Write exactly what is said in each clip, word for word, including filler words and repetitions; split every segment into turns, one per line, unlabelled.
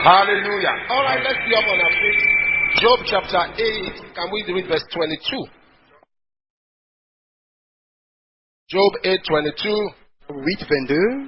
Hallelujah. All right, let's be up on our feet. Job chapter eight. Can we read verse twenty-two? Job eight twenty-two.
huit vingt-deux.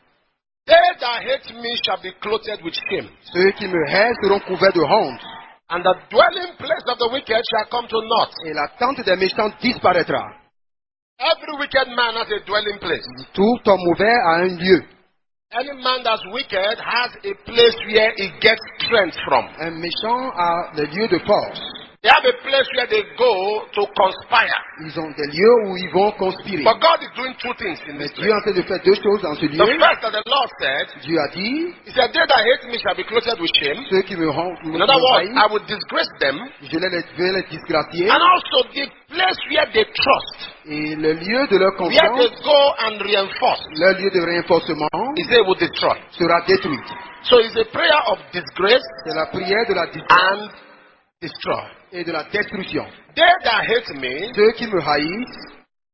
They that hate me shall be clothed with shame,
Ceux qui me haïssent seront couverts de honte,
and the dwelling place of the wicked shall come to naught.
et la tente des méchants disparaîtra.
Every wicked man has a dwelling place.
Tout homme mauvais a un lieu.
Any man that's wicked has a place where he gets strength from.
Un méchant a le lieu de force.
They have a place where they go to conspire.
Ils ont des lieux où ils vont conspirer.
But God is doing two things in
Mais
this
Dieu est en
place.
train de faire deux choses dans ce
The
lieu.
first that the Lord said,
Dieu a dit,
He said, they that hate me shall be clothed with shame.
ceux qui me hontent,
In
me
other words,
haïssent,
I will disgrace them.
je les, je vais les disgracier.
And also the place where they trust,
Et le lieu de leur
where they
confiance,
go and reinforce,
leur lieu de renforcement,
He said will destroy.
sera détruit.
So it's a prayer of disgrace
C'est la prière de la disgrâce
and destroy.
et de la destruction.
They that hate me,
Ceux qui me haïssent,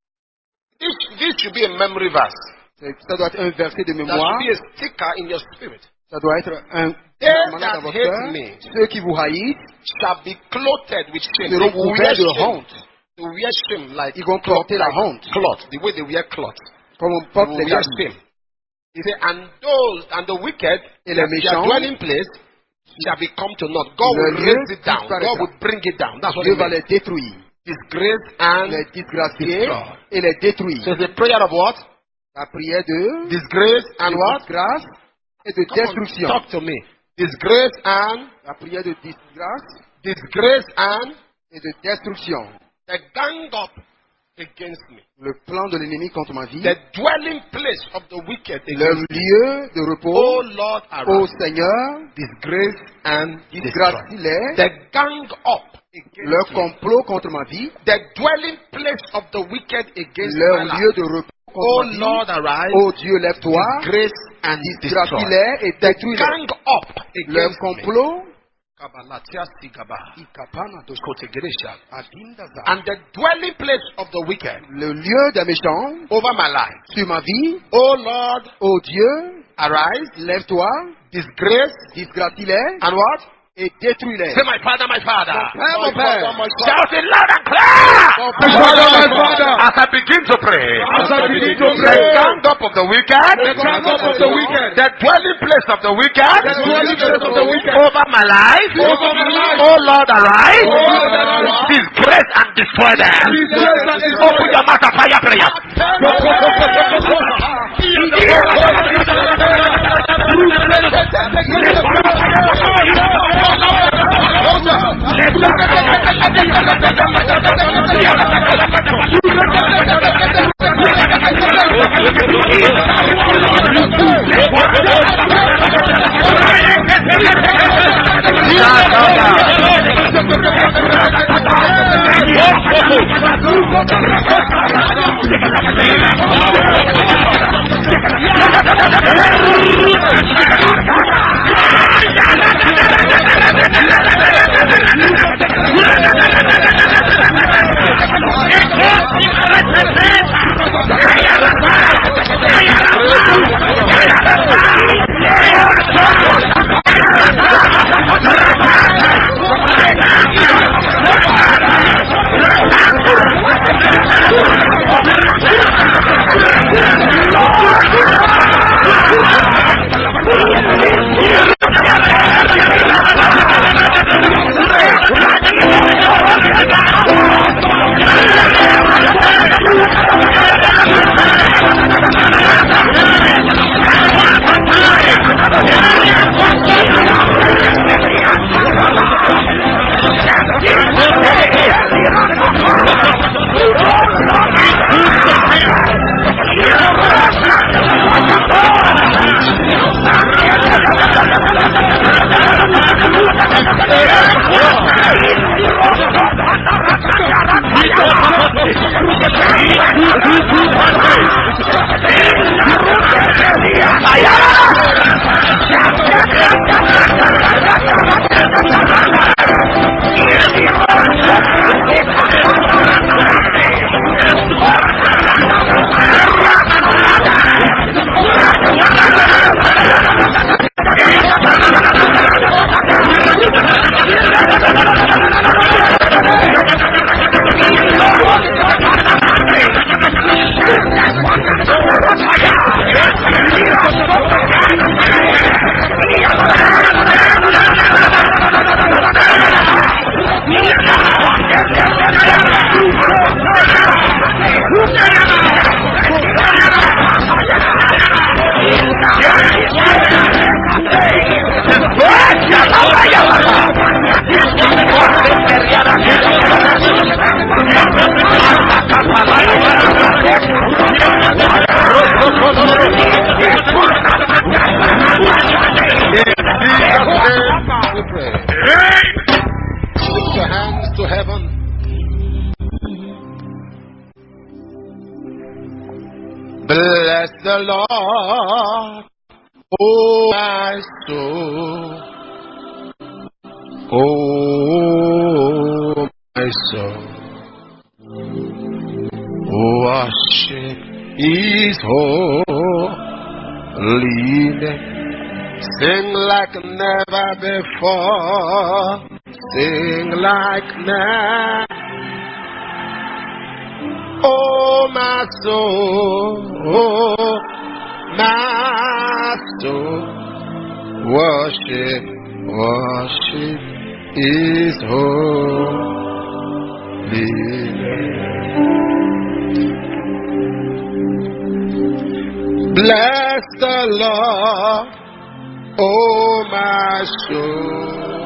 this, this should be a memory verse.
c'est- ça doit être un verset de
That
mémoire.
should be a sticker in your spirit.
Ça doit être un
They
permanent
that
dans votre
hate
cœur.
me
Ceux qui vous haïssent
shall be clothed with shame. They
seront
will wear
couverts de
shame.
honte.
They will wear shame like
Ils vont
cloth,
porter la
like
honte,
cloth, the way they wear cloth.
comme on
They
porte
will
les
wear
habits.
shame. He said, and those and the wicked,
Et les
their
méchants,
dwelling place shall be come to naught. God
le
will
lieu
raise it down.
disparaîtra.
God will bring it down. That's what
Dieu
it
va
means.
les détruire,
Disgrace and
les disgracier
destroy.
et les détruire.
So it's a prayer of what?
La prière de,
Disgrace and
de
what?
disgrâce et de
Come on,
destruction.
talk to me. Disgrace and
La prière de disgrâce
disgrace and
et de destruction.
the gang up against me.
Le plan de l'ennemi contre ma vie,
The dwelling place of the wicked
le
against me.
lieu de
Oh
repos,
Lord,
ô
arise.
Seigneur,
Disgrace and destroy.
disgracie-les,
The gang up
leur
against me.
complot contre ma vie,
The dwelling place of the wicked against
leur
my
lieu
life.
de repos
Oh
contre ma vie.
Lord, arise.
Ô Dieu, lève-toi,
Disgrace and destroy.
disgracie-les et
The
détruis-les.
gang up
Leur
against me.
complot,
Kabalatia sigaba.
Ikapana dos-
Kotegeresha.
Adindaza.
And the dwelling place of the wicked
Le lieu des méchants
over my life.
sur ma vie,
Oh Lord,
ô Dieu,
arise.
lève-toi,
Disgrace
disgracie-les
and what?
et détruis-les.
Say, my father, my father.
Père, mon Père.
Shout it loud and clear.
My father, my father.
As I begin to pray,
As I begin to
the
pray,
gang up of the wicked,
the gang up of the wicked,
the dwelling place of the wicked,
the dwelling place of the wicked,
over my life,
over my life,
oh Lord, arise,
oh Lord, arise,
disgrace and destroy them.
disgrace and destroy
Open your mouth and fire prayer. Bless the Lord, oh my soul, oh my soul. Worship His holy name. Sing like never before. Sing like never. Oh my soul, oh my soul. Worship, worship His holy name. Bless the Lord, oh my soul,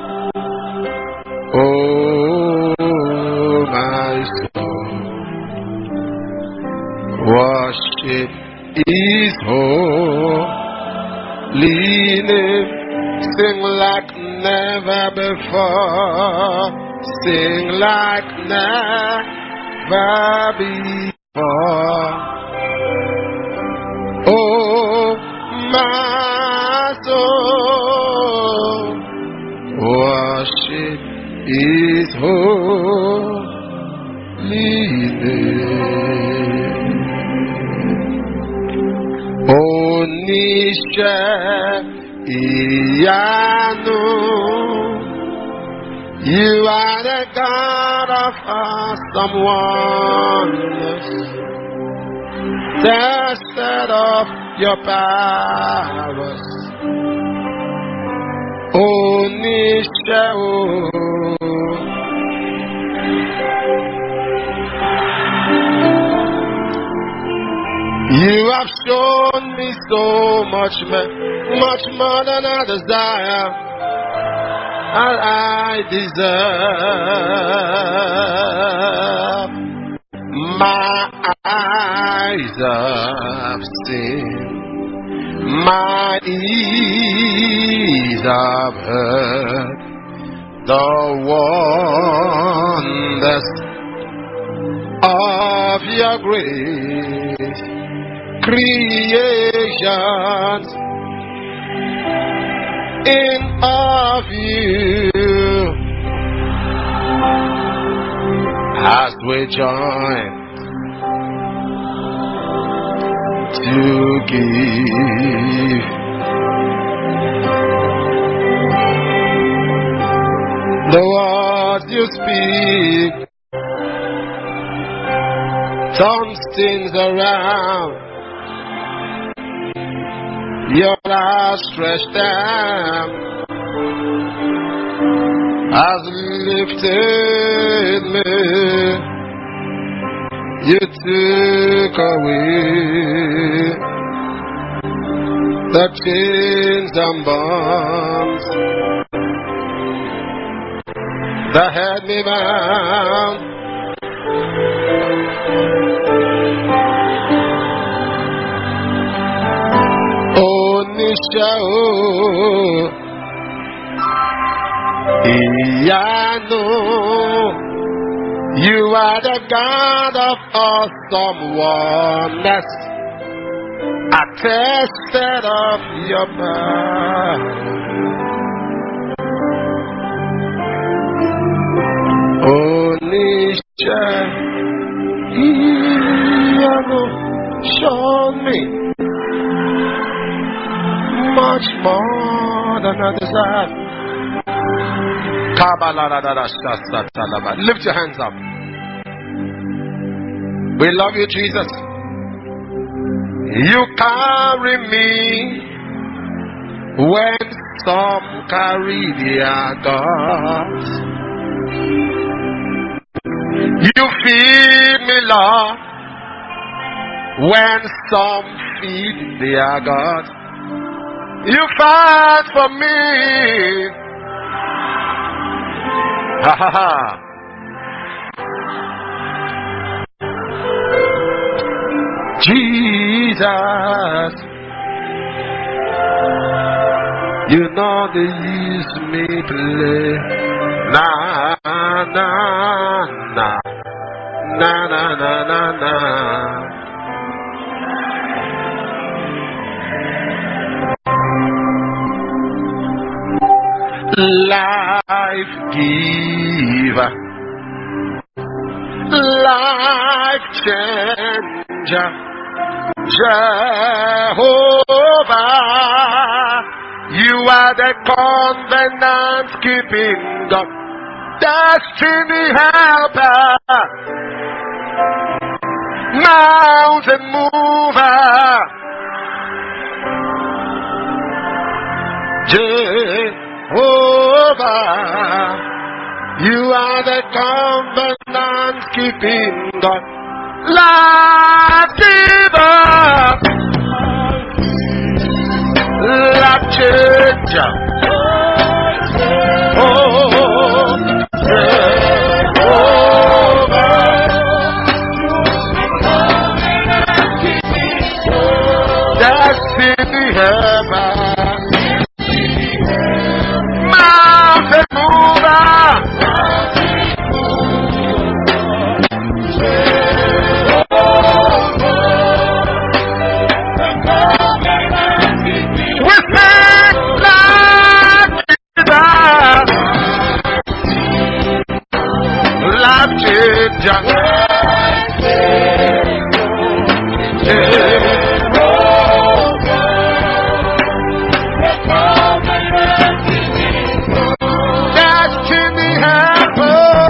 oh my soul. Worship His holy name. Sing like never before. Sing like never before. Oh, my soul, worship His holy name. Onisha Iyanu, you are the God of awesome wonders. Tested of your powers, Onisha, oh. You have shown me so much, much more than I desire, and I deserve. My eyes have seen, my ears have heard the wonders of your grace. Creations in of you as we join to give the words you speak, turns things around. Your outstretched arm has lifted me. You took away the chains and bonds that had me bound. Onisha, oh, Iyanu, you are the God of awesome wonders. I tasted of your power. Onisha, Iyanu, show me much more than I desire. Lift your hands up. We love you, Jesus. You carry me when some carry their gods. You feed me, Lord, when some feed their gods. You fight for me. Ha ha ha. Jesus, you know they use me play. Na na na na na na na na. life giver, life changer, Jehovah, you are the covenant keeping God, destiny helper, mountain mover, Jehovah, you are the covenant keeping God, life giver, life changer. Oh, Jehovah, destiny helper, mountain mover, we sing life giver, life changer, destiny helper,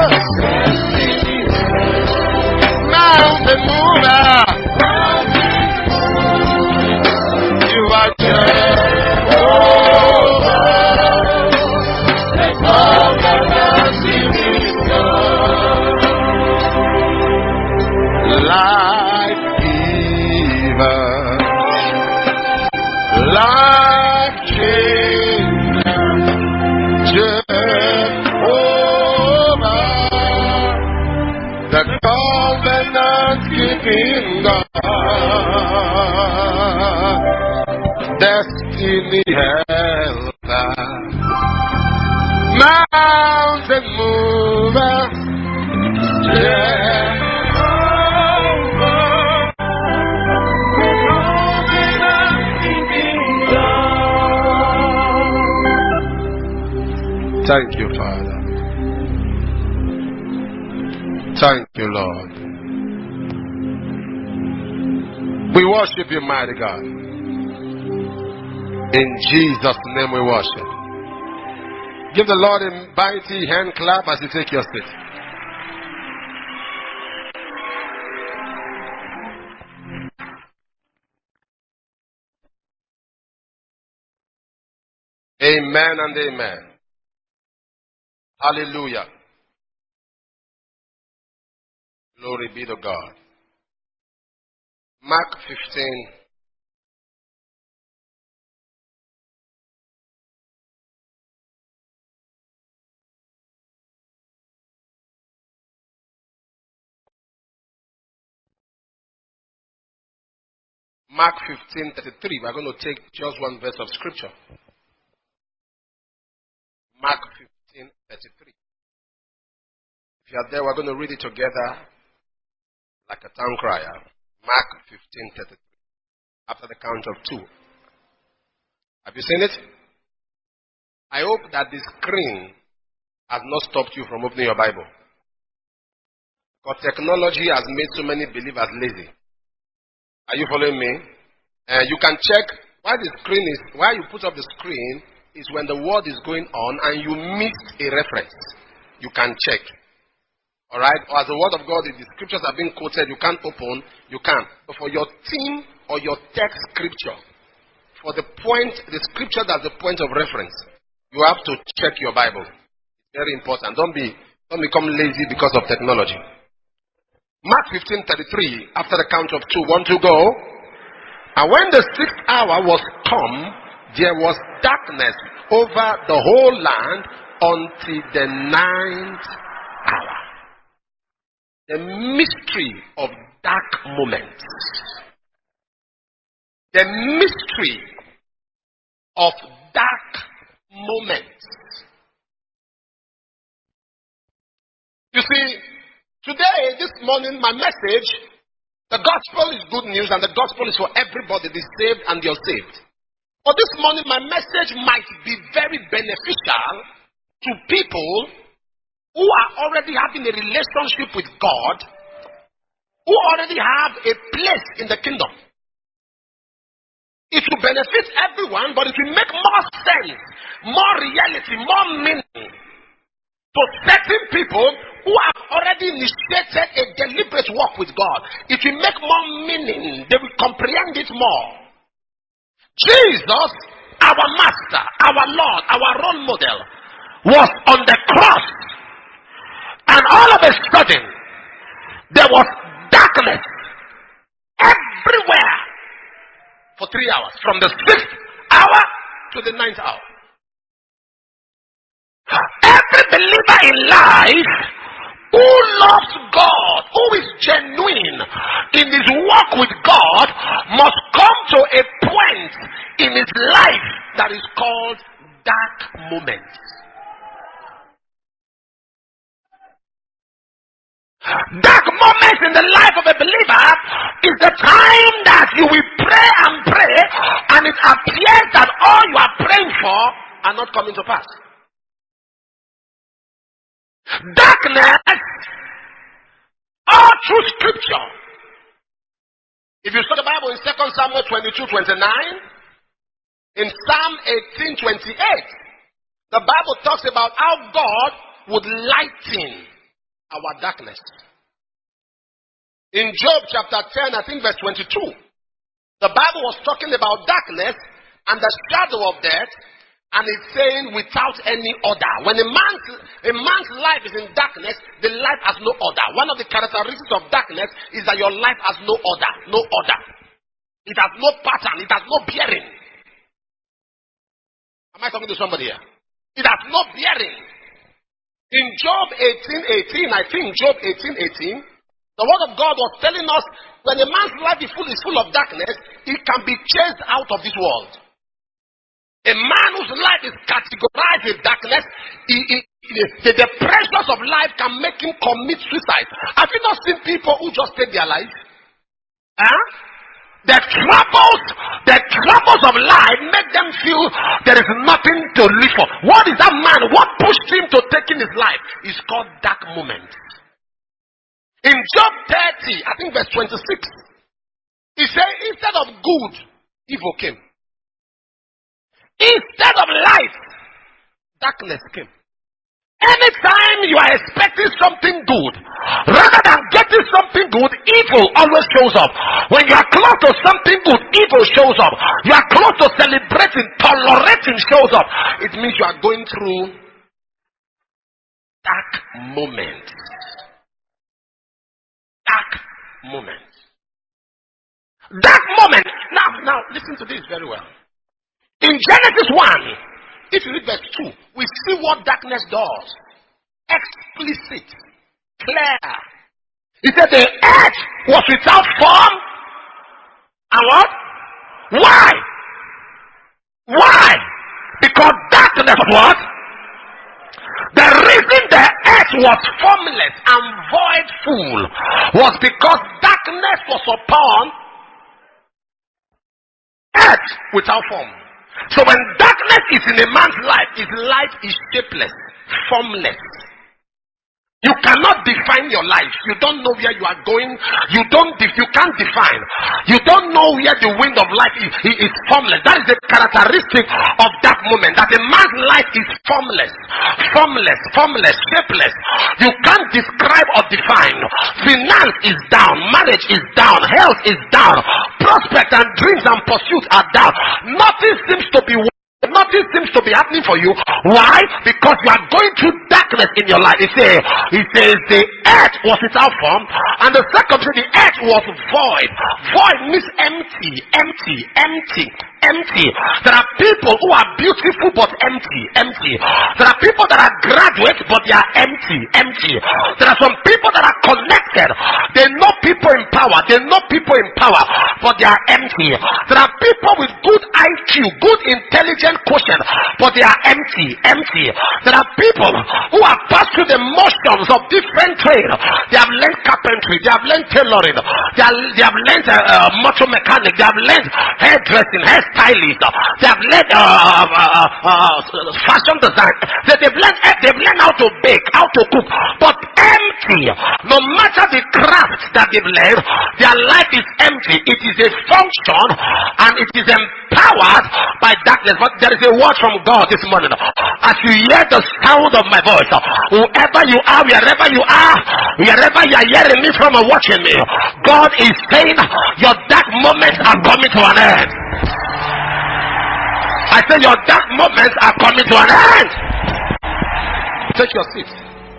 mountain mover, you are Jehovah, the covenant keeping God, life giver, life changer, Jehovah, the covenant keeping God, destiny helper, mountain mover, Jehovah, covenant keeping God. Thank you, Father. Thank you, Lord. We worship you, mighty God. In Jesus' name we worship. Give the Lord a mighty hand clap as you take your seat. Amen and amen. Hallelujah. Glory be to God. Mark fifteen. Mark fifteen thirty-three. We're going to take just one verse of scripture. Mark fifteen thirty-three. If you are there, we're going to read it together like a town crier. Mark fifteen thirty-three. After the count of two. Have you seen it? I hope that the screen has not stopped you from opening your Bible. Because technology has made so many believers lazy. Are you following me? Uh, you can check why the screen is, why you put up the screen is when the word is going on and you missed a reference. You can check. Alright? Or as the word of God, if the scriptures are being quoted, you can't open, you can. But for your theme or your text scripture, for the point, the scripture that's the point of reference, you have to check your Bible. Very important. Don't be, don't become lazy because of technology. Mark fifteen thirty-three, after the count of two, one to go. And when the sixth hour was come, there was darkness over the whole land until the ninth hour. The mystery of dark moments. The mystery of dark moments. You see, today, this morning, my message, the gospel is good news and the gospel is for everybody, the saved and the unsaved. But this morning, my message might be very beneficial to people who are already having a relationship with God, who already have a place in the kingdom. It will benefit everyone, but it will make more sense, more reality, more meaning to certain people who have already initiated a deliberate walk with God. It will make more meaning. They will comprehend it more. Jesus, our master, our Lord, our role model, was on the cross. And all of a sudden, there was darkness everywhere for three hours. From the sixth hour to the ninth hour. Every believer in life who loves God, who is genuine in his walk with God, must come to a point in his life that is called dark moments. Dark moments in the life of a believer is the time that you will pray and pray, and it appears that all you are praying for are not coming to pass. Darkness, all through scripture. If you study the Bible in Second Samuel twenty-two twenty-nine, in Psalm eighteen twenty-eight, the Bible talks about how God would lighten our darkness. In Job chapter ten, I think verse twenty-two, the Bible was talking about darkness and the shadow of death, and it's saying without any order. When a man's, a man's life is in darkness, the life has no order. One of the characteristics of darkness is that your life has no order. No order. It has no pattern. It has no bearing. Am I talking to somebody here? It has no bearing. In Job eighteen eighteen, I think Job eighteen eighteen, the word of God was telling us when a man's life is full, is full of darkness, he can be chased out of this world. A man whose life is categorized with darkness, he, he, he, the, the pressures of life can make him commit suicide. Have you not seen people who just take their life? Huh? The troubles, the troubles of life make them feel there is nothing to live for. What is that man? What pushed him to taking his life? It's called dark moments. In Job thirty, I think verse twenty-six, he said, instead of good, evil came. Instead of light, darkness came. Anytime you are expecting something good, rather than getting something good, evil always shows up. When you are close to something good, evil shows up. You are close to celebrating, tolerating shows up. It means you are going through dark moments. Dark moments. Dark moments. Now, now, listen to this very well. In Genesis one, if you read verse two, we see what darkness does. Explicit. Clear. He said the earth was without form. And what? Why? Why? Because darkness was what? The reason the earth was formless and voidful was because darkness was upon earth without form. So when darkness is in a man's life, his life is shapeless, formless. You cannot define your life. You don't know where you are going. You don't. You can't define. You don't know where the wind of life is. It is formless. That is the characteristic of that moment. That a man's life is formless, formless, formless, shapeless. You can't describe or define. Finance is down. Marriage is down. Health is down. Prospect and dreams and pursuits are down. Nothing seems to be. Nothing seems to be happening for you. Why? Because you are going through darkness in your life. It says, it says the earth was without form, and the second thing, the earth was void. Void means empty, empty, empty, empty. There are people who are beautiful but empty, empty. There are people that are graduates but they are empty, empty. There are some people that are connected. They know people in power. They know people in power, but they are empty. There are people with good I Q, good intelligence quotient, but they are empty, empty. There are people who have passed through the motions of different trades
trade. They have learned carpentry. They have learned tailoring. They, are, they have learned uh, uh, motor mechanic. They have learned hairdressing, hairstylist. They have learned uh, uh, uh, uh, fashion design. They, they've learned they've learned how to bake, how to cook, but empty. No matter the craft that they've learned, their life is empty. It is a function and it is empowered by darkness. But there is a word from God this morning. As you hear the sound of my voice, whoever you are, wherever you are, wherever you are hearing me from or watching me, God is saying your dark moments are coming to an end. I say your dark moments are coming to an end. Take your seat.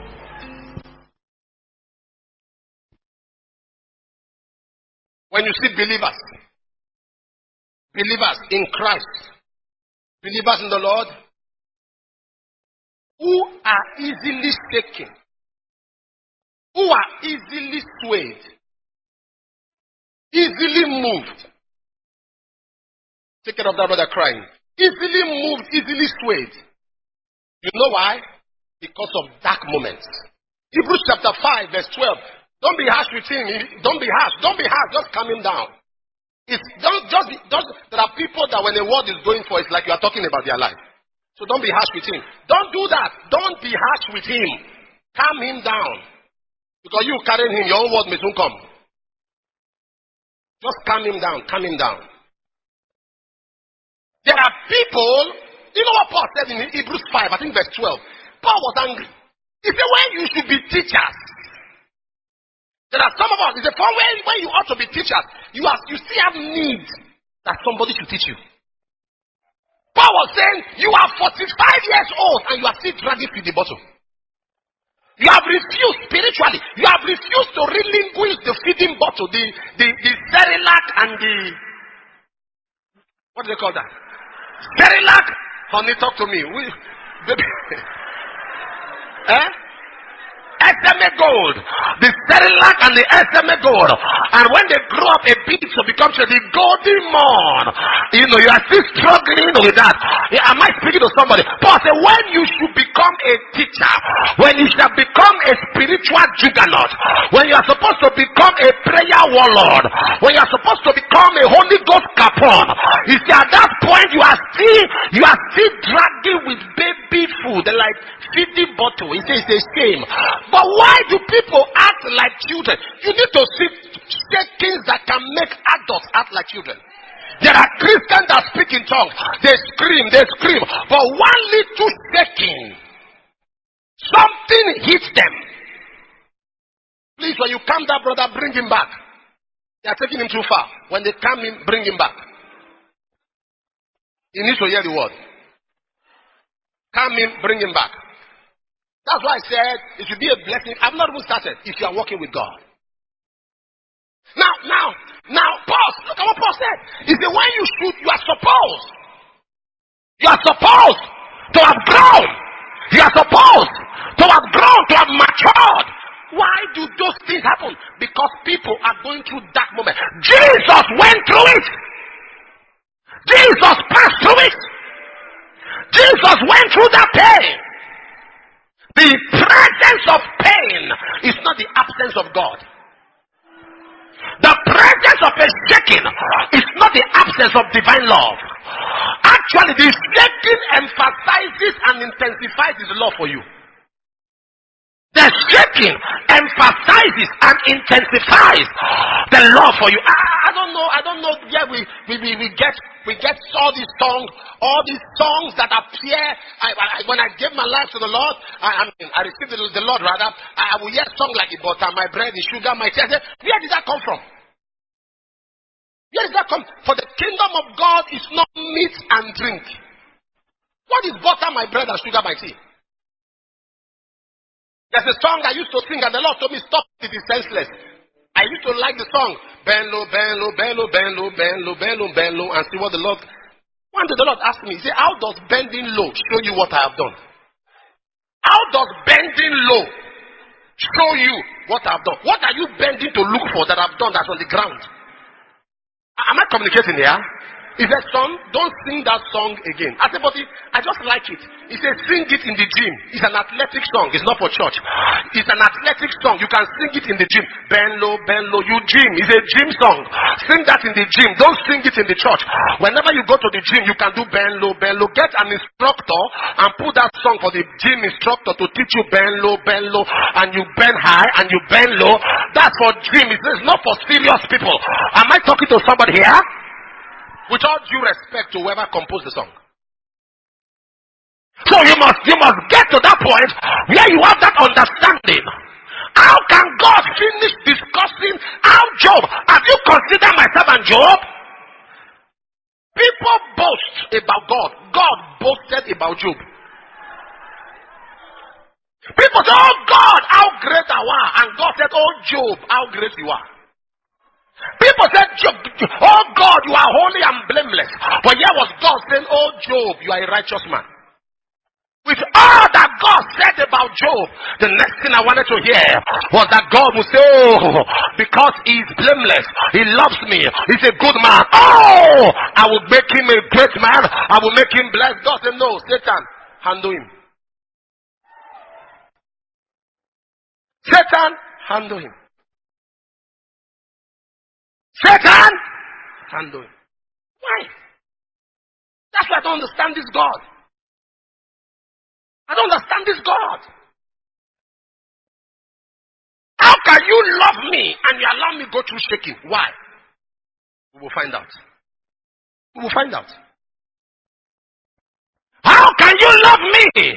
When you see believers, believers in Christ, believers in the Lord, who are easily shaken, who are easily swayed, easily moved. Take care of that brother crying. Easily moved, easily swayed. You know why? Because of dark moments. Hebrews chapter five, verse twelve. Don't be harsh with him. Don't be harsh. Don't be harsh. Just calm him down. It's don't just, be, just there are people that when a word is going for, it's like you are talking about their life. So don't be harsh with him. Don't do that. Don't be harsh with him. Calm him down. Because you carrying him, your own word may soon come. Just calm him down. Calm him down. There are people, you know what Paul said in Hebrews five, I think verse twelve. Paul was angry. He said, when you should be teachers. There are some of us, he said, for when, when you ought to be teachers, you, are, you still have need that somebody should teach you. Paul was saying, you are forty-five years old and you are still dragging through the bottle. You have refused spiritually. You have refused to relinquish the feeding bottle, the, the, the Cerelac and the, what do they call that? Cerelac? Honey, talk to me. We, baby. Eh? S M A Gold, the Cerelac and the S M A Gold, and when they grow up a bit to become the golden morn, you know, you are still struggling with that. Am I speaking to somebody? Paul said, when you should become a teacher, when you shall become a spiritual juggernaut, when you are supposed to become a prayer warlord, when you are supposed to become a Holy Ghost capon, he said, at that point you are still, you are still dragging with baby food, like feeding bottle. He says it's a shame. But why do people act like children? You need to see things that can make adults act like children. There are Christians that speak in tongues. They scream, they scream. But one little shaking, something hits them. Please, when you calm that brother, bring him back. They are taking him too far. When they calm him, bring him back. He needs to hear the word. Calm him, bring him back. That's why I said it should be a blessing. I've not even started if you are working with God. Now, now, now, pause. Look at what Paul said. He said, when you shoot, you are supposed. You are supposed to have grown. You are supposed to have grown, to have matured. Why do those things happen? Because people are going through dark moments. Jesus went through it. Jesus passed through it. Jesus went through that pain. The presence of pain is not the absence of God. The presence of a shaking is not the absence of divine love. Actually, the shaking emphasizes and intensifies His love for you. The shaking emphasizes and intensifies the love for you. I, I don't know. I don't know. Yeah, we we, we, we get we get all these songs, all these songs that appear. I, I, when I gave my life to the Lord, I, I mean, I received the, the Lord rather. I, I will hear songs like the butter, my bread, the sugar, my tea. Where did that come from? Where did that come? For the kingdom of God is not meat and drink. What is butter, my bread, and sugar, my tea? There's a song I used to sing and the Lord told me stop it, it is senseless. I used to like the song bend low, bend low, bend low, bend low, bend low, bend low, bend low, and see what the Lord. One day the Lord asked me, he said, how does bending low show you what I have done? How does bending low show you what I have done? What are you bending to look for that I've done that's on the ground? Am I communicating here?
He said, son, don't sing that song again. I said, but he, I just like it. He said, sing it in the gym. It's an athletic song. It's not for church. It's an athletic song. You can sing it in the gym. Bend low, bend low. You gym. It's a gym song. Sing that in the gym. Don't sing it in the church. Whenever you go to the gym, you can do bend low, bend low. Get an instructor and put that song for the gym instructor to teach you bend low, bend low. And you bend high and you bend low. That's for gym. It's not for serious people. Am I talking to somebody here? With all due respect to whoever composed the song. So you must you must get to that point where you have that understanding. How can God finish discussing how Job? Have you considered my servant Job? People boast about God. God boasted about Job. People say, oh God, how great thou art. And God said, oh Job, how great you are. People said, oh God, you are holy and blameless. But here was God saying, oh Job, you are a righteous man. With all that God said about Job, the next thing I wanted to hear was that God would say, oh, because he is blameless, he loves me, he's a good man. Oh, I will make him a great man. I will make him blessed. God said, no, Satan, handle him. Satan, handle him. Satan, handle him. Why? That's why I don't understand this God. I don't understand this God. How can you love me and you allow me to go through shaking? Why? We will find out. We will find out. How can you love me?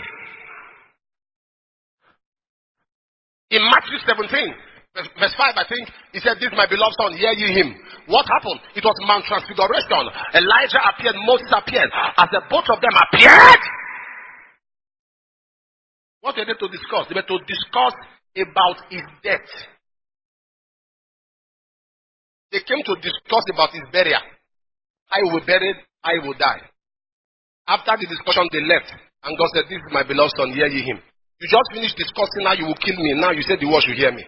In Matthew seventeen, verse five, I think, he said, this my beloved son, hear ye him. What happened? It was Mount Transfiguration. Elijah appeared, Moses appeared. As the both of them appeared, what were they to discuss? They were to discuss about his death. They came to discuss about his burial. I will be buried, I will die. After the discussion, they left. And God said, this is my beloved son, hear ye him. You just finished discussing how you will kill me. Now you said the world should hear me.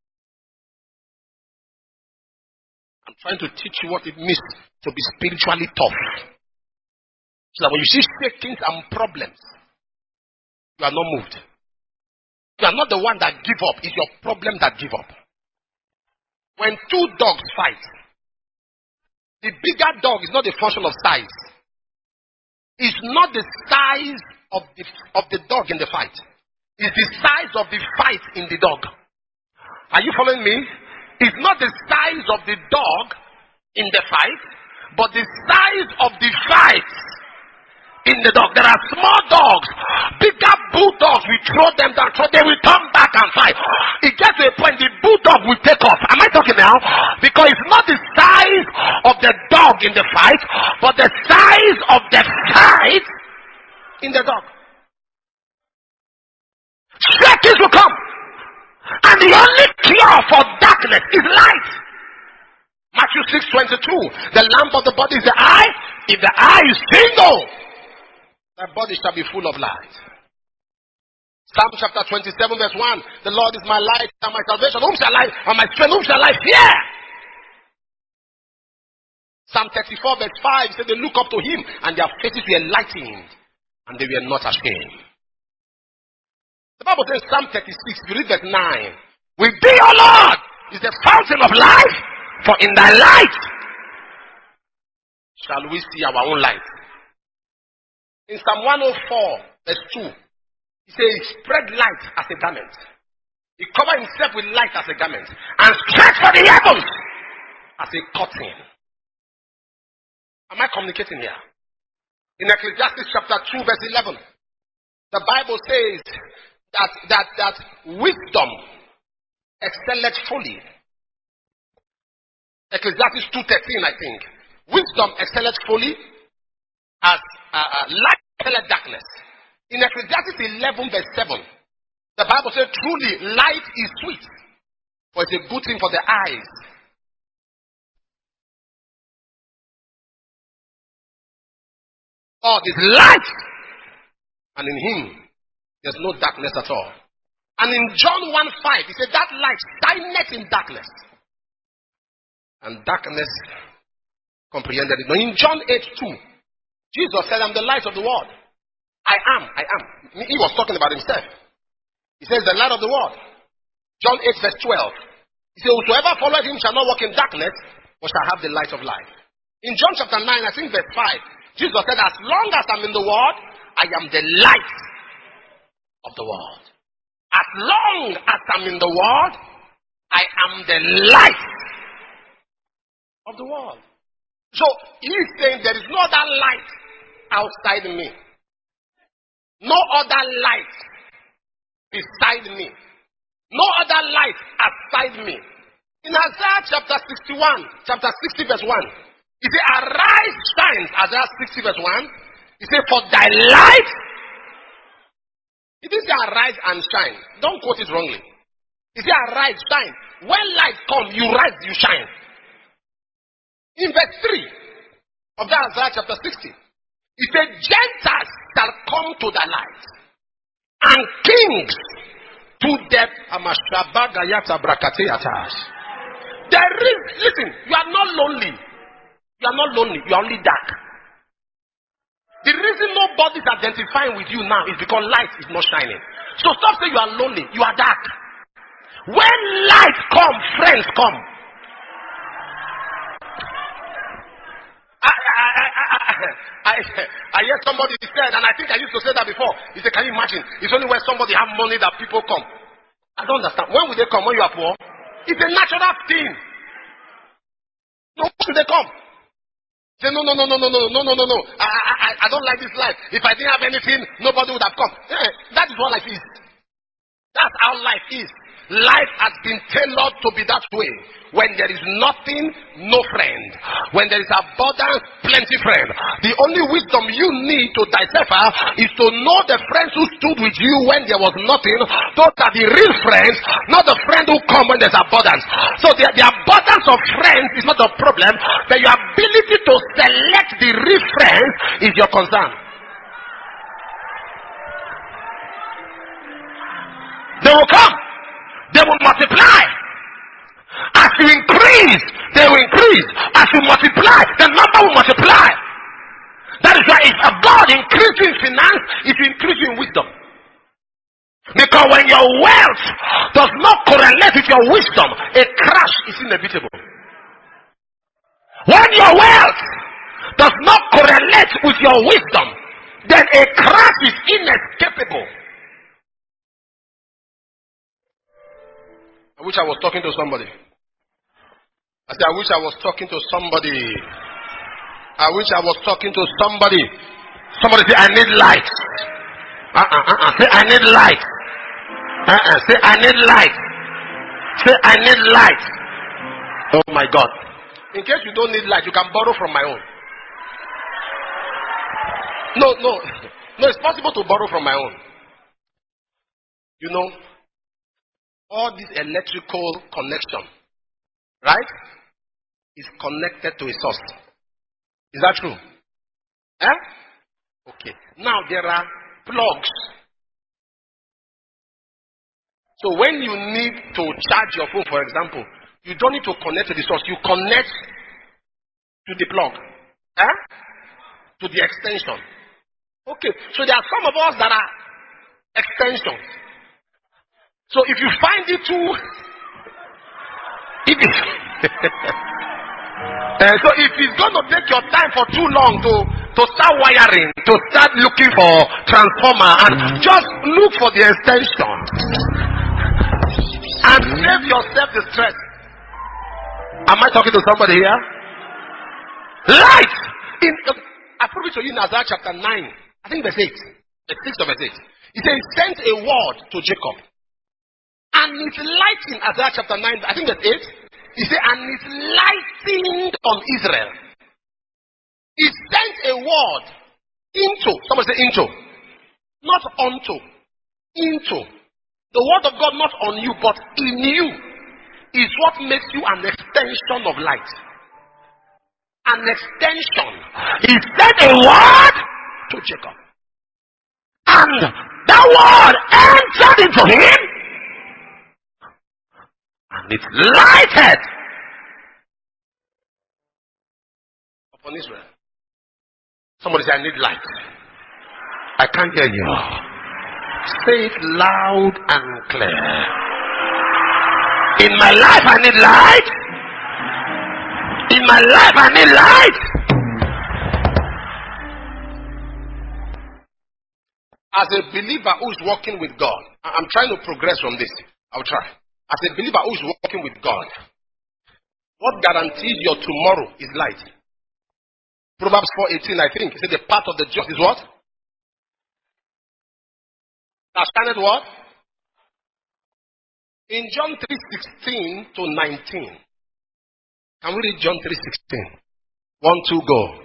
I'm trying to teach you what it means to be spiritually tough. So that when you see shakings and problems, you are not moved. You are not the one that give up. It's your problem that give up. When two dogs fight, the bigger dog is not a function of size. It's not the size of the, of the dog in the fight. It's the size of the fight in the dog. Are you following me? It's not the size of the dog in the fight, but the size of the fight in the dog. There are small dogs, bigger bulldogs. We throw them down, throw they will come back and fight. It gets to a point the bulldog will take off. Am I talking now? Because it's not the size of the dog in the fight, but the size of the fight in the dog. Shakings will come. And the only cure for darkness is light. Matthew six twenty-two. The lamp of the body is the eye. If the eye is single, the body shall be full of light. Psalm chapter twenty-seven verse one. The Lord is my light and my salvation. Whom shall I, and my strength, whom shall I fear? Psalm thirty-four verse five said they look up to him and their faces were enlightened and they were not ashamed. The Bible says, Psalm thirty-six, if you read verse nine, with thee, O Lord, is the fountain of life, for in thy light shall we see our own light. In Psalm one oh four, verse two, he says, he spread light as a garment. He covered himself with light as a garment, and stretched for the heavens as a curtain. Am I communicating here? In Ecclesiastes chapter two, verse eleven, the Bible says, That that that wisdom excelleth fully. Ecclesiastes two thirteen, I think. Wisdom excelleth fully as uh, uh, light excelleth darkness. In Ecclesiastes eleven verse seven, the Bible says, truly light is sweet, for it's a good thing for the eyes. God is light, and in him there's no darkness at all. And in John one five, he said, that light shineth in darkness, and darkness
comprehended it. Now in John eight two, Jesus said, I'm the light of the world. I am, I am. He was talking about himself. He says, the light of the world. John eight verse twelve. He says, whosoever followeth him shall not walk in darkness, but shall have the light of life. In John chapter nine, I think verse five, Jesus said, as long as I'm in the world, I am the light of the world. As long as I'm in the world, I am the light of the world. So he's saying there is no other light outside me. No other light beside me. No other light outside me. In Isaiah chapter sixty-one, chapter sixty verse one, he said, arise, shine, Isaiah sixty verse one. He said, for thy light. He didn't say arise and shine. Don't quote it wrongly. He said, arise, shine. When light comes, you rise, you shine. In verse three of that Isaiah chapter sixty, he said, Gentiles shall come to the light, and kings to the Amashabagayata Brakateatas. There is, listen, you are not lonely. You are not lonely, you are only dark. The reason nobody is identifying with you now is because light is not shining. So stop saying you are lonely, you are dark. When light comes, friends come. I, I, I, I, I, I hear somebody said, and I think I used to say that before. He said, can you imagine? It's only when somebody have money that people come. I don't understand. When will they come? When you are poor? It's a natural thing. No, when should they come? Say, no, no, no, no, no, no, no, no, no, no. I, I, I don't like this life. If I didn't have anything, nobody would have come. Yeah, that is what life is. That's how life is. Life has been tailored to be that way. When there is nothing, no friend. When there is abundance, plenty friend. The only wisdom you need to decipher is to know the friends who stood with you when there was nothing. Those are the real friends, not the friend who come when there's abundance. So the, the abundance of friends is not a problem, but your ability to select the real friends is your concern. They will come. They will multiply. As you increase, they will increase. As you multiply, the number will multiply. That is why if a God increases in finance, it will increase in wisdom. Because when your wealth does not correlate with your wisdom, a crash is inevitable. When your wealth does not correlate with your wisdom, then a crash is inescapable. I wish I was talking to somebody. I said, I wish I was talking to somebody. I wish I was talking to somebody. Somebody say, I need light. Uh-uh, uh-uh. Say, I need light. Uh-uh. Say, I need light. Say, I need light. Oh my God. In case you don't need light, you can borrow from my own. No, no. No, it's possible to borrow from my own. You know, all this electrical connection, right, is connected to a source. Is that true? Eh? Okay. Now there are plugs. So when you need to charge your phone, for example, you don't need to connect to the source. You connect to the plug. Eh? To the extension. Okay. So there are some of us that are extensions. So if you find it too, if it, uh, so if it's going to take your time for too long to, to start wiring, to start looking for transformer, and just look for the extension and save yourself the stress. Am I talking to somebody here? Light! In, uh, I prove it to you in Isaiah chapter nine, I think verse eight, the sixth of verse eight. It says, he sent a word to Jacob. And it's lighting, Isaiah chapter nine, I think that's eight. He said, and it's lighting on Israel. He sent a word into, somebody say into, not onto, into. The word of God not on you, but in you is what makes you an extension of light. An extension. He sent a word to Jacob. And that word entered into him. And it's lighted. on Israel.
Somebody say, I need light. I can't hear you. Say it loud and clear. In my life, I need light. In my life, I need light.
As a believer who is walking with God, I'm trying to progress from this. I'll try. As a believer who is walking with God, what guarantees your tomorrow is light? Proverbs four eighteen, I think. It said the path of the just is what? That standeth what? In John three sixteen to nineteen. Can we read John three sixteen? One, two, go.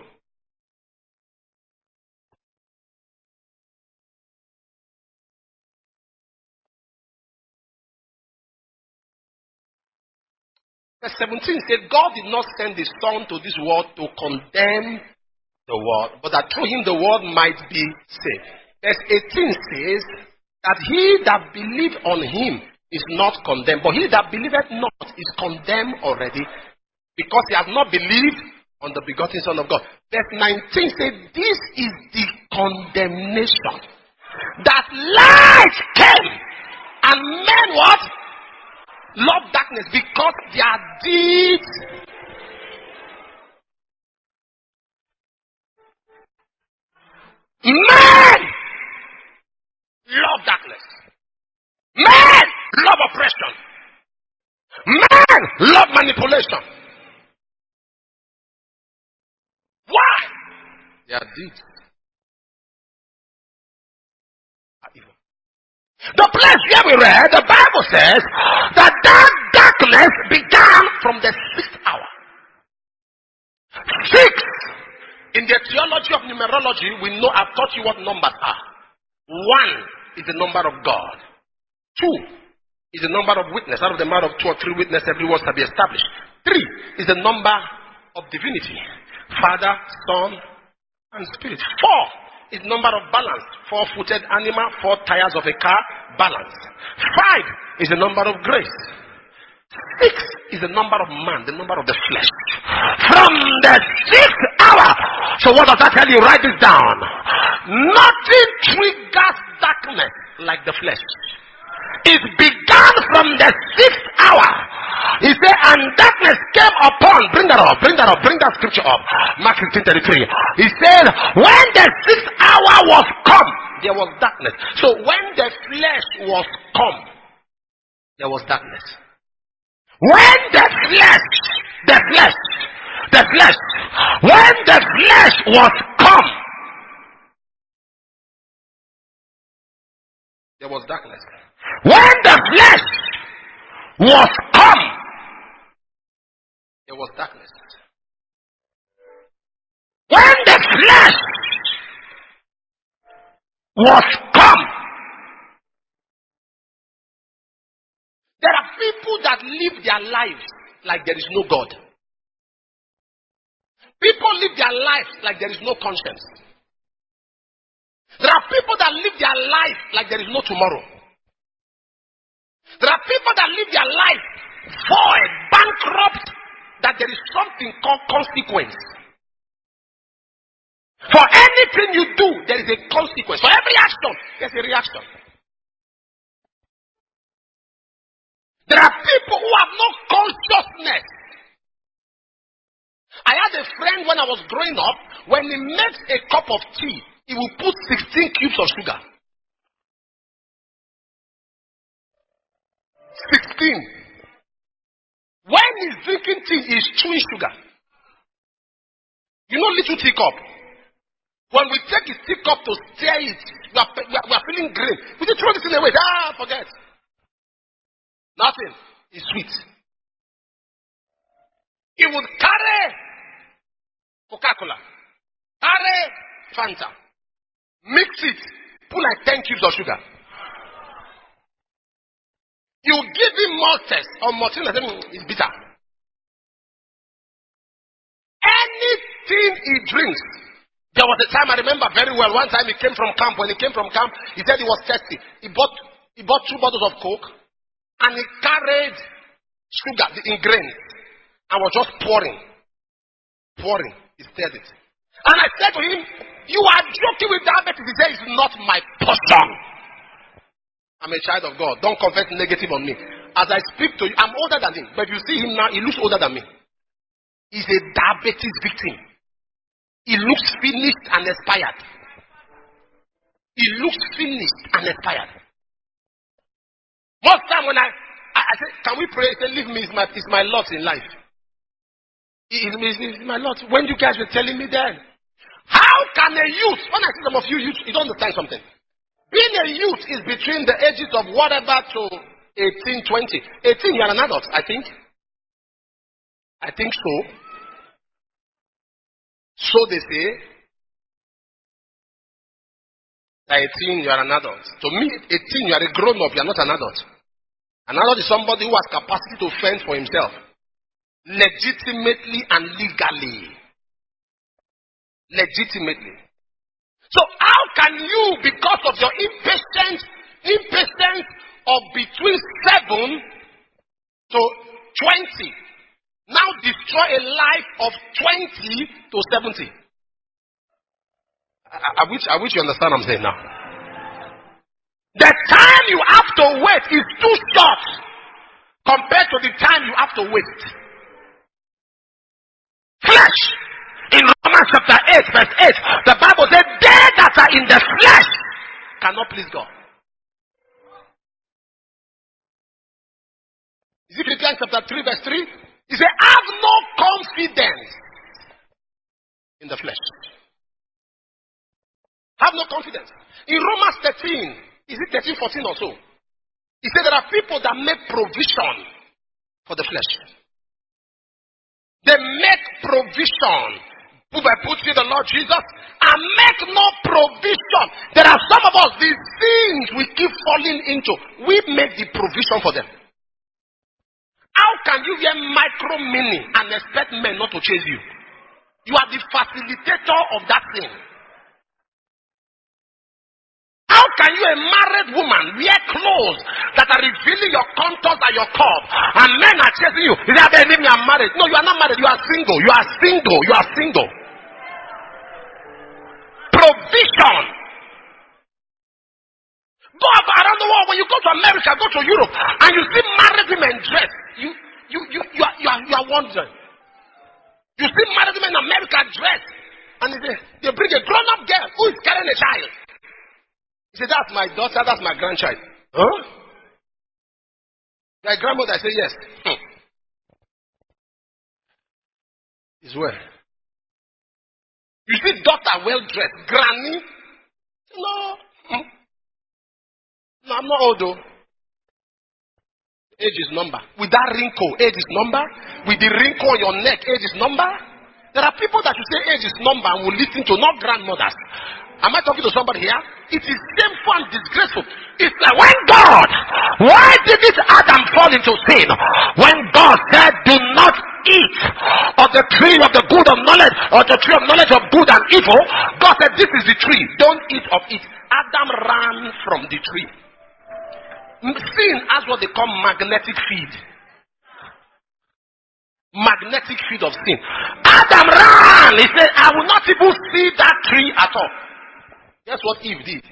Verse seventeen said, God did not send his Son to this world to condemn the world, but that through him the world might be saved. Verse eighteen says that he that believed on him is not condemned, but he that believeth not is condemned already, because he has not believed on the begotten Son of God. Verse nineteen says, this is the condemnation, that light came, and men what? Love darkness, because their deeds men love darkness. Men love oppression. Men love manipulation. Why? Their deeds are evil.
The place where we read, the Bible says that that darkness began from the sixth hour. Six.
In the theology of numerology, we know, I've taught you what numbers are. One is the number of God. Two is the number of witness. Out of the mouth of two or three witnesses, every word shall be established. Three is the number of divinity. Father, Son, and Spirit. Four is the number of balance. Four-footed animal, four tires of a car, balance. Five is the number of grace. Six is the number of man, the number of the flesh.
From the sixth hour. So what does that tell you? Write this down.
Nothing triggers darkness like the flesh.
It began from the sixth hour. He said, and darkness came upon. Bring that up, bring that up, bring that scripture up. Mark fifteen thirty-three. He said, when the sixth hour was come,
there was darkness. So when the flesh was come, there was darkness.
When the flesh, the flesh, the flesh, when the flesh was come,
there was darkness.
When the flesh was come,
there was darkness.
When the flesh was come,
there are people that live their lives like there is no God. People live their lives like there is no conscience. There are people that live their life like there is no tomorrow. There are people that live their life void, bankrupt, that there is something called consequence. For anything you do, there is a consequence. For every action, there's a reaction. There are people who have no consciousness. I had a friend when I was growing up, when he makes a cup of tea, he will put sixteen cubes of sugar. sixteen. When he's drinking tea, he's chewing sugar. You know little teacup? When we take his teacup to stir it, we are, we are, we are feeling green. We just throw this thing away. Ah, forget. Nothing. It's sweet. He would carry Coca-Cola, carry Fanta, mix it, put like ten cubes of sugar. You give him maltese or Martin, and it's bitter. Anything he drinks. There was a time I remember very well. One time he came from camp. When he came from camp, he said he was thirsty. He bought he bought two bottles of Coke, and he carried sugar in grains, and was just pouring, pouring. He said it. And I said to him, you are joking with diabetes. He said, it's not my portion. I'm a child of God. Don't convert negative on me. As I speak to you, I'm older than him. But if you see him now, he looks older than me. He's a diabetes victim. He looks finished and expired. He looks finished and expired. Most time when I, I, I say, can we pray? He said, leave me. It's my, it's my lot in life. It, it, it's, it's my lot. When you guys were telling me then, how can a youth, when I see some of you youth, you don't understand something. Being a youth is between the ages of whatever to eighteen, twenty. eighteen, you're an adult, I think. I think so. So they say. eighteen, you are an adult. To me, eighteen, you are a grown up, you are not an adult. An adult is somebody who has capacity to fend for himself. Legitimately and legally. Legitimately. So how can you, because of your impatience, impatience of between seven to twenty, now destroy a life of twenty to seventy? I, I, wish, I wish you understand what I'm saying now. The time you have to wait is too short compared to the time you have to wait. Flesh. In Romans chapter eight, verse eight, the Bible says, they that are in the flesh cannot please God. Ezekiel chapter three, verse three, he said, have no confidence in the flesh. Have no confidence. In Romans thirteen, is it thirteen, fourteen or so? He said there are people that make provision for the flesh. They make provision. Who by putting the Lord Jesus and make no provision. There are some of us, these things we keep falling into. We make the provision for them. How can you hear micro mini and expect men not to chase you? You are the facilitator of that thing. How can you, a married woman, wear clothes that are revealing your contours and your curve, and men are chasing you? You say, I believe me, I'm married. No, you are not married. You are single. You are single. You are single. Provision. Go around the world. When you go to America, go to Europe, and you see married women dressed, you you you you are you are, you are wondering. You see married women in America dressed, and they, they bring a grown-up girl who is carrying a child. He said, that's my daughter, that's my grandchild. Huh? My grandmother, I say, yes. Hmm. Is where? You see daughter well dressed, granny? No. Hmm. No, I'm not old though. Age is number. With that wrinkle, age is number. With the wrinkle on your neck, age is number. There are people that you say age is number and will listen to, not grandmothers. Am I talking to somebody here? It is shameful and disgraceful. It's like when God, why did this Adam fall into sin? When God said, do not eat of the tree of the good of knowledge, or the tree of knowledge of good and evil, God said, this is the tree. Don't eat of it. Adam ran from the tree. Sin has what they call magnetic field. Magnetic field of sin. Adam ran. He said, I will not even see that tree at all. Guess what Eve did?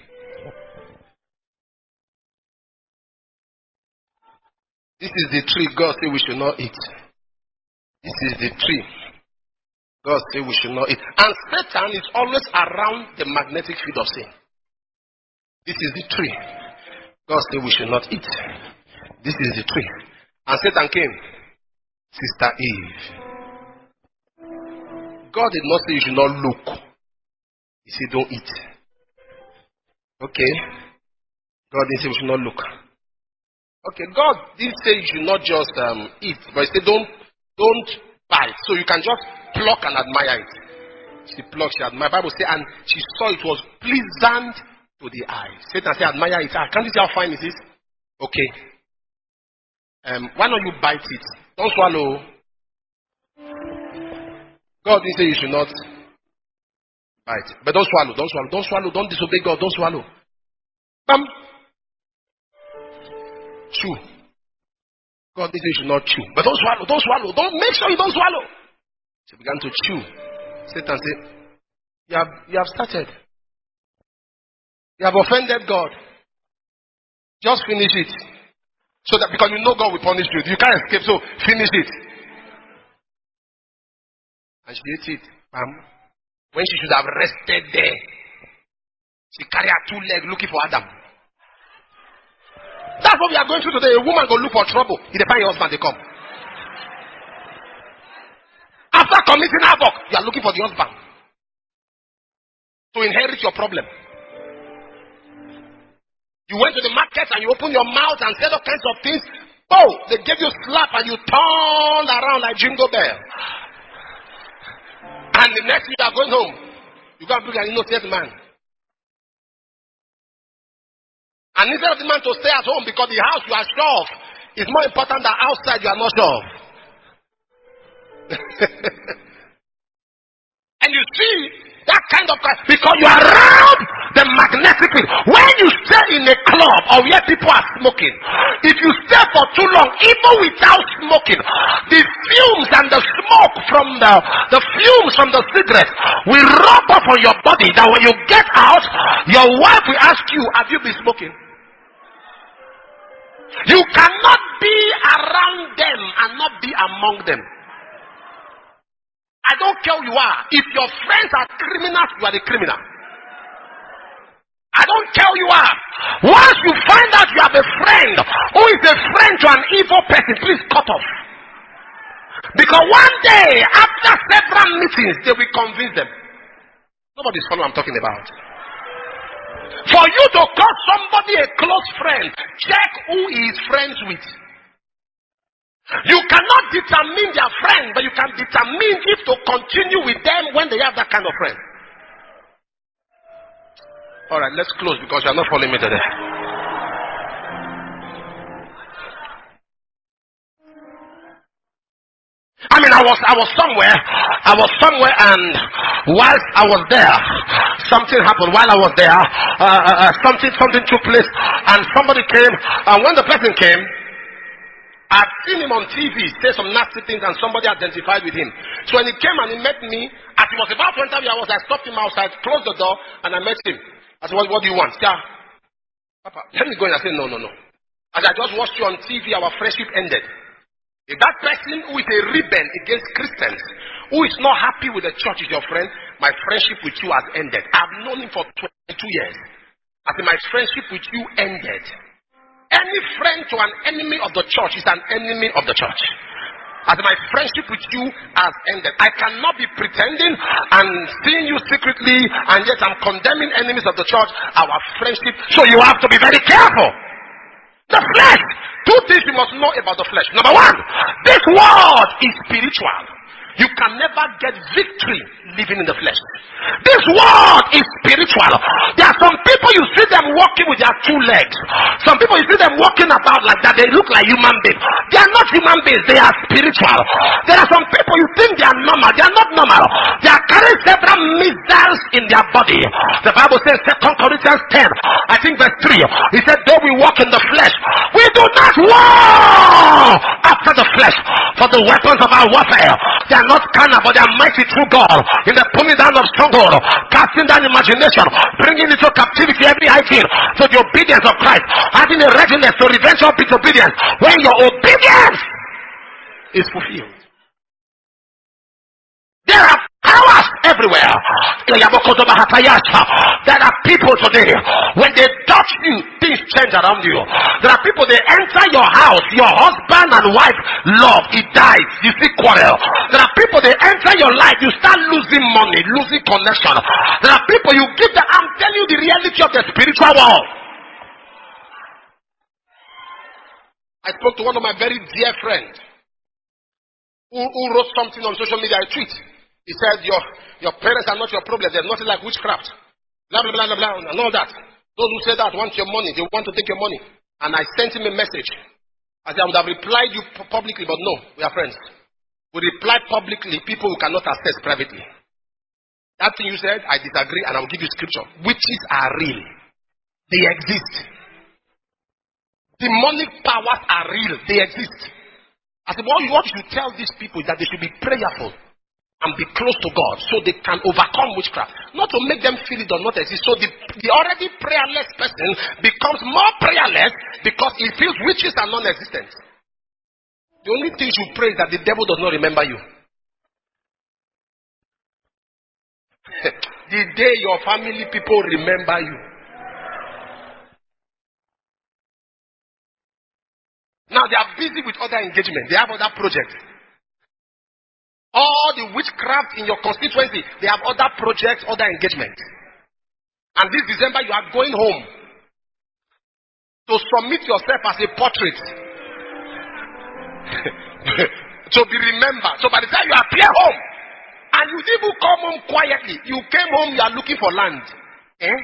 This is the tree God said we should not eat. This is the tree God said we should not eat. And Satan is always around the magnetic field of sin. This is the tree God said we should not eat. This is the tree. And Satan came. Sister Eve. God did not say you should not look. He said don't eat. Okay. God didn't say we should not look. Okay, God didn't say you should not just um, eat, but he said don't don't bite. So you can just pluck and admire it. She plucked, she admired. The Bible says, and she saw it was pleasant to the eye. Satan said, admire it. Ah, can't you see how fine it is? Okay. Um, why don't you bite it? Don't swallow. God didn't say you should not bite. But don't swallow, don't swallow, don't swallow, don't disobey God, don't swallow. Bam. Chew. God didn't say you should not chew. But don't swallow, don't swallow. Don't make sure you don't swallow. She began to chew. Satan said, you have, you have started. You have offended God. Just finish it. So that because you know God will punish you. You can't escape, so finish it. And she ate it. Um, when she should have rested there, she carried her two legs looking for Adam. That's what we are going through today. A woman go look for trouble. If they find your husband, they come. After committing havoc, you are looking for the husband to inherit your problem. You went to the market and you opened your mouth and said all kinds of things. Oh, they gave you a slap and you turned around like Jingle Bell. And the next thing you are going home, you go and bring an innocent man. And instead of the man to stay at home because the house you are sure of is more important than outside you are not sure of. And you see that kind of because you are around the magnetic field. When you stay in a club or where people are smoking, if you stay for too long, even without smoking, the fumes and the smoke from the the fumes from the cigarette will rub off on your body. That when you get out, your wife will ask you, "Have you been smoking?" You cannot be around them and not be among them. I don't care who you are. If your friends are criminals, you are the criminal. I don't care who you are. Once you find out you have a friend who is a friend to an evil person, please cut off. Because one day, after several meetings, they will convince them. Nobody's following what I'm talking about. For you to call somebody a close friend, check who he is friends with. You cannot determine their friend, but you can determine if to continue with them when they have that kind of friend. Alright, let's close because you are not following me today. I mean, I was I was somewhere, I was somewhere, and whilst I was there, something happened. While I was there, uh, uh, something something took place, and somebody came. And when the person came, I'd seen him on T V say some nasty things, and somebody identified with him. So when he came and he met me, as he was about to enter the house, I stopped him outside, closed the door, and I met him. I said, "What, what do you want?" Yeah, Papa, let me go in. I said, "No, no, no." As I just watched you on T V, our friendship ended. If that person who is a rebel against Christians, who is not happy with the church is your friend, my friendship with you has ended. I've known him for twenty-two years. I said, my friendship with you ended. Any friend to an enemy of the church is an enemy of the church. As my friendship with you has ended. I cannot be pretending and seeing you secretly, and yet I'm condemning enemies of the church. Our friendship. So you have to be very careful. The flesh. Two things you must know about the flesh. Number one, this world is spiritual. You can never get victory living in the flesh. This world is spiritual. There are some people you see them walking with their two legs. Some people you see them walking about like that. They look like human beings. They are not human beings. They are spiritual. There are some people you think they are normal. They are not normal. They are carrying several missiles in their body. The Bible says Second Corinthians ten, I think verse three. He said, though we walk in the flesh, we do not war after the flesh. For the weapons of our warfare, they are not carnal, but they are mighty through God in the pulling down of stronghold, casting down imagination, bringing into captivity every high thing to the obedience of Christ, having a readiness to revenge all disobedience when your obedience is fulfilled. There are powers everywhere. There are people today, when they touch you, things change around you. There are people, they enter your house, your husband and wife love, it dies, you see quarrel. There are people, they enter your life, you start losing money, losing connection. There are people, you give them, I'm telling you the reality of the spiritual world. I spoke to one of my very dear friends who, who wrote something on social media, a tweet. He said, your, your parents are not your problem. There's nothing like witchcraft. Blah, blah, blah, blah, blah, and all that. Those who say that want your money. They want to take your money. And I sent him a message. I said, I would have replied you publicly, but no, we are friends. We reply publicly people who cannot access privately. That thing you said, I disagree, and I will give you scripture. Witches are real. They exist. Demonic powers are real. They exist. I said, what you want to tell these people is that they should be prayerful.
and be close to God so they can overcome witchcraft. Not to make them feel it or not exist. So the, the already prayerless person becomes more prayerless because he feels witches are non-existent. The only thing you pray is that the devil does not remember you. The day your family people remember you. Now they are busy with other engagement. They have other projects. All the witchcraft in your constituency, they have other projects, other engagements. And this December you are going home to submit yourself as a portrait. To be remembered. So by the time you appear home, and you didn't even come home quietly, you came home, you are looking for land. Eh?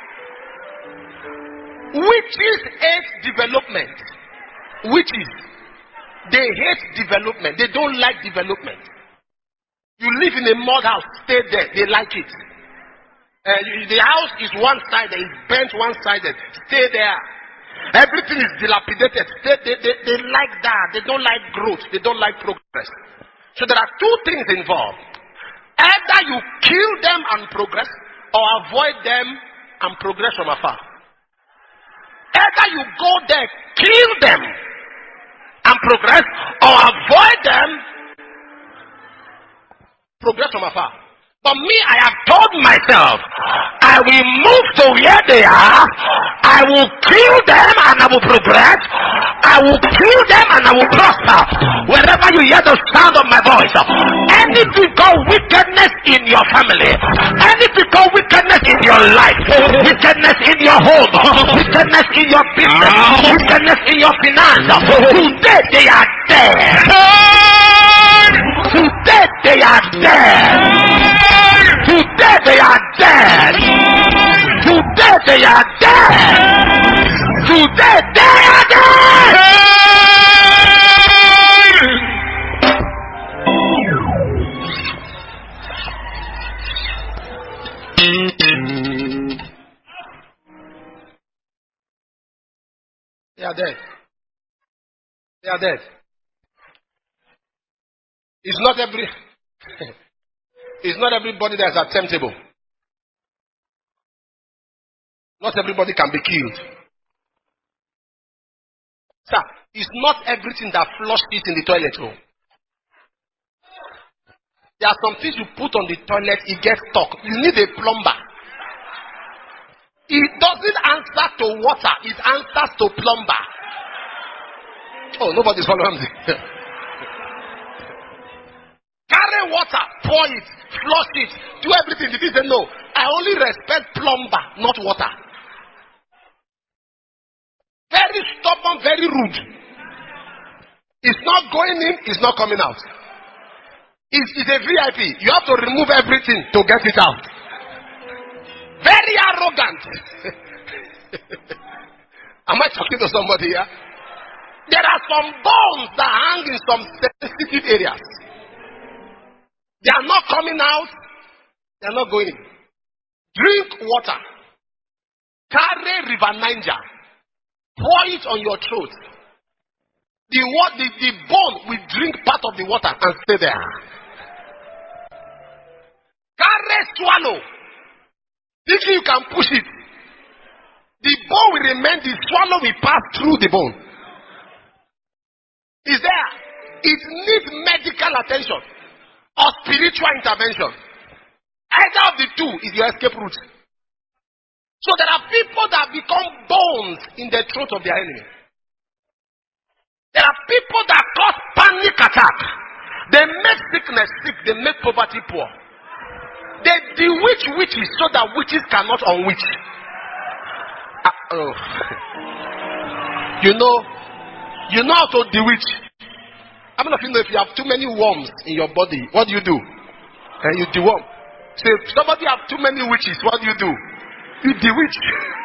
Witches hate development. Witches, they hate development. They don't like development. You live in a mud house, stay there. They like it. Uh, you, the house is one-sided, it's bent one-sided. Stay there. Everything is dilapidated. They, they, they, they like that. They don't like growth. They don't like progress. So there are two things involved. Either you kill them and progress, or avoid them and progress from afar. Either you go there, kill them and progress, or avoid them, progress from afar. But me, I have told myself, I will move to where they are, I will kill them and I will progress, I will kill them and I will prosper. Wherever you hear the sound of my voice, anything called wickedness in your family, anything called wickedness in your life, wickedness in your home, wickedness in your business, wickedness in your finance, today they are dead. Today they are dead. Today they are dead. Today they are dead. Today they are dead. They are dead. They are dead. It's not every it's not everybody that is attemptable. Not everybody can be killed. Sir, it's not everything that flushes in the toilet. Oh. There are some things you put on the toilet, it gets stuck. You need a plumber. It doesn't answer to water, it answers to plumber. Oh, nobody's following me. Carry water, pour it, flush it, do everything. Did he say no? I only respect plumber, not water. Very stubborn, very rude. It's not going in, it's not coming out. It's, it's a V I P. You have to remove everything to get it out. Very arrogant. Am I talking to somebody here? There are some bones that hang in some sensitive areas. They are not coming out. They are not going in. Drink water. Carry River Niger. Pour it on your throat. The, the, the bone will drink part of the water and stay there. Carry swallow. If you can push it, the bone will remain, the swallow will pass through the bone. Is there? It needs medical attention or spiritual intervention. Either of the two is your escape route. So there are people that become bones in the throat of their enemy. There are people that cause panic attack. They make sickness sick. They make poverty poor. They bewitch witches so that witches cannot unwitch. Uh, oh. You know, you know how to bewitch. I mean, if you know if you have too many worms in your body, what do you do? And you deworm. So if somebody have too many witches, what do you do? You bewitch.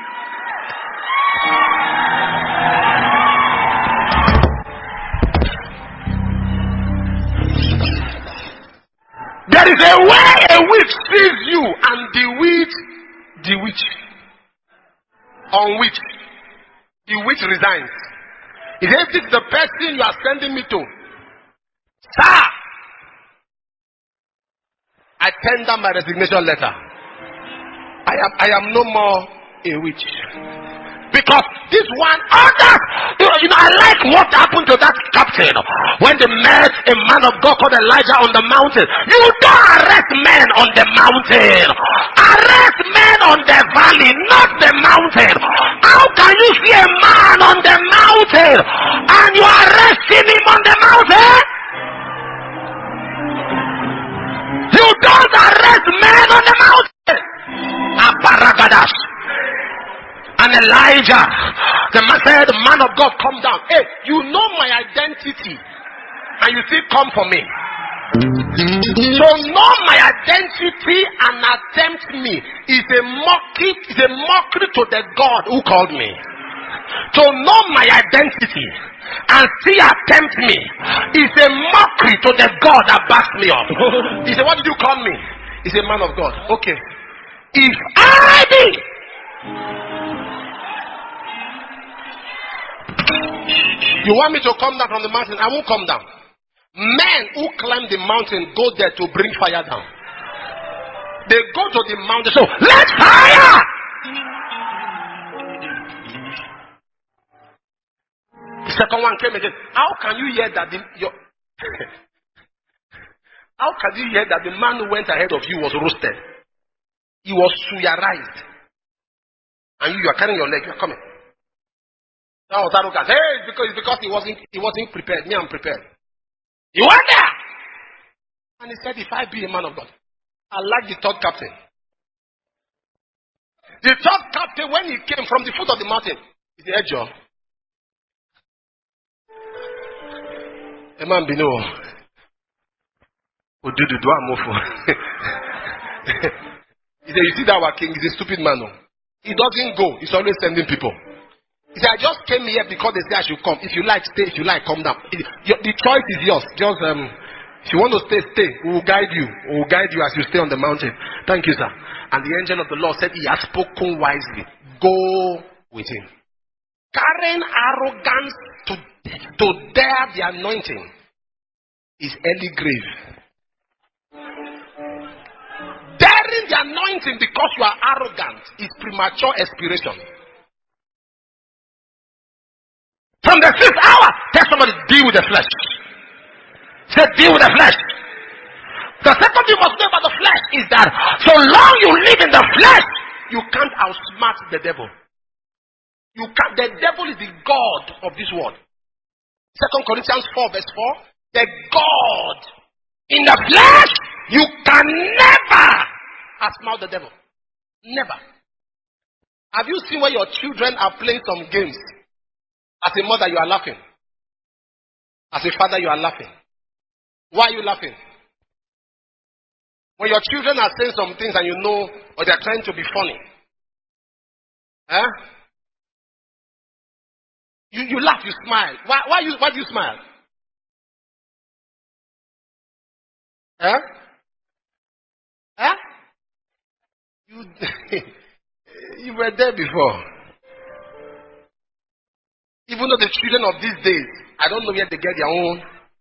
There is a way a witch sees you and the witch, the witch, on which the witch resigns. He says, "This is the person you are sending me to. Sir,
I tender my resignation letter. I am I am no more a witch.
Because this one, others, you know, you know, I like what happened to that captain when they met a man of God called Elijah on the mountain. You don't arrest men on the mountain. Arrest men on the valley, not the mountain. How can you see a man on the mountain and you are arresting him on the mountain? You don't arrest men on the mountain. Aparagadas. And Elijah, the man said, the man of God, come down. Hey, you know my identity, and you still come for me. So know my identity and attempt me is a mockery, is a mockery to the God who called me. To know my identity and still attempt me is a mockery to the God that backed me up. He said, what did you call me? He said, man of God. Okay. If I be you want me to come down from the mountain? I won't come down. Men who climb the mountain go there to bring fire down. They go to the mountain. So let fire. The second one came again. How can you hear that the your how can you hear that the man who went ahead of you was roasted? He was suyarized. And you, you are carrying your leg, you are coming. That was arrogant. Hey, it's because, it's because he wasn't he wasn't prepared. Me, I'm prepared. You went there. And he said, if I be a man of God, I like the third captain. The third captain, when he came from the foot of the mountain, he said, hey, Joe. A man be no. He said, you see that our king is a stupid man. No? He doesn't go. He's always sending people. He said, I just came here because they say I should come. If you like, stay. If you like, come down. It, your, the choice is yours. Just um, if you want to stay, stay. We will guide you. We will guide you as you stay on the mountain. Thank you, sir. And the angel of the Lord said, he has spoken wisely. Go with him. Carrying arrogance to, to dare the anointing is early grave. Daring the anointing because you are arrogant is premature expiration. From the fifth hour, tell somebody, deal with the flesh. Say, deal with the flesh. The second thing you must know about the flesh is that so long you live in the flesh, you can't outsmart the devil. You can't. The devil is the God of this world. Second Corinthians four verse four. The God in the flesh, you can never outsmart the devil. Never. Have you seen where your children are playing some games? As a mother, you are laughing. As a father, you are laughing. Why are you laughing? When your children are saying some things and you know, or they are trying to be funny. Huh? You, you laugh, you smile. Why, why, you, why do you smile? Huh? Huh? You, you were there before. Even though the children of these days, I don't know where they get their own.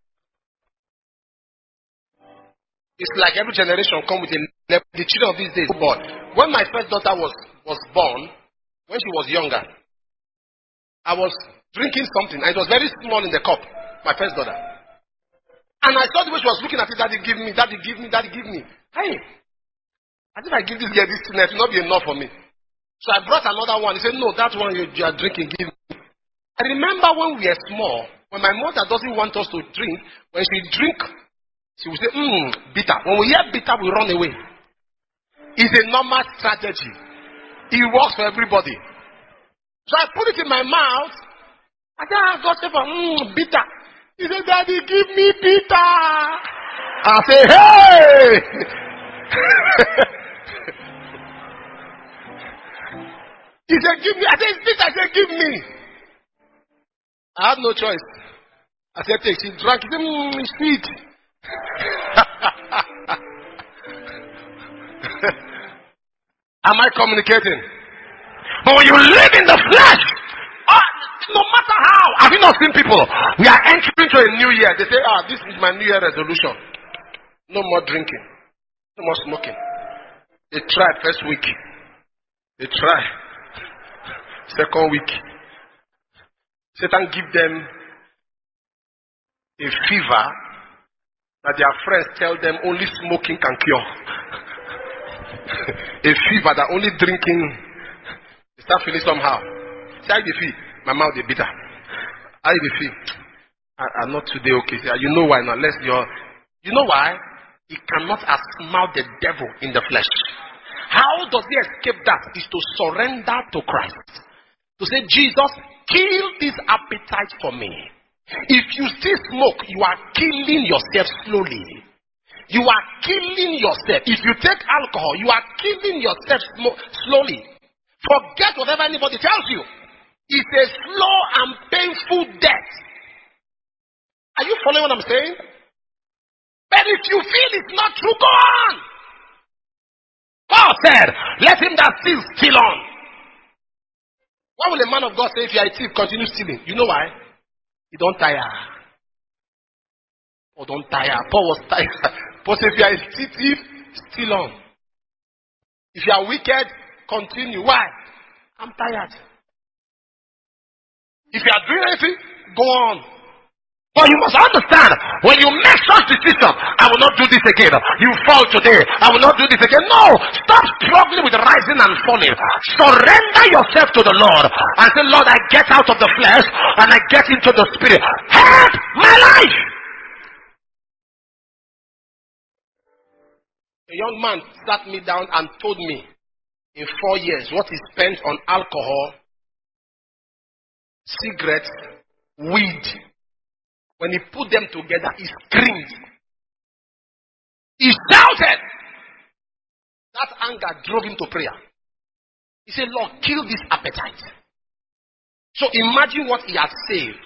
It's like every generation come with a level. The children of these days, born. When my first daughter was, was born, when she was younger, I was drinking something, and it was very small in the cup, my first daughter. And I saw the way she was looking at it, daddy give me, daddy give me, daddy give me. Hey, I think I give this girl this thing, it will not be enough for me. So I brought another one. He said, no, that one you, you are drinking, give me. I remember when we were small, when my mother doesn't want us to drink, when she drink, she will say, mmm, bitter. When we hear bitter, we run away. It's a normal strategy. It works for everybody. So I put it in my mouth, and then I got it for, mmm, bitter. He said, daddy, give me bitter. I say, hey! He said, give me. I said, it's bitter. I said, give me. I had no choice. I said, take. She drank. She said, mmm, it's sweet. Am I communicating? But when you live in the flesh, oh, no matter how, have you not seen people? We are entering into a new year. They say, ah, this is my new year resolution. No more drinking.
No more smoking. They try first week. They try. Second week. Satan give them a fever that their friends tell them only smoking can cure. A fever that only drinking, they start feeling somehow. Say, how they feel? My mouth is bitter. How they feel? I, I'm not today okay. Say, you know why not? Unless you're, you know why? He cannot outsmart the devil in the flesh. How does he escape that? Is to surrender to Christ. To say, Jesus, kill this appetite for me. If you still smoke, you are killing yourself slowly. You are killing yourself. If you take alcohol, you are killing yourself sm- slowly. Forget whatever anybody tells you. It's a slow and painful death. Are you following what I'm saying? But if you feel it's not true, go on. Paul said, let him that steals steal on. Why will a man of God say if you are a thief, continue stealing? You know why? You don't tire. Or don't tire. Paul was tired. Paul said if you are a thief, steal on. If you are wicked, continue. Why? I'm tired. If you are doing anything, go on. But you must understand, when you make such decision, I will not do this again. You fall today, I will not do this again. No! Stop struggling with rising and falling. Surrender yourself to the Lord and say, Lord, I get out of the flesh and I get into the spirit. Help my life! A young man sat me down and told me in four years what he spent on alcohol, cigarettes, weed. When he put them together, he screamed. He shouted. That anger drove him to prayer. He said, Lord, kill this appetite. So imagine what he has saved.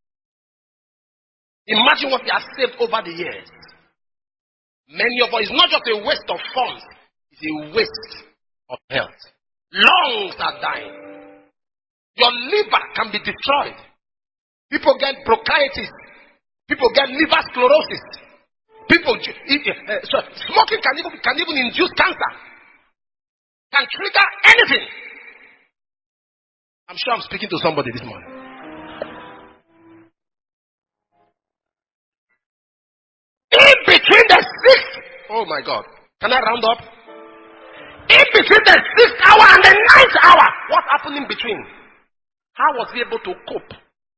Imagine what he has saved over the years. Many of us, it's not just a waste of funds, it's a waste of health. Lungs are dying. Your liver can be destroyed. People get bronchitis. People get liver sclerosis. People, uh, so smoking can even, can even induce cancer. Can trigger anything. I'm sure I'm speaking to somebody this morning. In between the sixth, oh my God, can I round up? In between the sixth hour and the ninth hour, what happened in between? How was he able to cope?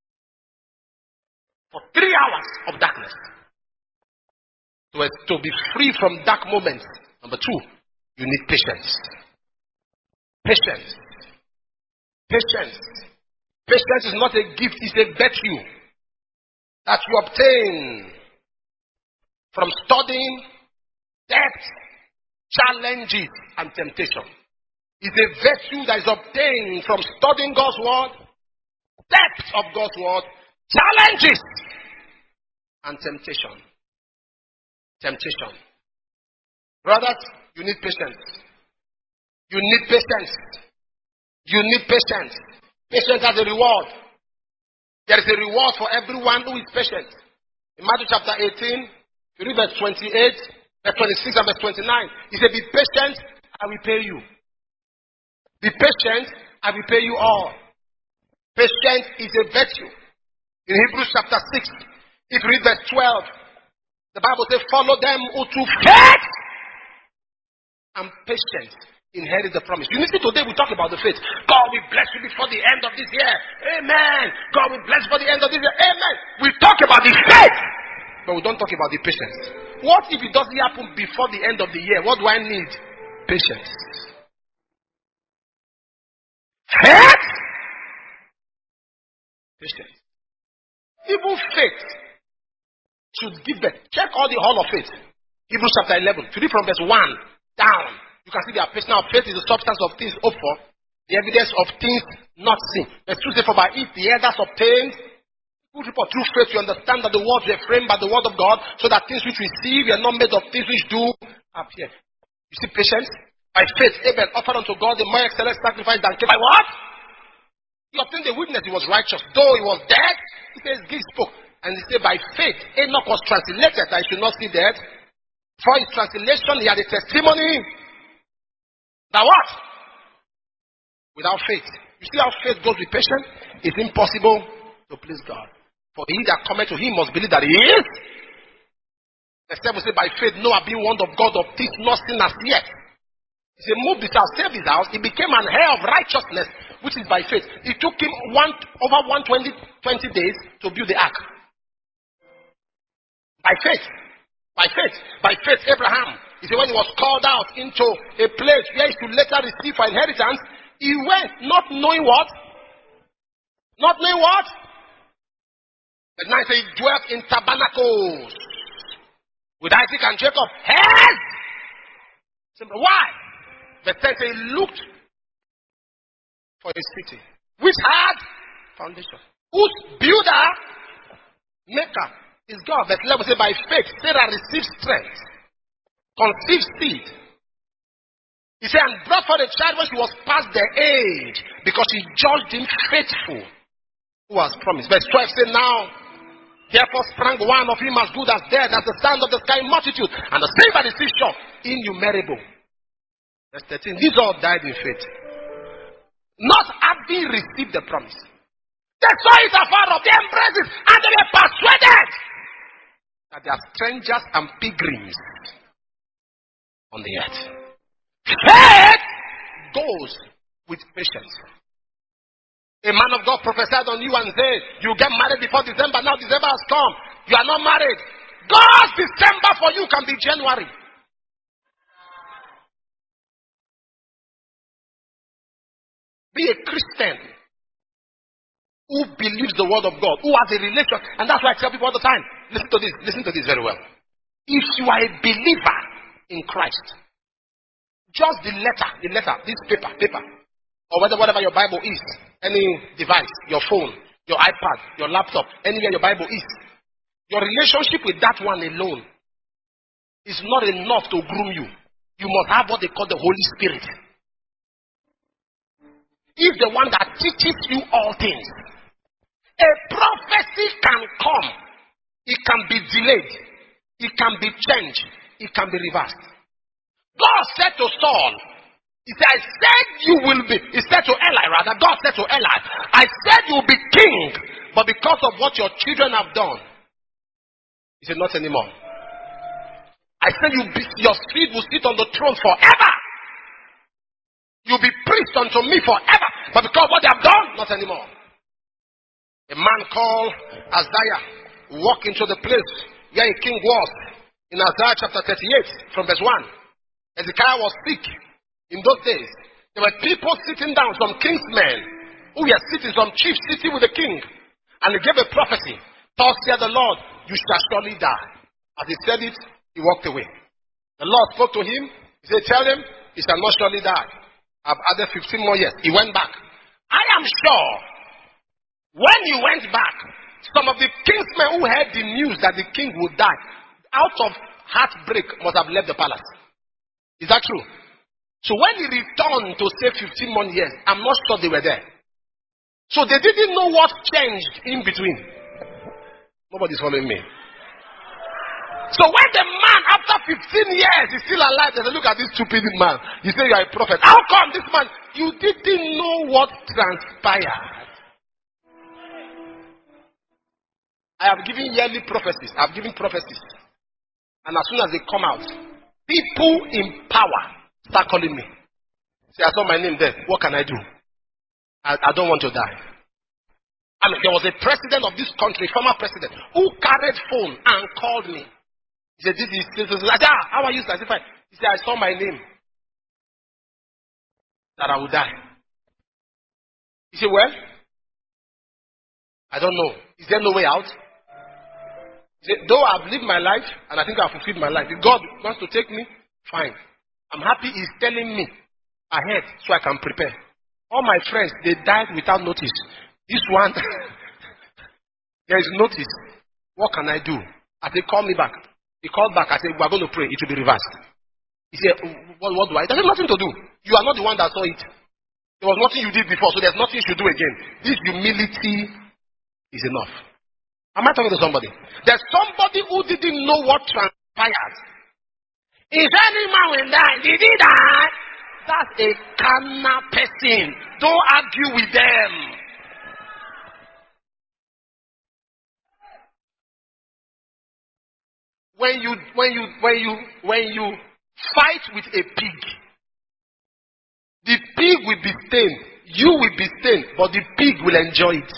For three hours of darkness. To, to be free from dark moments. Number two, you need patience. Patience. Patience. Patience is not a gift, it's a virtue that you obtain from studying depth, challenges, and temptation. It's a virtue that is obtained from studying God's word, depth of God's word, challenges, and temptation. Temptation. Brothers, you need patience. You need patience. You need patience. Patience has a reward. There is a reward for everyone who is patient. In Matthew chapter eighteen, you read verse twenty-eight, verse twenty-six, and verse twenty-nine. He said, be patient, I will pay you. Be patient, I will pay you all. Patience is a virtue. In Hebrews chapter six, if you read verse twelve, the Bible says, follow them who through faith and patience inherit the promise. You see, today we talk about the faith. God will bless you before the end of this year. Amen. God will bless you before the end of this year. Amen. We talk about the faith, but we don't talk about the patience. What if it doesn't happen before the end of the year? What do I need? Patience. Faith? Patience. Even faith should give birth. Check all the hall of faith. Hebrews chapter eleven. To read from verse one down. You can see their patience. Now faith is the substance of things hoped for, the evidence of things not seen. Verse two says, for by it the elders obtained good report. Through faith you understand that the words were framed by the word of God, so that things which we see were not made of things which do appear. You see patience? By faith Abel offered unto God the more excellent sacrifice than Cain. By what? He obtained the witness, he was righteous. Though he was dead, he says, he spoke. And he said, by faith, Enoch was translated that he should not see death. For his translation, he had a testimony that what? Without faith. You see how faith goes with patience? It's impossible to please God. For he that cometh to him must believe that he is. The seven say, by faith, Noah being warned of God of this nothing as yet. He said, moved it shall save his house. He became an heir of righteousness, which is by faith. It took him one over one hundred twenty days to build the ark. By faith. By faith. By faith, Abraham. He said, when he was called out into a place where he should later receive for inheritance, he went not knowing what? Not knowing what? But now he said he dwelt in tabernacles with Isaac and Jacob. Yes! Why? The text says he looked for a city which had foundation, whose builder, maker is God. Verse eleven says, by faith Sarah received strength, conceived seed. He said, and brought forth a child when she was past the age, because she judged him faithful who has promised. Verse twelve says, now therefore sprang one of him as good as dead, as the sand of the sky in multitude, and the same by the seashore, innumerable. Verse thirteen, these all died in faith, not having received the promise. They saw it afar off, they embraced it, and they were persuaded that they are strangers and pilgrims on the earth. Faith goes with patience. A man of God prophesied on you and said, you get married before December. Now December has come. You are not married. God's December for you can be January. Be a Christian who believes the word of God, who has a relation. And that's why I tell people all the time, listen to this, listen to this very well. If you are a believer in Christ, just the letter, the letter, this paper, paper, or whether whatever your Bible is, any device, your phone, your iPad, your laptop, anywhere your Bible is, your relationship with that one alone is not enough to groom you. You must have what they call the Holy Spirit. He's the one that teaches you all things. A prophecy can come. It can be delayed. It can be changed. It can be reversed. God said to Saul, he said, I said you will be, he said to Eli rather, God said to Eli, I said you will be king, but because of what your children have done, he said, not anymore. I said you be, your seed will sit on the throne forever. You'll be priest unto me forever, but because of what they have done, not anymore. A man called Isaiah walked into the place where a king was in Isaiah chapter thirty-eight from verse one. Hezekiah was sick. In those days, there were people sitting down, some kingsmen, who were sitting, some chiefs sitting with the king. And he gave a prophecy. Thus said the Lord, you shall surely die. As he said it, he walked away. The Lord spoke to him. He said, tell him, he shall not surely die. I've added fifteen more years. He went back. I am sure, when he went back, some of the kingsmen who heard the news that the king would die, out of heartbreak, must have left the palace. Is that true? So when he returned to say fifteen more years, I'm not sure they were there. So they didn't know what changed in between. Nobody's following me. So when the man, after fifteen years, is still alive, they say, look at this stupid man. You say you are a prophet. How come this man? You didn't know what transpired. I have given yearly prophecies. I have given prophecies. And as soon as they come out, people in power start calling me. Say, I saw my name there. What can I do? I, I don't want to die. I mean, there was a president of this country, former president, who carried phone and called me. He said, this is, this is like, ah, how are you satisfied? He said, I saw my name. That I would die. He said, well, I don't know. Is there no way out? He said, though I've lived my life, and I think I've fulfilled my life. If God wants to take me, fine. I'm happy he's telling me ahead so I can prepare. All my friends, they died without notice. This one, there is notice. What can I do? As they call me back. He called back. I said, we're going to pray. It will be reversed. He said, what, what do I? There's nothing to do. You are not the one that saw it. There was nothing you did before, so there's nothing you should do again. This humility is enough. Am I talking to somebody? There's somebody who didn't know what transpired.
If any man will die, did he die? That's a carnal person. Don't argue with them. When you when you when you when you fight with a pig, the pig will be stained. You will be stained, but the pig will enjoy it.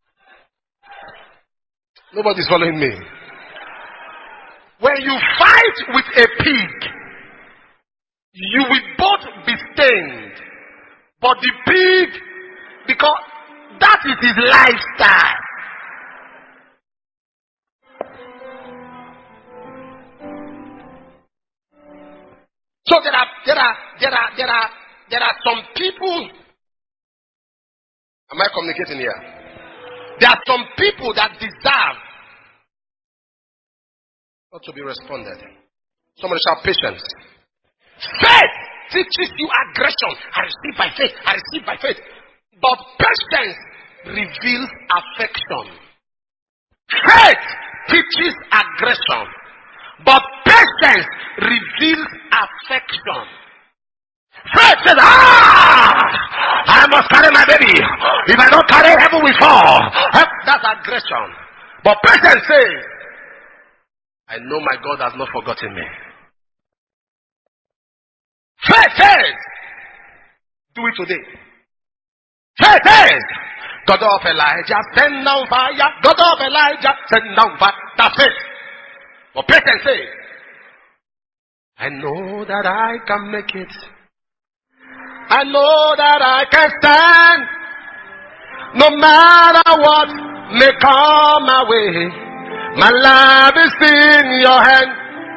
Nobody's following me. When you fight with a pig, you will both be stained. But the pig, because that is his lifestyle. So there are there are there are there are there are some people. Am I communicating here? There are some people that deserve not to be responded. Somebody shout patience. Faith teaches you aggression. I receive by faith. I receive by faith. But patience reveals affection. Faith teaches aggression. But patience reveals affection. Faith says, ah, I must carry my baby. If I don't carry, heaven will fall. That's aggression. But patience says, I know my God has not forgotten me. Faith says, do it today. Faith says, God of Elijah, send down fire. God of Elijah, send down fire. That's it. But patience says, I know that I can make it. I know that I can stand. No matter what may come my way, my life is in your hand.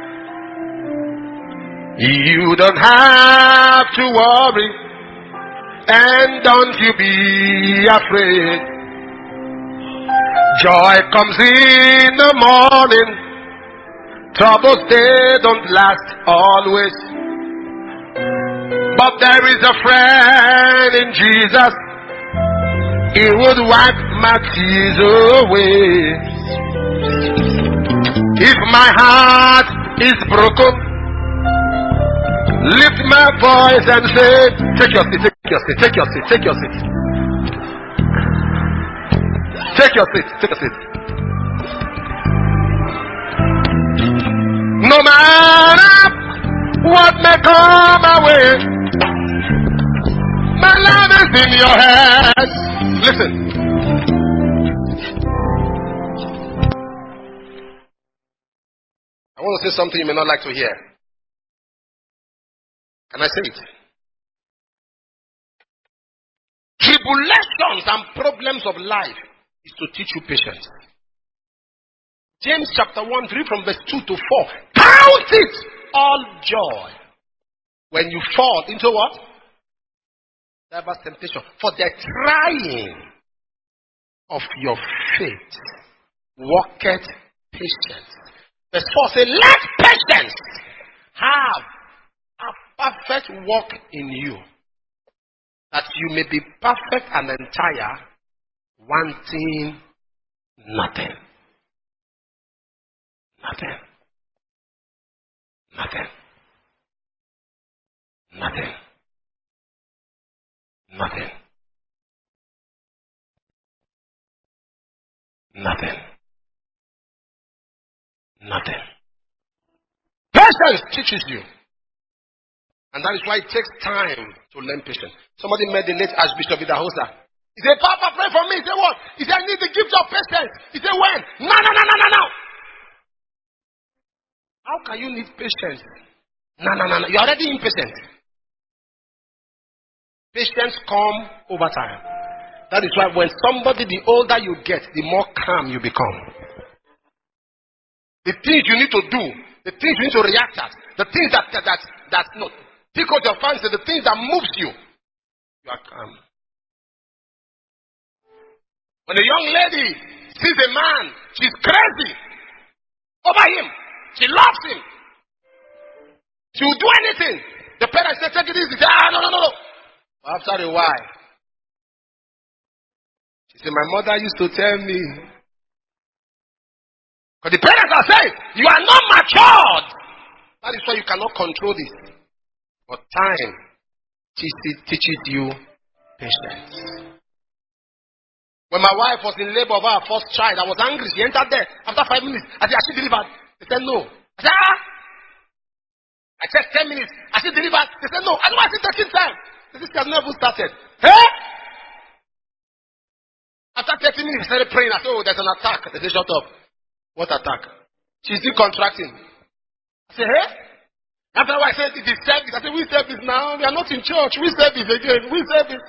You don't have to worry, and don't you be afraid. Joy comes in the morning. Troubles, they don't last always. But there is a friend in Jesus. He would wipe my tears away. If my heart is broken, lift my voice and say, take your seat, take your seat, take your seat, take your seat. Take your seat, take your seat. No matter what may come my way, my love is in your hands. Listen. I want to say something you may not like to hear. Can I say it? Tribulations and problems of life is to teach you patience. James chapter one, read from verse two to four. Count it all joy when you fall into what? Diverse temptation. For the trying of your faith worketh patience. Verse four says, let patience have a perfect work in you, that you may be perfect and entire, wanting nothing. Nothing. Nothing. Nothing. Nothing. Nothing. Nothing. Patience teaches you. And that is why it takes time to learn patience. Somebody met the late Archbishop Idahosa. He said, Papa, pray for me. He said, what? He said, I need the gift of patience. He said, when? No, no, no, no, no, no. How can you need patience? No, no, no, no. You're already impatient. Patience comes over time. That is why when somebody, the older you get, the more calm you become. The things you need to do, the things you need to react at, the things that, that, that, that no, tickle your fancy, the things that moves you, you are calm. When a young lady sees a man, she's crazy over him. She loves him. She will do anything. The parents say, take it easy. Say, ah, no, no, no, no. After a while, she said, my mother used to tell me. Because the parents are saying, you are not matured.
That is why you cannot control this. But time teaches, teaches you patience. When my wife was in labor of her first child, I was angry. She entered there. After five minutes, I said, "Has she delivered?" They said, "No." I said, "Ah." I said, ten minutes. "Has she delivered?" They said, "No." I know I said thirteen times. This has never started. Hey! After thirty minutes, I started praying. I said, "Oh, there's an attack." They said, "Shut up." "What attack?" "She's still contracting." I said, "Hey?" After I said, "It is service." I said, "We service now. We are not in church. We service again. We service."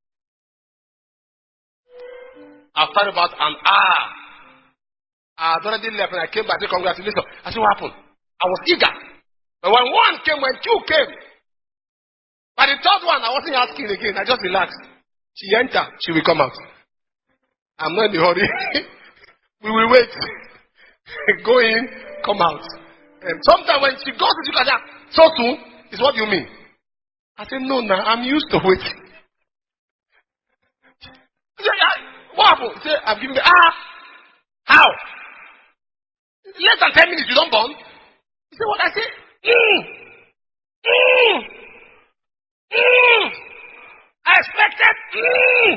After about an hour, I had already left and I came back. I said, "Congratulations." I said, "What happened?" I was eager. But when one came, when two came, by the third one, I wasn't asking again. I just relaxed. She enter, she will come out. I'm not in a hurry. We will wait. Go in, come out. And sometimes when she goes to you, so soon, is what you mean? I said, "No, no, I'm used to waiting." He said, "Yeah, what happened?" He said, "I'm giving the, ah, how? Less than ten minutes, you don't burn?" He said, "What?" I said, mm, mm, mm. I expected, mm.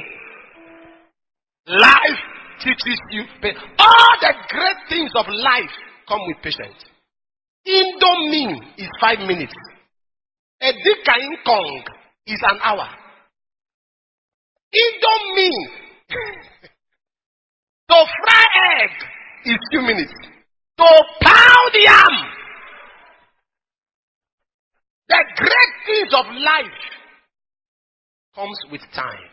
Life teaches you patience. All the great things of life come with patience. Indomie is five minutes. A Dikain Kong is an hour. Indomie to fry egg is two minutes. To pound yam. The great things of life comes with time.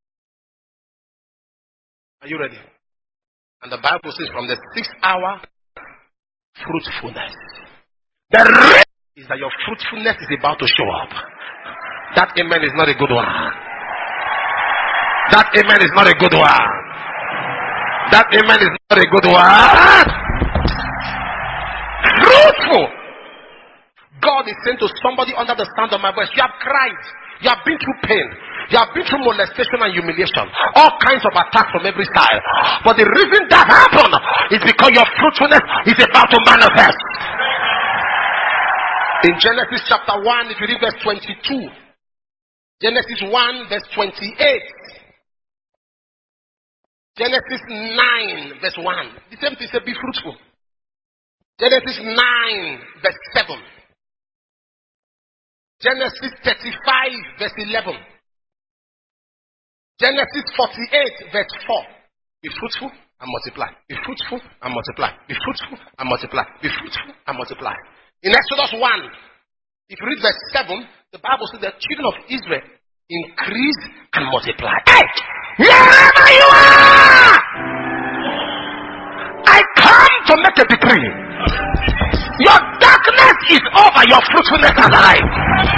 Are you ready? And the Bible says from the sixth hour, fruitfulness. The rest is that your fruitfulness is about to show up. That amen is not a good one. That amen is not a good one. That amen is not a good one. Fruitful. God is saying to somebody under the sound of my voice, you have cried. You have been through pain. You have been through molestation and humiliation. All kinds of attacks from every side. But the reason that happened is because your fruitfulness is about to manifest. In Genesis chapter one, if you read verse twenty-two. Genesis one, verse twenty-eight. Genesis nine, verse one. The same thing said, be fruitful. Genesis nine, verse seven. Genesis thirty-five, verse eleven. Genesis forty-eight, verse four. Be fruitful and multiply. Be fruitful and multiply. Be fruitful and multiply. Be fruitful and multiply. In Exodus one, if you read verse seven, the Bible says the children of Israel increase and multiply. Hey! Wherever you are, I come to make a decree. Your darkness is over, your fruitfulness alive.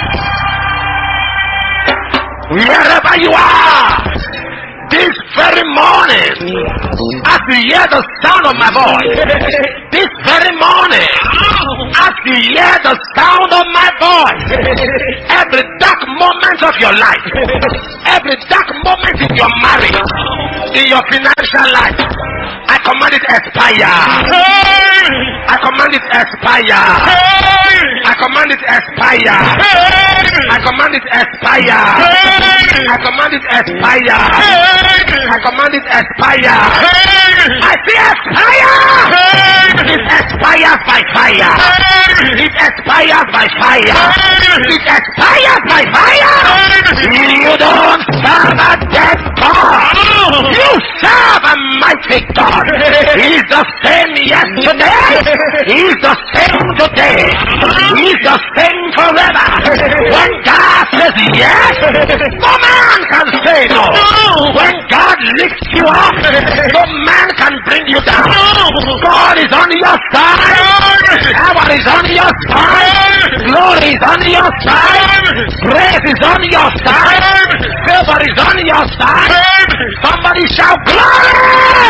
Wherever you are, this very morning, as you hear the sound of my voice, this very morning, as you hear the sound of my voice, every dark moment of your life, every dark moment in your marriage, in your financial life, I command it expire. I command it expire. I command it expire. I command it expire. I command it expire. I command it expire. I say expire. It expires by fire. It expires by fire. It expires by fire. You don't serve a dead God. You serve a mighty God. He's the same yesterday. He's the same today. He's the same forever. When God says yes, no man can say no. When God lifts you up, no man can bring you down. God is on your side. Power is on your side. Glory is on your side. Grace is on your side. Favor is on your side. Somebody shout glory!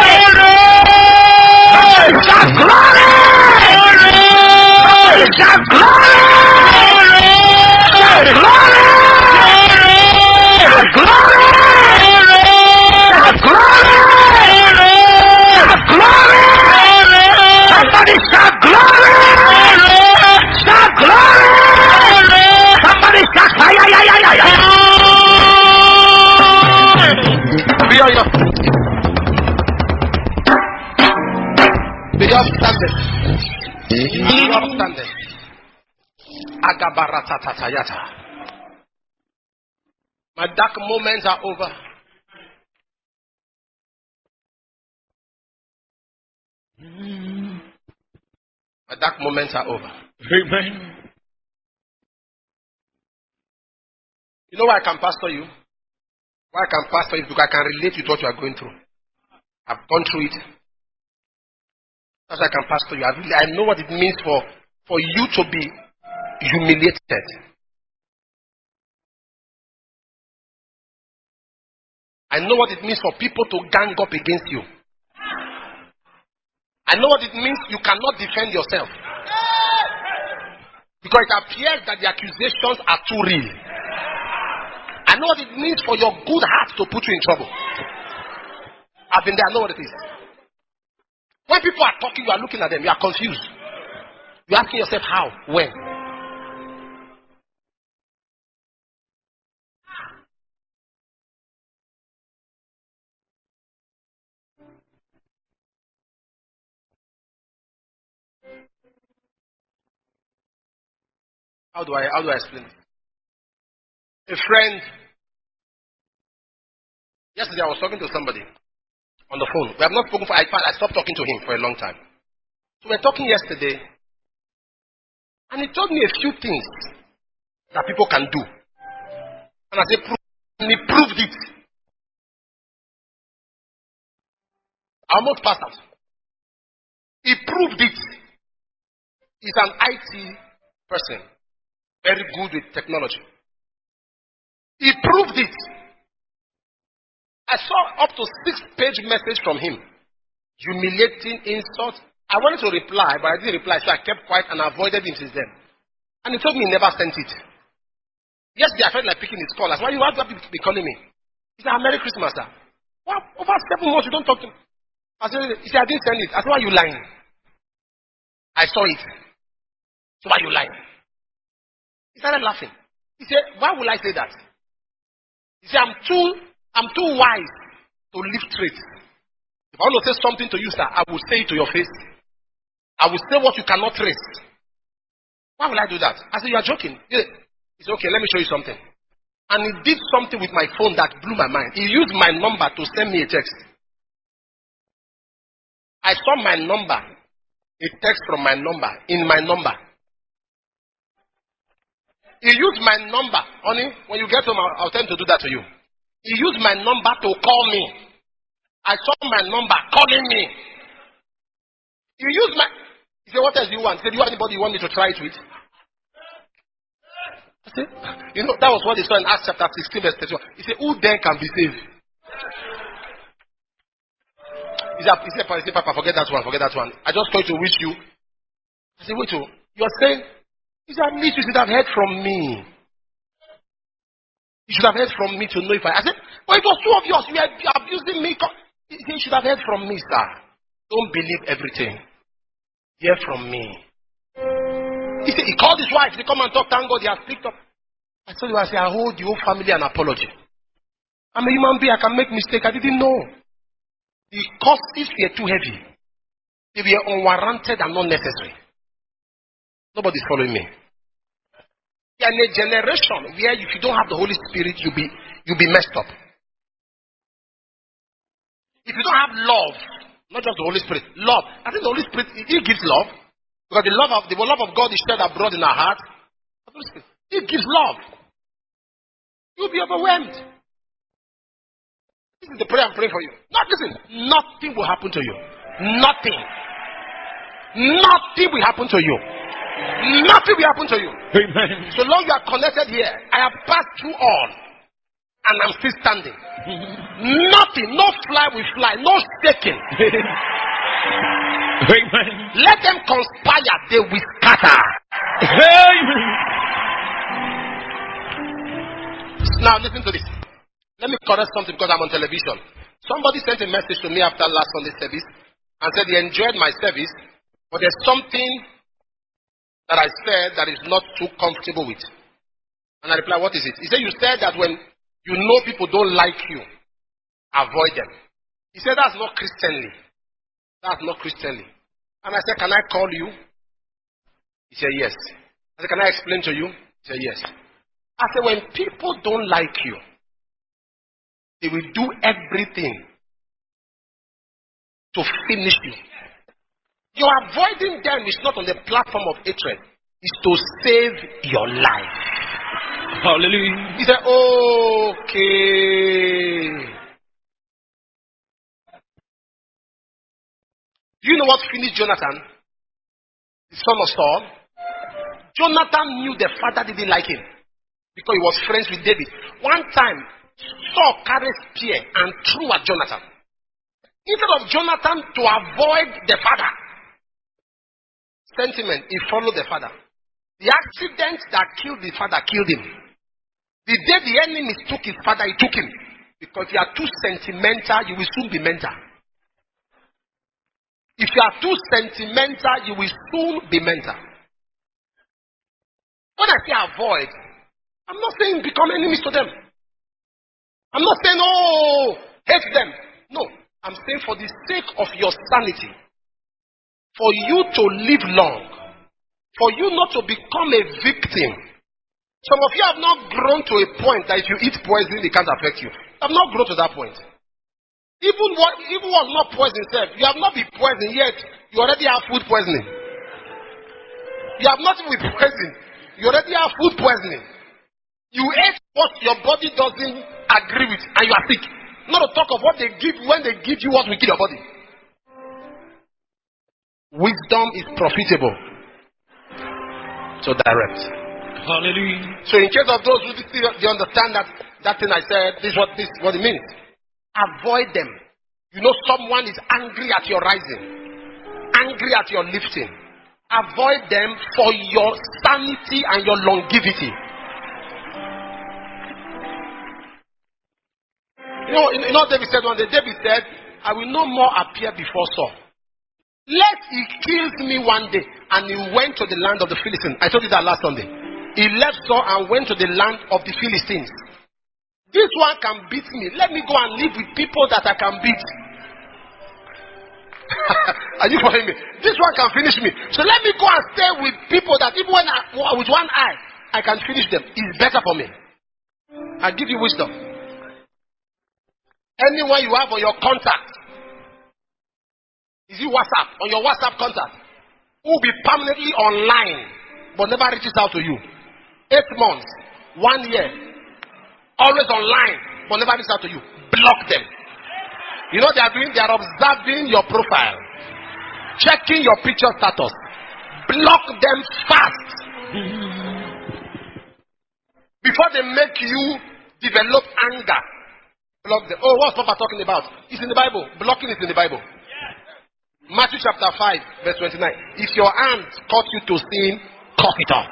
Somebody shout glory! Somebody shout glory! Shout glory! Shout glory! Shout glory! Shout glory! Somebody shout glory! Shout glory! You are standing. Agabaratatatayata. My dark moments are over. My dark moments are over.
Amen.
You know why I can pastor you? Why I can pastor you? Because I can relate with what you are going through. I've gone through it. That's why I can pastor you. I, really, I know what it means for, for you to be humiliated. I know what it means for people to gang up against you. I know what it means you cannot defend yourself. Because it appears that the accusations are too real. I know what it means for your good heart to put you in trouble. I've been there, I know what it is. When people are talking, you are looking at them, you are confused. You're asking yourself how, when. How do I how do I explain it? A friend. Yesterday I was talking to somebody on the phone. We have not spoken for I I stopped talking to him for a long time. So we were talking yesterday, and he told me a few things that people can do. And I said, prove, and he proved it. I almost passed out. He proved it. He's an I T person, very good with technology. He proved it. I saw up to six-page message from him, humiliating insults. I wanted to reply, but I didn't reply, so I kept quiet and avoided him since then. And he told me he never sent it. Yesterday, I felt like picking his call. I said, why you have to be calling me? He said, Merry Christmas, sir. Well, over seven months, you don't talk to me. I said, he said, I didn't send it. I said, why are you lying? I saw it. So why are you lying? He started laughing. He said, why would I say that? He said, I'm too, I'm too wise to live straight. If I want to say something to you, sir, I will say it to your face. I will say what you cannot trace. Why will I do that? I said, you are joking. He said, okay, let me show you something. And he did something with my phone that blew my mind. He used my number to send me a text. I saw my number, a text from my number, in my number. He used my number, honey, when you get home, I'll, I'll tell him to do that to you. He used my number to call me. I saw my number calling me. He used my, he said, what else do you want? He said, do you have anybody you want me to try it with? I said, you know, that was what they saw in Acts chapter sixteen, verse thirty-one. He said, who then can be saved? He said, he said, he said, Papa, forget that one, forget that one. I just tried to wish you. I said, wait, oh, you're saying, he said, at least you should have heard from me. You should have heard from me to know if I. I said, well, it was too obvious. You were abusing me. He said, you should have heard from me, sir. Don't believe everything. Hear from me. He said, he called his wife. They come and talk. Thank God they have picked up. I told you, I said, I hold the whole family an apology. I'm a human being. I can make mistakes. I didn't know. The costs were too heavy. They were unwarranted and unnecessary. Nobody's following me. We are in a generation where if you don't have the Holy Spirit, you'll be, you'll be messed up. If you don't have love, not just the Holy Spirit, love. I think the Holy Spirit, He gives love. Because the love of the love of God is shed abroad in our heart. He gives love. You'll be overwhelmed. This is the prayer I'm praying for you. Not listen, nothing will happen to you. Nothing. Nothing will happen to you. Nothing will happen to you.
Amen.
So long you are connected here, I have passed through all, and I'm still standing. Nothing, no fly will fly, no shaking.
Amen.
Let them conspire, they will scatter.
Amen.
Now listen to this. Let me correct something because I'm on television. Somebody sent a message to me after last Sunday service and said he enjoyed my service, but there's something that I said that is not too comfortable with. And I replied, what is it? He said, you said that when you know people don't like you, avoid them. He said, that's not Christianly. That's not Christianly. And I said, can I call you? He said, yes. I said, can I explain to you? He said, yes. I said, when people don't like you, they will do everything to finish you. Your avoiding them is not on the platform of hatred. It's to save your life.
Hallelujah.
He said, okay. Do you know what finished Jonathan? The son of Saul. Jonathan knew the father didn't like him because he was friends with David. One time, Saul carried spear and threw at Jonathan. Instead of Jonathan to avoid the father, sentiment, he followed the father. The accident that killed the father killed him. The day the enemy took his father, he took him. Because you are too sentimental, you will soon be mental. If you are too sentimental, you will soon be mental. When I say avoid, I'm not saying become enemies to them. I'm not saying, oh, hate them. No, I'm saying for the sake of your sanity, for you to live long, for you not to become a victim. Some of you have not grown to a point that if you eat poison, it can't affect you. You have not grown to that point. Even what even what not poison itself, you have not been poisoned yet. You already have food poisoning. You have not been poisoned. You already have food poisoning. You ate what your body doesn't agree with, and you are sick. Not to talk of what they give when they give you what will kill your body. Wisdom is profitable. So direct.
Hallelujah.
So in case of those who still they understand that that thing I said, this is what this is what it means. Avoid them. You know someone is angry at your rising, angry at your lifting. Avoid them for your sanity and your longevity. You know, you know David said one day, David said, I will no more appear before Saul. Lest he kills me one day. And he went to the land of the Philistines. I told you that last Sunday. He left Saul and went to the land of the Philistines. This one can beat me. Let me go and live with people that I can beat. Are you following me? This one can finish me. So let me go and stay with people that even when I, with one eye, I can finish them. It's better for me. I give you wisdom. Anyone you have on your contact, is it WhatsApp? On your WhatsApp contact, who will be permanently online but never reaches out to you. Eight months, one year, always online but never reaches out to you. Block them. You know they are doing? They are observing your profile, checking your picture status. Block them fast before they make you develop anger. Block them. Oh, what's Papa talking about? It's in the Bible. Blocking is in the Bible. Matthew chapter five, verse twenty-nine. If your hand caught you to sin, cut it off.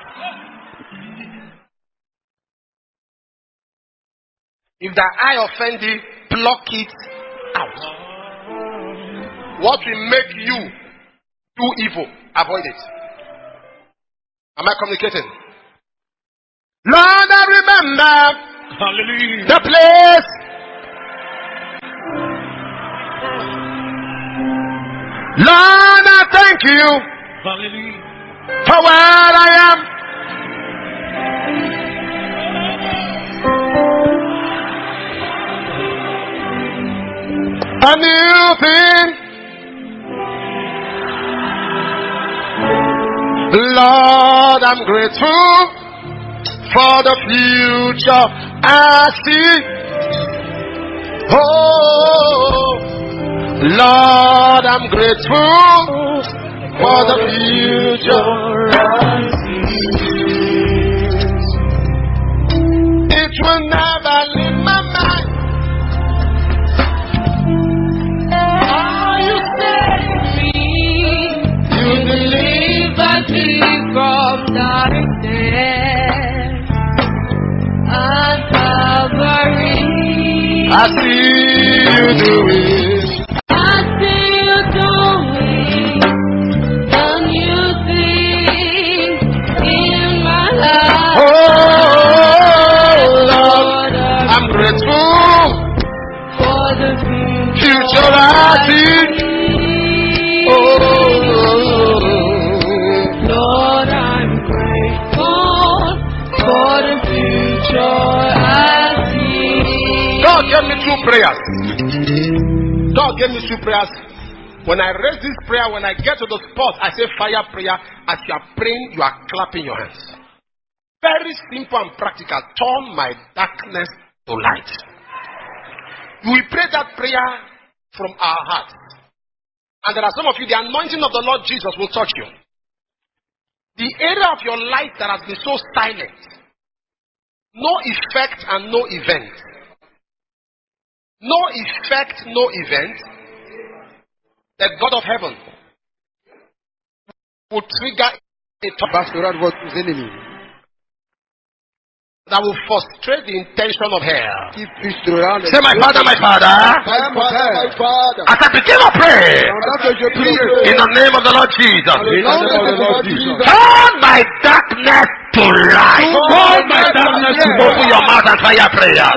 If the eye offend thee, pluck it out. What will make you do evil, avoid it. Am I communicating? Lord, I remember
Hallelujah.
the place. Lord, I thank you
Hallelujah.
for where I am. A new thing. Lord, I'm grateful for the future I see. Oh, Lord, I'm grateful for the future I see. It will never leave my mind.
From darkness at Calvary,
I see you do it.
I see you doing the new thing in my life.
Oh, Lord, I'm grateful
for the
future I see. Oh,
two prayers. God gave me two prayers. When I raise this prayer, when I get to the spot, I say fire prayer. As you are praying, you are clapping your hands. Very simple and practical. Turn my darkness to light. We pray that prayer from our hearts. And there are some of you, the anointing of the Lord Jesus will touch you. The area of your life that has been so silent, no effect and no event. No effect, no event. The God of heaven will trigger a
Basura de vos ennemis.
that will frustrate the intention of hell.
Qui frustrera les
Say, my father, my father.
My father, my father.
As I begin to pray,
Pendant que je prie,
in the name of the Lord Jesus,
dans le nom de Lord Jesus,
turn my darkness to light.
turn my darkness to light.
Open your mouth and fire prayer.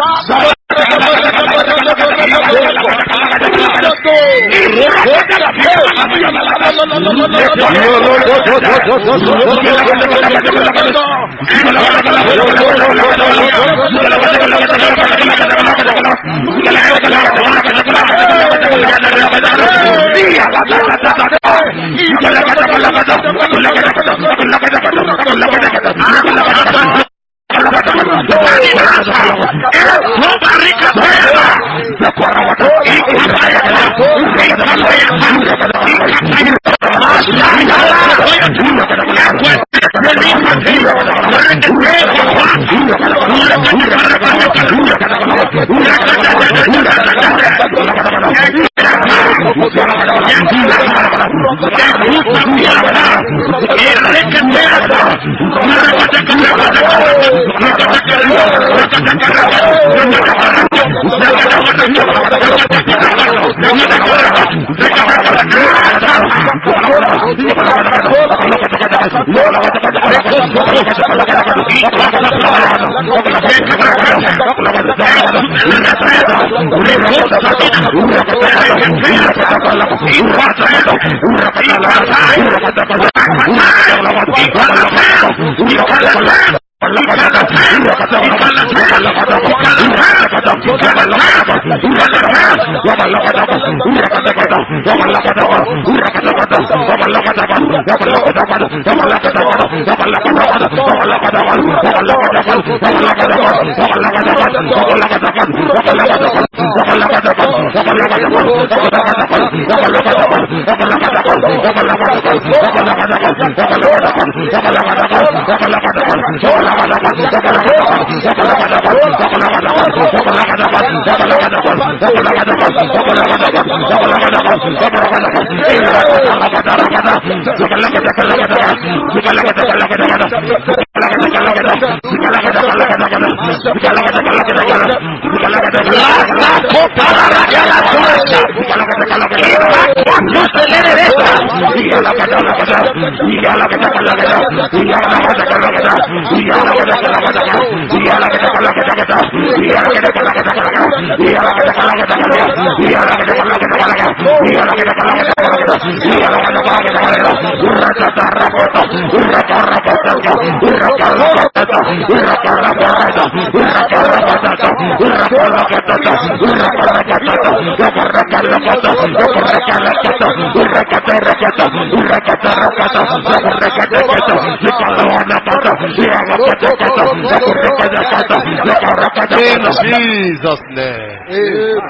In Jesus' name.
Amen.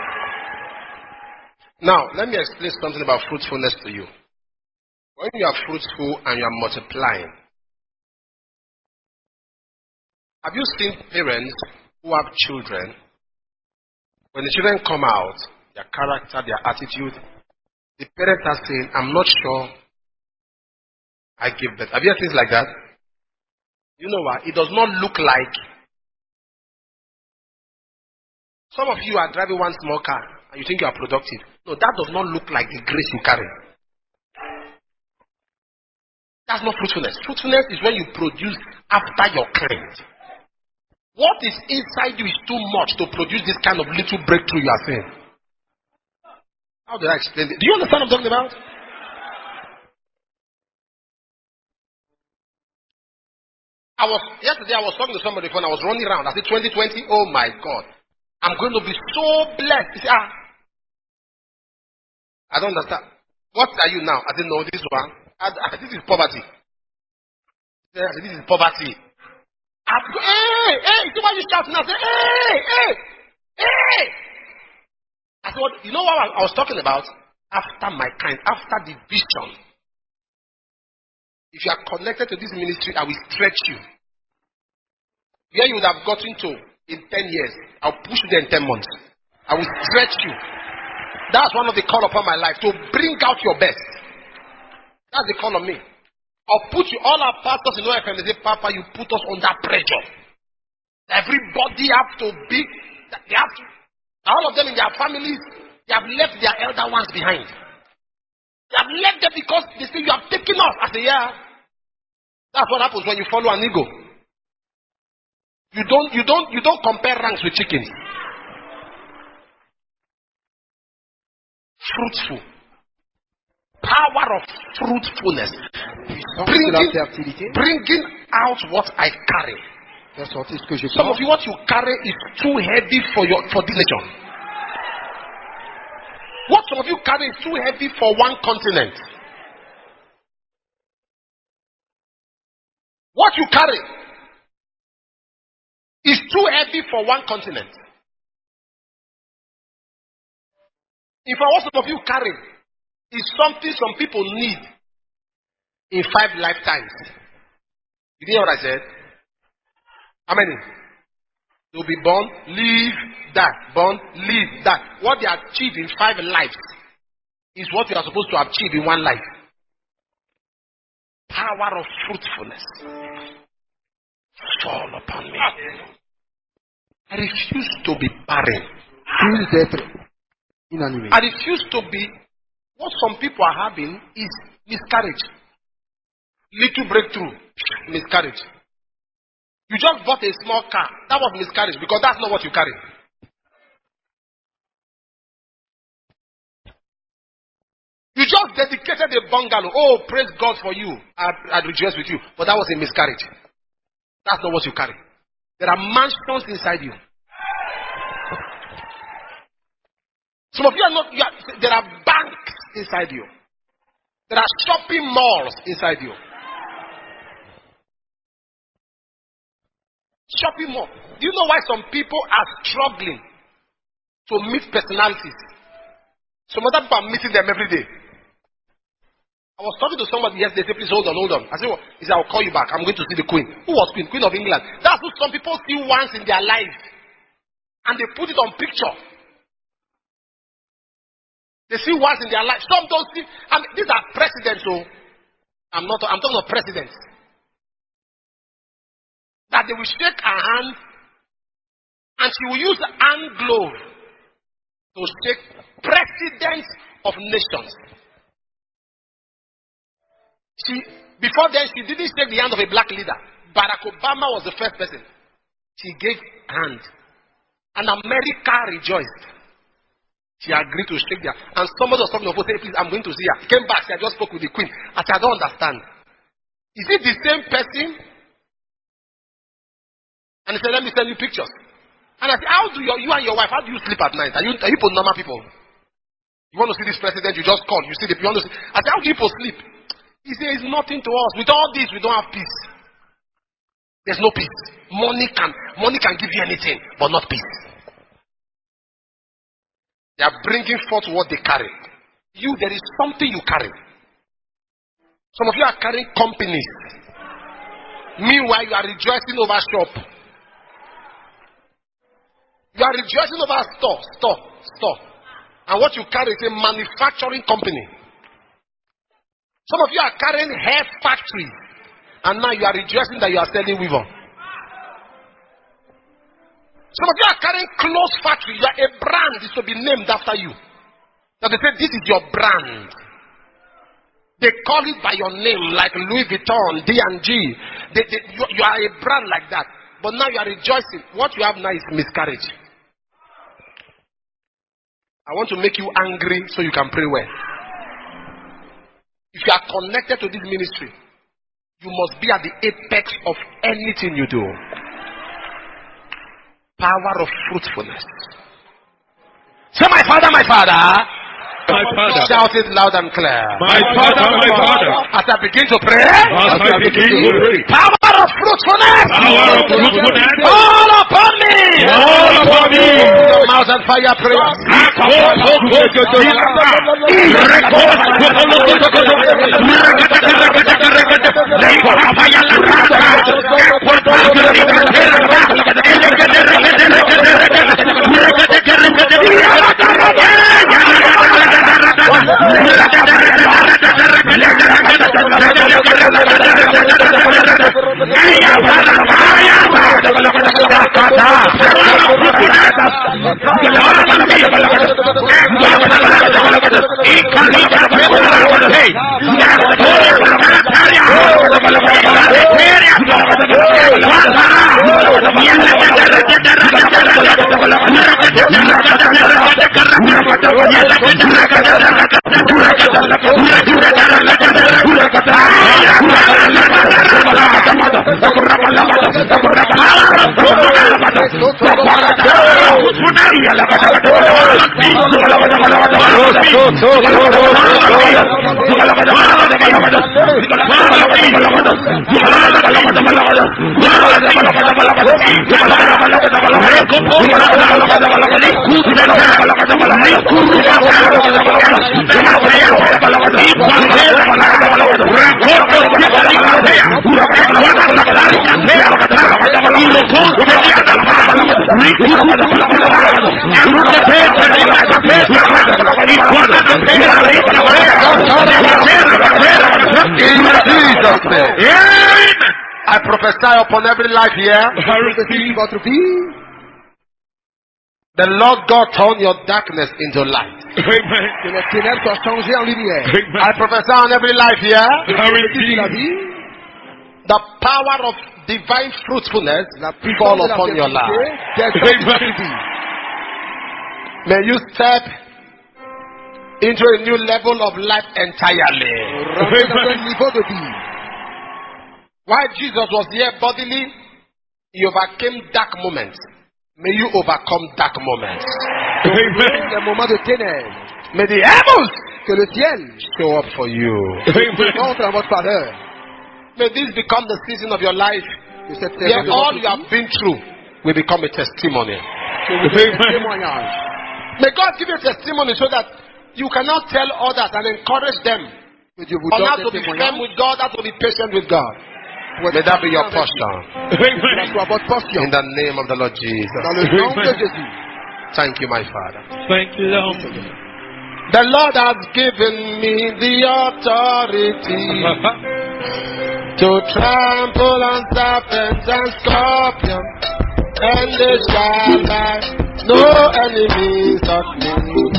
Now, let me explain something about fruitfulness to you. When you are fruitful and you are multiplying, have you seen parents who have children? When the children come out, their character, their attitude, the parents are saying, I'm not sure I give birth. Have you heard things like that? You know what? It does not look like. Some of you are driving one small car and you think you are productive. No, that does not look like the grace you carry. That's not fruitfulness. Fruitfulness is when you produce after your kind. What is inside you is too much to produce this kind of little breakthrough you are saying. How do I explain it? Do you understand what I'm talking about? I was yesterday I was talking to somebody when I was running around. I said twenty twenty, oh my God. I'm going to be so blessed. You say, ah, I don't understand. What are you now? I didn't know this one. I, I, this is poverty. I said, this is poverty. I go, hey, hey, see why you shouting? I say, hey, hey, hey. I said, what, you know what I, I was talking about? After my kind, after the vision. If you are connected to this ministry, I will stretch you. Where you would have gotten to in ten years, I'll push you there in ten months. I will stretch you. That's one of the call upon my life, to bring out your best. That's the call on me. I'll put you, all our pastors in O F M, they say, Papa, you put us under pressure. Everybody have to be, they have to, all of them in their families, they have left their elder ones behind. They have left them because they say, you have taken us. I say, yeah. That's what happens when you follow an ego. You don't, you don't, you don't compare ranks with chickens. Fruitful. Power of fruitfulness. Bringing, bringing out what I carry. Some of you, what you carry is too heavy for your for this nation. What some of you carry is too heavy for one continent. What you carry is too heavy for one continent. In fact, what some of you carry is something some people need in five lifetimes. You hear what I said? How many? They'll be born, live, die, born, live, die. What they achieve in five lives is what you are supposed to achieve in one life. Power of fruitfulness fall upon me. I refuse to be barren. I refuse to be. What some people are having is miscarriage. Little breakthrough, miscarriage. You just bought a small car. That was miscarriage because that's not what you carry. You just dedicated a bungalow. Oh, praise God for you. I, I rejoice with you. But that was a miscarriage. That's not what you carry. There are mansions inside you. Some of you are not, you are, there are banks inside you. There are shopping malls inside you. Shopping mall. Do you know why some people are struggling to meet personalities? Some other people are meeting them every day. I was talking to somebody yesterday. They said, please hold on, hold on. I said, well, he said, I'll call you back. I'm going to see the Queen. Who was Queen? Queen of England. That's what some people see once in their life. And they put it on picture. They see once in their life. Some don't see. I mean, these are presidents, so I'm not I'm talking of presidents. That they will shake her hand and she will use the hand glove to shake presidents of nations. She, before then, she didn't shake the hand of a black leader. Barack Obama was the first person. She gave hand. And America rejoiced. She agreed to shake their hand. And somebody was talking about, say, please, I'm going to see her. He came back, she I just spoke with the Queen. I said, I don't understand. Is it the same person? And he said, let me send you pictures. And I said, how do you, you and your wife, how do you sleep at night? Are you, are you normal people? You want to see this president, you just call. You see the, you want to see. I said, how do people sleep? He said, it's nothing to us. With all this, we don't have peace. There's no peace. Money can, money can give you anything, but not peace. They are bringing forth what they carry. You, there is something you carry. Some of you are carrying companies. Meanwhile, you are rejoicing over shop. You are rejoicing over store, store, store. And what you carry is a manufacturing company. Some of you are carrying hair factories. And now you are rejoicing that you are selling weave-on. Some of you are carrying clothes factory. You are a brand is to be named after you. Now they say this is your brand. They call it by your name, like Louis Vuitton, D and G. They, they, you, you are a brand like that. But now you are rejoicing. What you have now is miscarriage. I want to make you angry so you can pray well. If you are connected to this ministry, you must be at the apex of anything you do. power of fruitfulness. Say, my Father, my Father.
My Father.
Shout it loud and clear.
My Father, my Father.
As I begin to pray.
As I begin to pray.
Power of fruitfulness.
Power of fruitfulness.
All upon me.
All upon me.
Your mouth and fire prayer. I prophesy upon every life here. The Lord God turn your darkness into light.
Amen.
Que les ténèbres soient changées en lumière.
I prophesy on every life here.
I receive
The power of divine fruitfulness
La puissance
fall
de la
upon your life.
fertilité.
May you step into a new level of life entirely.
Rentrez dans un niveau de vie.
While Jesus was here bodily, he overcame dark moments. May you overcome dark moments.
Amen.
Les moments de ténèbres.
May the heavens
Que le ciel
show up for you.
montre en votre faveur.
May this become the season of your life
Que cette
where
saison de
all
votre
you have
vie,
been through will become a testimony.
que vous ayez un témoignage.
May God give you a testimony so that you cannot tell others and encourage them
Que Dieu vous
on how
donne
to
des
be firm
témoignages.
with God, how to be patient with God.
Pour être
May that be your
patient avec
portion.
Dieu. Que cela soit votre portion.
In the name of the Lord Jesus.
Dans le nom de Jésus.
Thank you, my Father.
Thank you, Lord.
The Lord has given me the authority to trample on serpents and scorpions, and they shall by no enemies of me.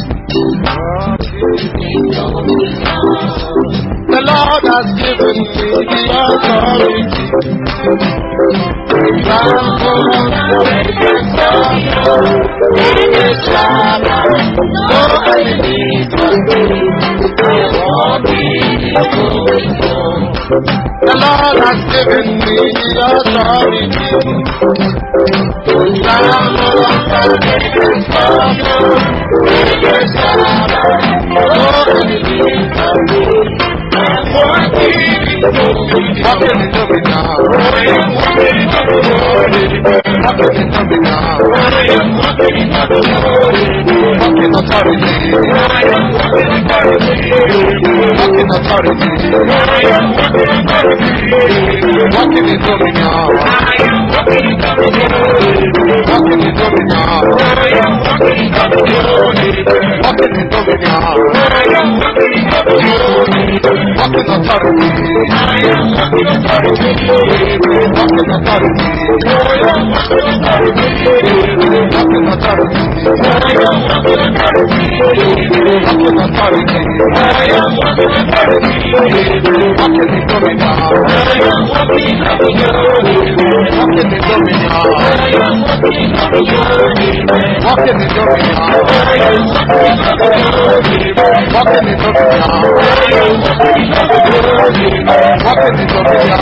The Lord has given me the authority to trample on serpents and scorpions, and they shall by no enemies of me. The Lord has given me the authority to trample on serpents and scorpions, and they shall by no enemies of me. Walking into me now. Walking into me now. Walking authority. Walking authority. Walking into me now. Walking into me now. Walking into me now. Walking authority. Walking authority. Walking authority.
Walking authority. Walking authority. Walking in dominion. Walking in dominion. Walking in dominion. Walking in dominion. Walking in dominion.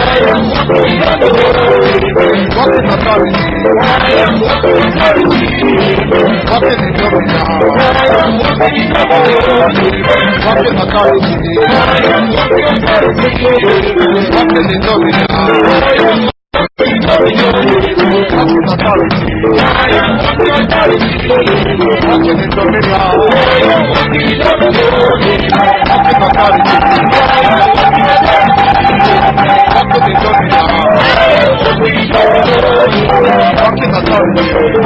Walking authority. Walking in dominion. Walking authority. Walking in dominion. Walking authority. Walking in dominion. Walking authority. Walking in dominion. Walking authority.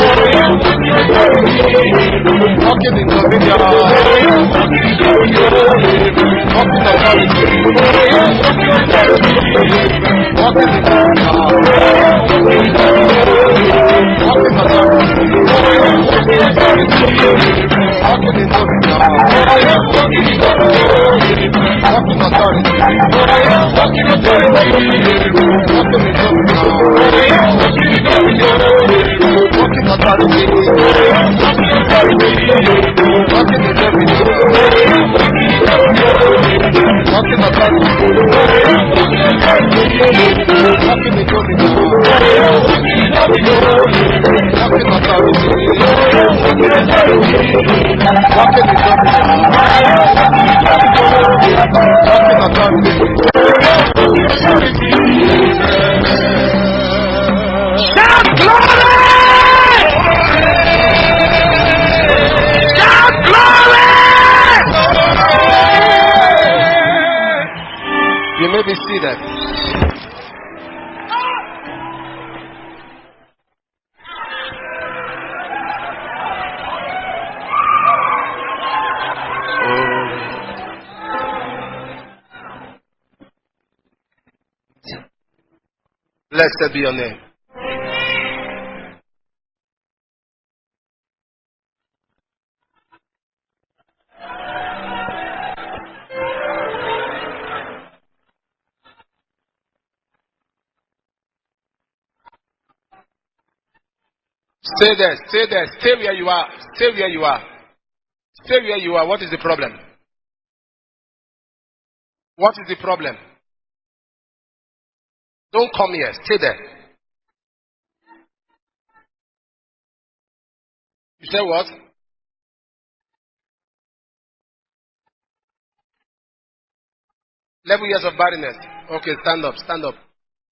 Walking in dominion. Walking authority. Walking in dominion. Walking authority. Walking in dominion. Walking authority. Walking in
Shout glory! Shout glory!
You may be seated. Blessed be your name. Stay there, stay there, stay where you are, stay where you are. Stay where you are. What is the problem? What is the problem? Don't come here, stay there. You say what? eleven years of barrenness. Okay, stand up, stand up.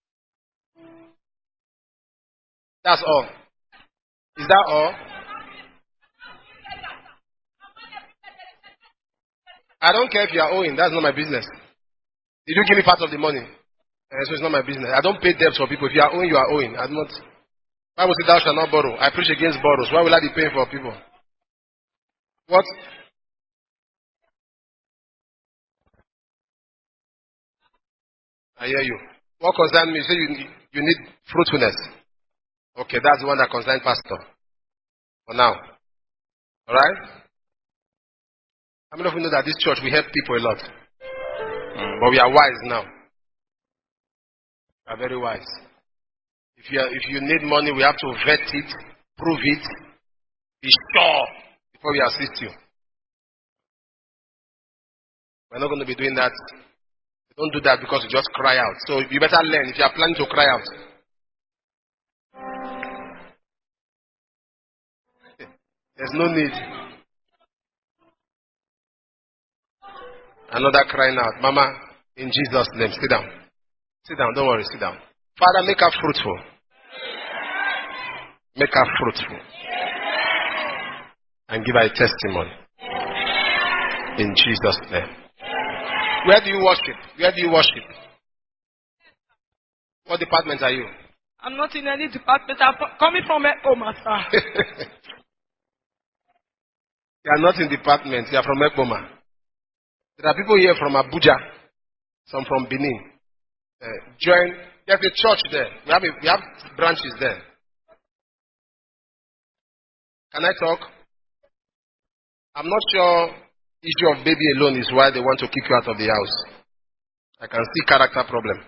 That's all. Is that all? I don't care if you are owing. That's not my business. Did you give me part of the money? Uh, so it's not my business. I don't pay debts for people. If you are owing, you are owing. I'm not. Bible says thou shalt not borrow. I preach against borrows. Why will I be paying for people? What? I hear you. What concerns me? You say you, you need fruitfulness. Okay, that's the one that concerns pastor. For now. Alright? How many of you know that this church, we help people a lot? Mm. But we are wise now. We are very wise. If you, are, if you need money, we have to vet it, prove it, be sure before we assist you. We're not going to be doing that. Don't do that because you just cry out. So you better learn if you are planning to cry out. There's no need. Another crying out. Mama, in Jesus' name, sit down. Sit down, don't worry, sit down. Father, make her fruitful. Make her fruitful. And give her a testimony. In Jesus' name. Where do you worship? Where do you worship? What department are you?
I'm not in any department. I'm coming from Ekboma, sir.
You are not in department. You are from Ekboma. There are people here from Abuja. Some from Benin. Uh, join. There's a church there. We have, a, we have branches there. Can I talk? I'm not sure issue of baby alone is why they want to kick you out of the house. I can see character problem.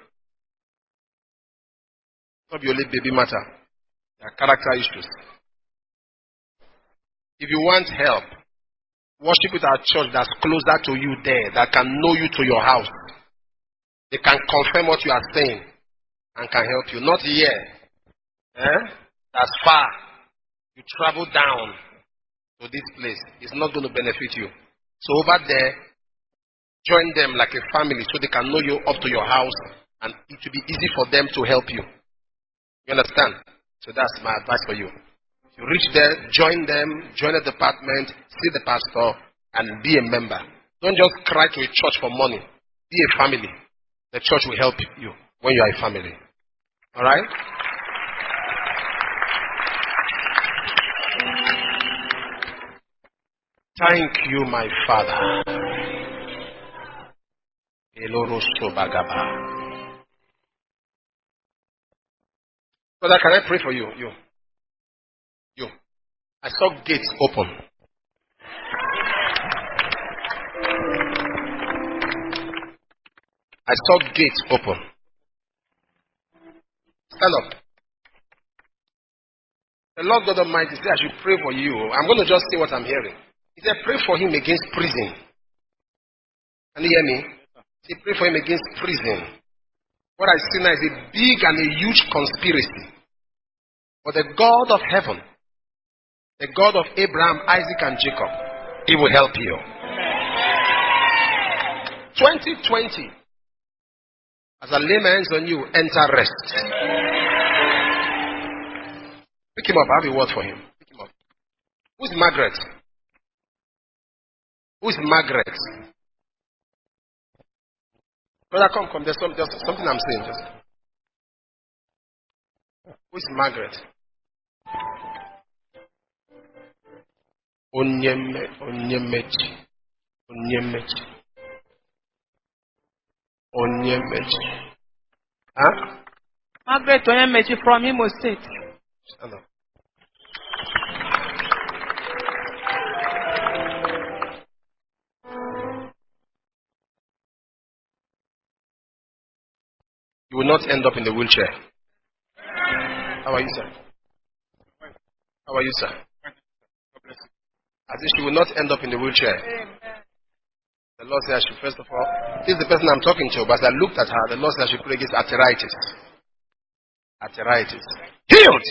Not only baby matter. There are character issues. If you want help, worship with our church that's closer to you there, that can know you to your house. They can confirm what you are saying and can help you. Not here. Eh? That's far. You travel down to this place. It's not going to benefit you. So over there, join them like a family so they can know you up to your house and it will be easy for them to help you. You understand? So that's my advice for you. You reach there, join them, join a department, see the pastor, and be a member. Don't just cry to a church for money. Be a family. The church will help you when you are a family. Alright? Thank you, my Father. Father, can I pray for you? You. You. I saw gates open. I saw gates open. Stand up. The Lord God Almighty said I should pray for you. I'm going to just say what I'm hearing. He said, pray for him against prison. Can you hear me? He said, pray for him against prison. What I see now is a big and a huge conspiracy. But the God of heaven, the God of Abraham, Isaac, and Jacob, he will help you. twenty twenty. As I lay my hands on you, enter rest. Pick him up. I have a word for him. Pick him up. Who's Margaret? Who's Margaret? Brother, come, come. There's, some, there's something I'm saying. Just. Who's Margaret? Onyeme, Onyemechi. Onyemechi. Onyemechi. Huh?
Margaret Onyemechi from Imo State.
Stand up. You will not end up in the wheelchair. How are you, sir? How are you, sir? As if she will not end up in the wheelchair. The Lord said I should, first of all, this is the person I'm talking to, but as I looked at her, the Lord said I should pray against arthritis. Arthritis. Healed!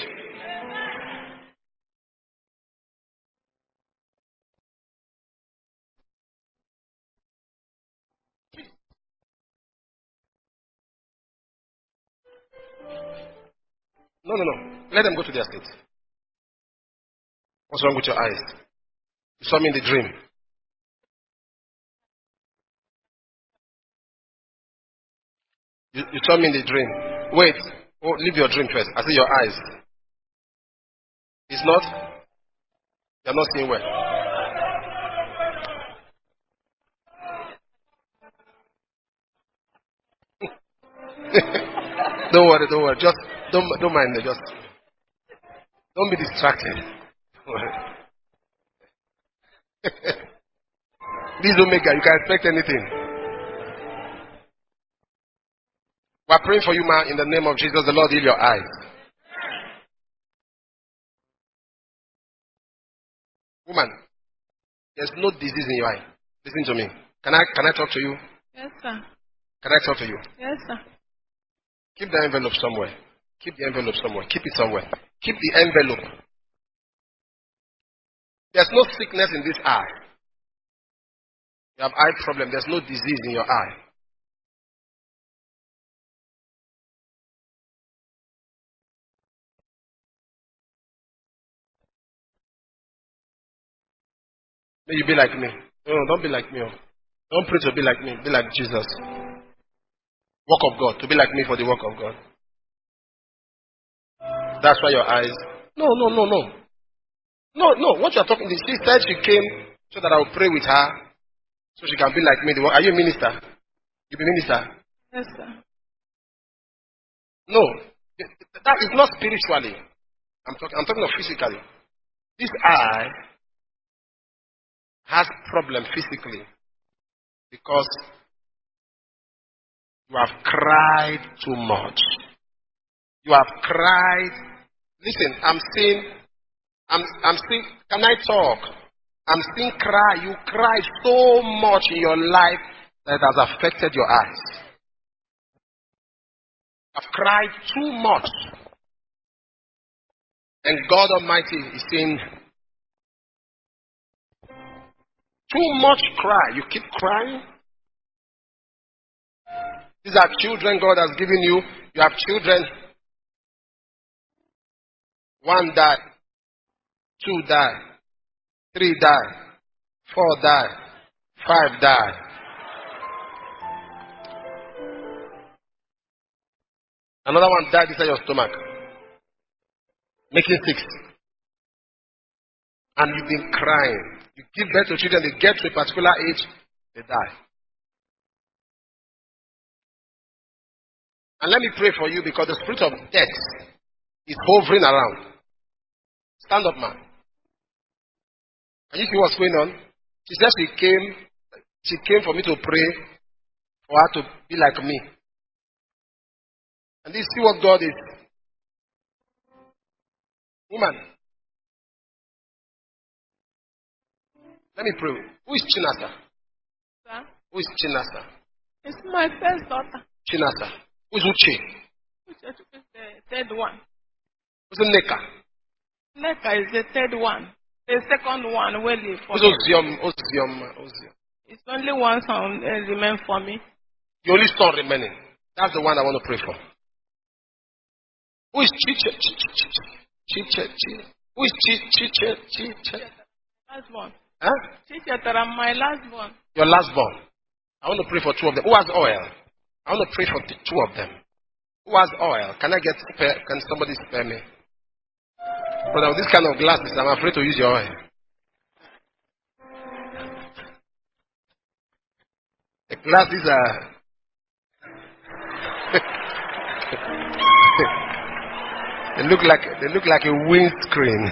No, no, no. Let them go to their state. What's wrong with your eyes? You saw me in the dream. You, you saw me in the dream. Wait. Oh, leave your dream first. I see your eyes. It's not? You're not seeing well. Don't worry, don't worry. Just don't don't mind it. Just don't be distracted. Don't worry. This Omega, you can expect anything. We're praying for you, man, in the name of Jesus. The Lord heal your eyes. Woman, there's no disease in your eye. Listen to me. Can I can I talk to you?
Yes, sir.
Can I talk to you?
Yes, sir.
Keep the envelope somewhere. Keep the envelope somewhere. Keep it somewhere. Keep the envelope. There's no sickness in this eye. You have eye problem. There's no disease in your eye. May you be like me. No, no, don't be like me. Don't pray to be like me. Be like Jesus. Work of God. To be like me for the work of God. That's why your eyes. No, no, no, no. No, no. What you are talking, she said she came so that I will pray with her so she can be like me. Are you a minister? You be minister?
Yes, sir.
No. That is not spiritually. I'm talking I'm talking of physically. This eye has problem physically because you have cried too much. You have cried. Listen, I'm seeing, I'm, I'm seeing, can I talk? I'm seeing cry. You cried so much in your life that it has affected your eyes. I've cried too much. And God Almighty is saying, too much cry. You keep crying. These are children God has given you. You have children. One died. Two died. Three died. Four died. Five died. Another one died inside your stomach. Making six. And you've been crying. You give birth to children, they get to a particular age, they die. And let me pray for you because the spirit of death is hovering around. Stand up, man. Can you see what's going on? She said she came, she came for me to pray for her to be like me. And this see what God is. Woman, let me pray. Who is Chinasa?
Sir,
Who is Chinasa?
it's my first daughter.
Chinasa. Who is Uche?
Which is the third one.
Who's Neka?
Neka is the third one. The second one will live for
Who's
me.
Oziom? Oziom? Oziom?
It's only one son uh, remain for me.
The only son remaining. That's the one I want to pray for. Who is Chiche? Chiche? Chiche? Chiche? Who is Chiche? Chiche? Chiche?
Last one.
Huh?
Chichetara, my last one.
Your last born. I want to pray for two of them. Who has oil? I want to pray for the two of them. Who has oil? Can I get spare? Can somebody spare me? Brother, with this kind of glasses, I'm afraid to use your oil. The glasses are. they look like they look like a windscreen.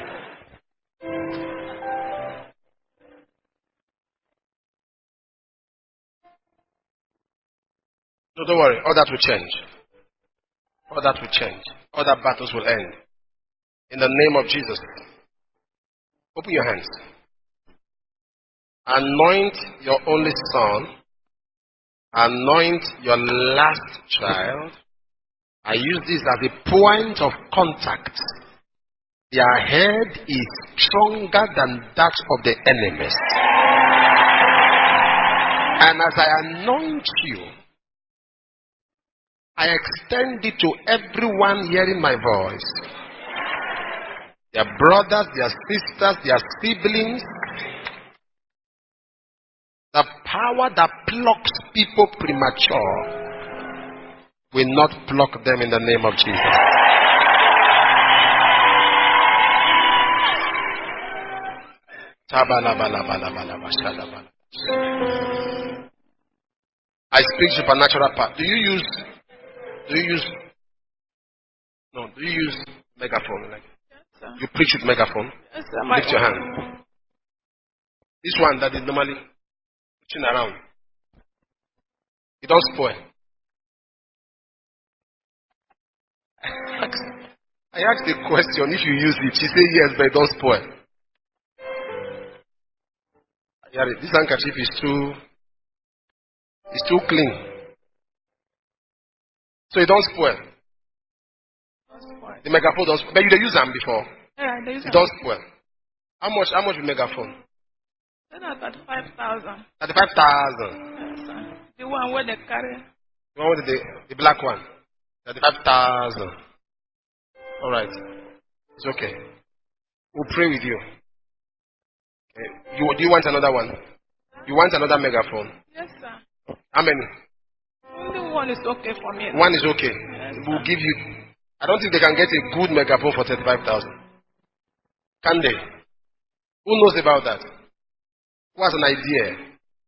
No, don't worry. All that will change. All that will change. All that battles will end. In the name of Jesus. Open your hands. Anoint your only son. Anoint your last child. I use this as a point of contact. Their head is stronger than that of the enemies. And as I anoint you, I extend it to everyone hearing my voice. Their brothers, their sisters, their siblings. The power that plucks people premature will not pluck them in the name of Jesus. I speak supernatural power. Do you use do you use no, do you use megaphone? Like
Yes, sir.
you preach with megaphone?
Yes, sir. My
Lift your hand. This one that is normally pushing around. It don't spoil. I asked, I asked the question if you use it. She said yes, but it don't spoil. Yeah, this handkerchief is too it's too clean. So it don't spoil. The megaphone don't spoil. But you did use them before.
Yeah, there is
It don't spoil. How much how much with megaphone?
thirty-five thousand.
Thirty-five thousand.
Yes, sir. The one where they carry.
The one with the, the black one. Thirty-five thousand. Alright. It's okay. We'll pray with you. Okay. You do you want another one? You want another megaphone?
Yes, sir.
How many?
Only one is okay for me.
One is okay.
Yes,
We'll
sir.
give you. I don't think they can get a good megaphone for thirty-five thousand. Can they? Who knows about that? Who has an idea?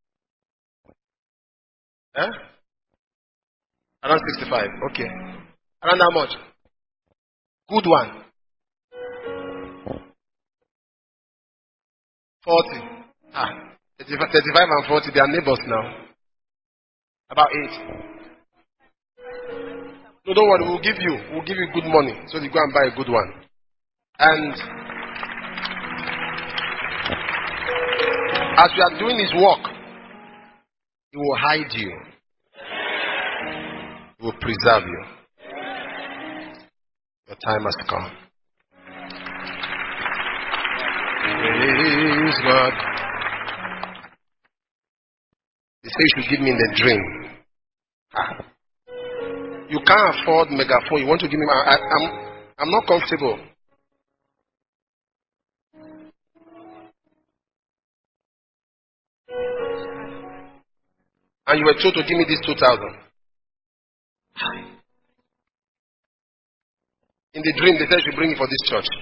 Huh? Around sixty-five. Okay. Around how much? Good one. forty. Ah, thirty-five, thirty-five and forty, they are neighbors now. About eight. No, don't worry, we'll give you. We'll give you good money so you go and buy a good one. And as you are doing his work, he will hide you. He will preserve you. Your time has come. Praise God. He said you should give me in the dream. Ah. You can't afford megaphone. You want to give me my... I, I'm, I'm not comfortable. And you were told to give me this two thousand. In the dream, they said you should bring it for this church.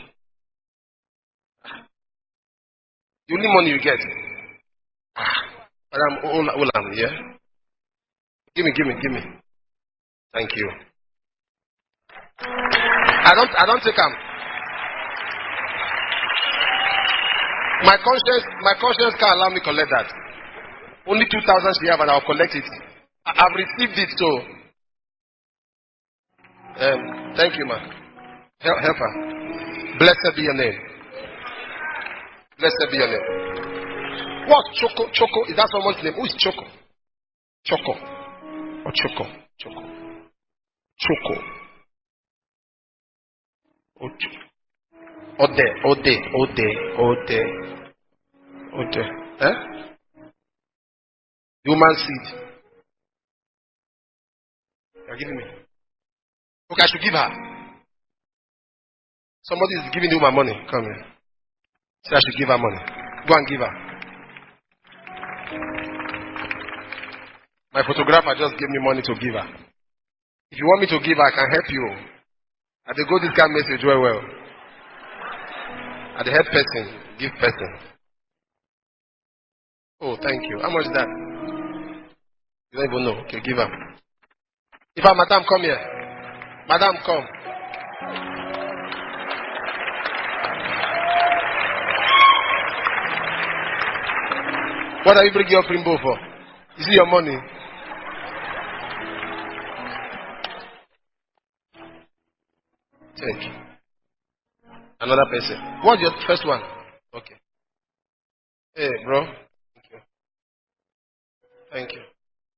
The only money you get. But I'm all, all I'm here. Give me, give me, give me. Thank you. I don't, I don't take them. My conscience, my conscience can't allow me to collect that. Only two thousand she have, and I'll collect it. I, I've received it, so. Um, thank you, man. Help, help her. Blessed be your name. Blessed be your name. What? Choco? Choco? Is that someone's name? Who is Choco? Choco. Or Choco? Choco. Choco. Ode. Ode. Ode. Ode. Ode. Eh? Human seed. You're giving me. Okay, I should give her. Somebody is giving you my money. Come here. Say I should give her money. Go and give her. My photographer just gave me money to give her. If you want me to give her, I can help you. I dey go this kind of message well well. I dey help person, give person. Oh, thank you. How much is that? You don't even know. Okay, give her. If I, madam, come here. Madam, come. What are you bringing your primbo for? Is it your money? Take. Another person. What's your first one? Okay. Hey, bro. Thank you. Thank you.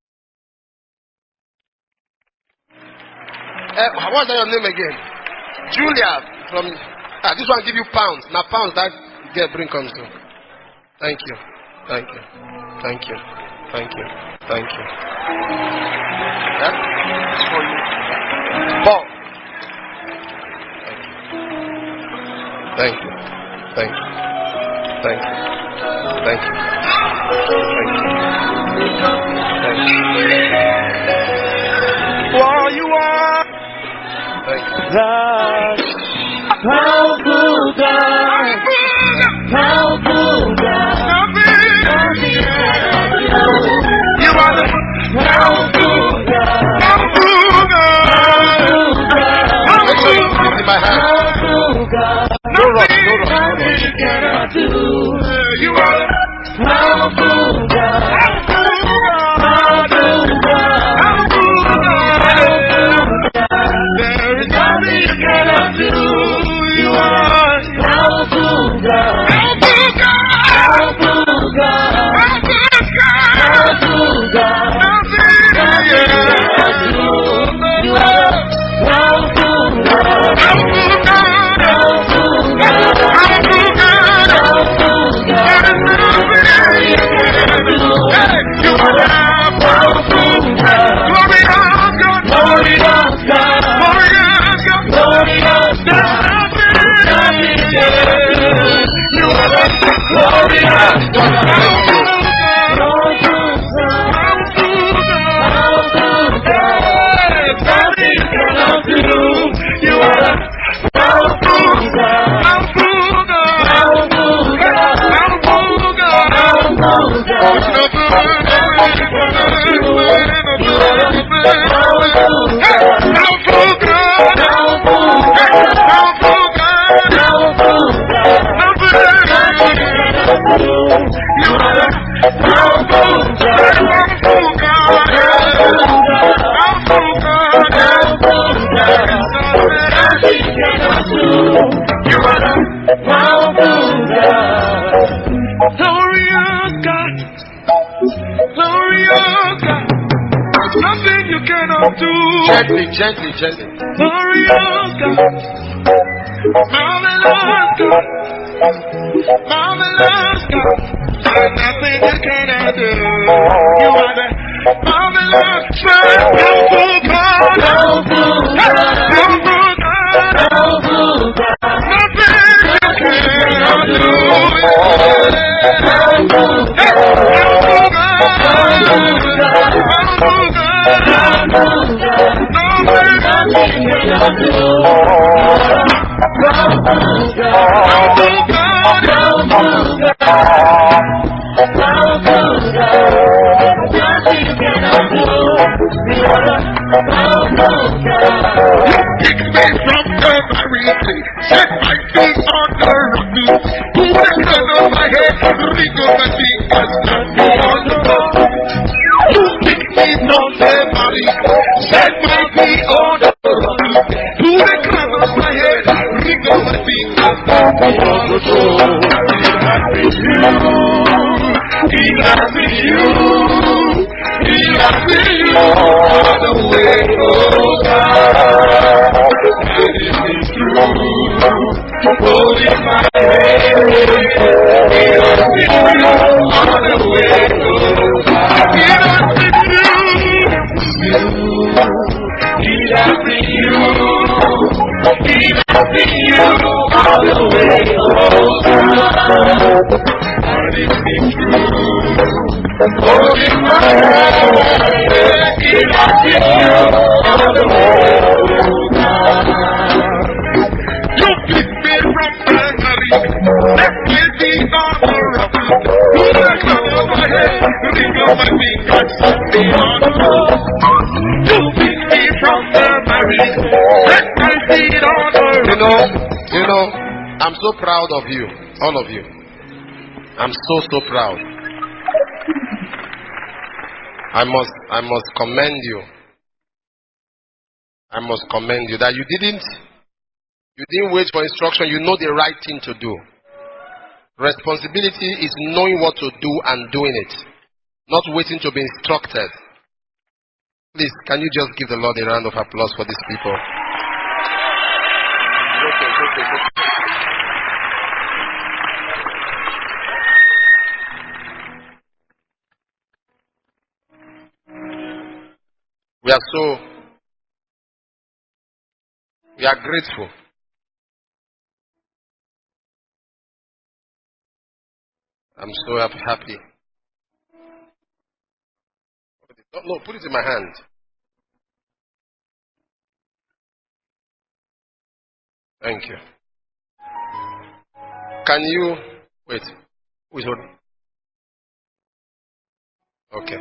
Uh, what's your name again? Julia. From ah, this one give you pounds. Now pounds that get bring comes to. Thank you. Thank you. Thank you. Thank you. Thank you. Yeah? It's for you. Paul. Thank you. Thank you. Thank you. Thank you. Thank you. Thank you.
For you are
Thank you.
the powerful God, powerful God. You are the powerful God, powerful God,
Make sure you put it in my hand.
powerful God.
No rush, no rush, no rush.
Nothing you cannot do. You are the powerful God, powerful God, powerful God. There is nothing you cannot do. You are powerful God, powerful God, powerful God, powerful God. Nothing you cannot do. You are powerful God, powerful God, powerful God, powerful God, powerful God. There is nothing you cannot do. You are powerful God. Glorious God, glorious God, glorious God, glorious God. Nothing you cannot do. You are glorious God, powerful God, powerful God, powerful God. Nothing you cannot do. You are powerful God, powerful God, powerful God, powerful God, powerful God.
You are the powerful God. Powerful God. Powerful God. Powerful God. Nothing cannot do. You are the powerful God. Glorious God. Glorious God. Nothing you cannot do.
Gently, gently, gently.
Glorious God. Marvelous God. Marvelous God. There's nothing you cannot do. You are the marvelous God. Powerful God. Powerful God. Powerful God. Powerful God. Nothing you cannot do. Powerful God. Powerful God. Powerful God. Pick me from the marriage, set my feet on the rock, put the crown on my head, ring on my fingers, stand me on the rock. You pick me from the marriage, set my feet on the rock, put the crown on my head, ring on my fingers, stand me on the rock. It has been you, it has been you, all the way, oh God. And it is true, holding my hand, it has been you, all the way, oh God. It has been you, it has been you, it has been you, all the way, oh God. And it is true, holding my hand, it has been you, all the way, oh God. You picked me from Calvary, left me on the rock, put a crown on my head, ring on my finger, set me on the road. You picked me from Calvary, set my feet on the rock.
You know, you know, I'm so proud of you, all of you. I'm so, so proud. I must, I must commend you. I must commend you that you didn't, you didn't wait for instruction. You know the right thing to do. Responsibility is knowing what to do and doing it, not waiting to be instructed. Please, can you just give the Lord a round of applause for these people? Okay, okay, okay. We are so, we are grateful. I'm so happy. No, put it in my hand. Thank you. Can you, wait, who is holding? Okay.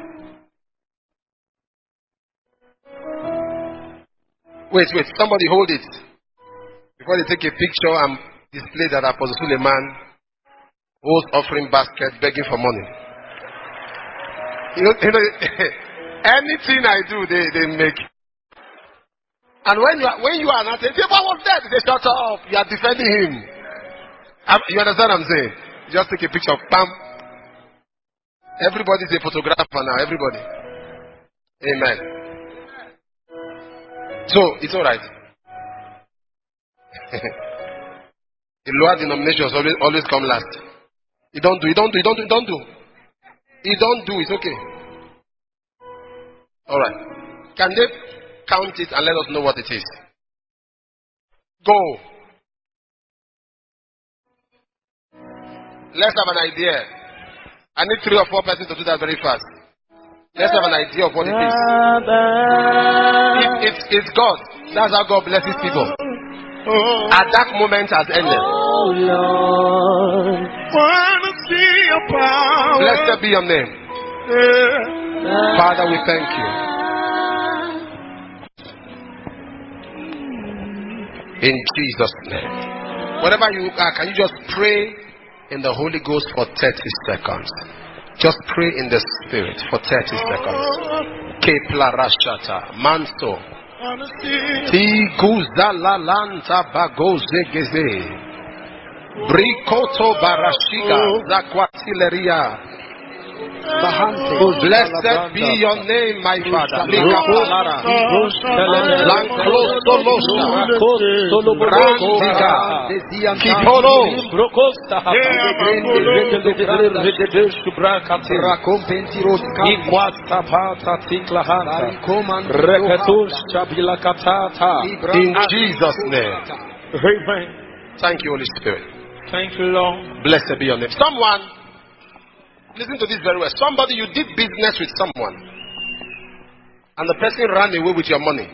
Wait, wait, somebody hold it. Before they take a picture and display that Apostle Suleiman holds offering basket begging for money. You know, you know anything I do, they, they make. And when you are, when you are not saying, if I was dead, they shut up. You are defending him. Um, you understand what I'm saying? Just take a picture of Pam. Everybody is a photographer now. Everybody. Amen. So, it's alright. The lower denominations always, always come last. You don't do, you don't do, you don't do, you don't do. You don't do, it's okay. Alright. Can they count it and let us know what it is? Go. Let's have an idea. I need three or four persons to do that very fast. Let's have an idea of what it is. If it's, it's God, that's how God blesses people. At that moment has ended.
Oh Lord, wanna see your power.
Blessed be your name.
Yeah.
Father, we thank you. In Jesus' name. Whatever you are, can you just pray in the Holy Ghost for thirty seconds. Just pray in the Spirit for thirty seconds. Keplarashata Manso Tiguzalalanta Bagozegeze Brikoto Barashiga Zakwatileria. Blessed be your name, my Father. In Jesus' name.
Amen.
Thank you, Holy Spirit.
Thank you, Lord.
Blessed be your name. Someone, listen to this very well. Somebody, you did business with someone, and the person ran away with your money.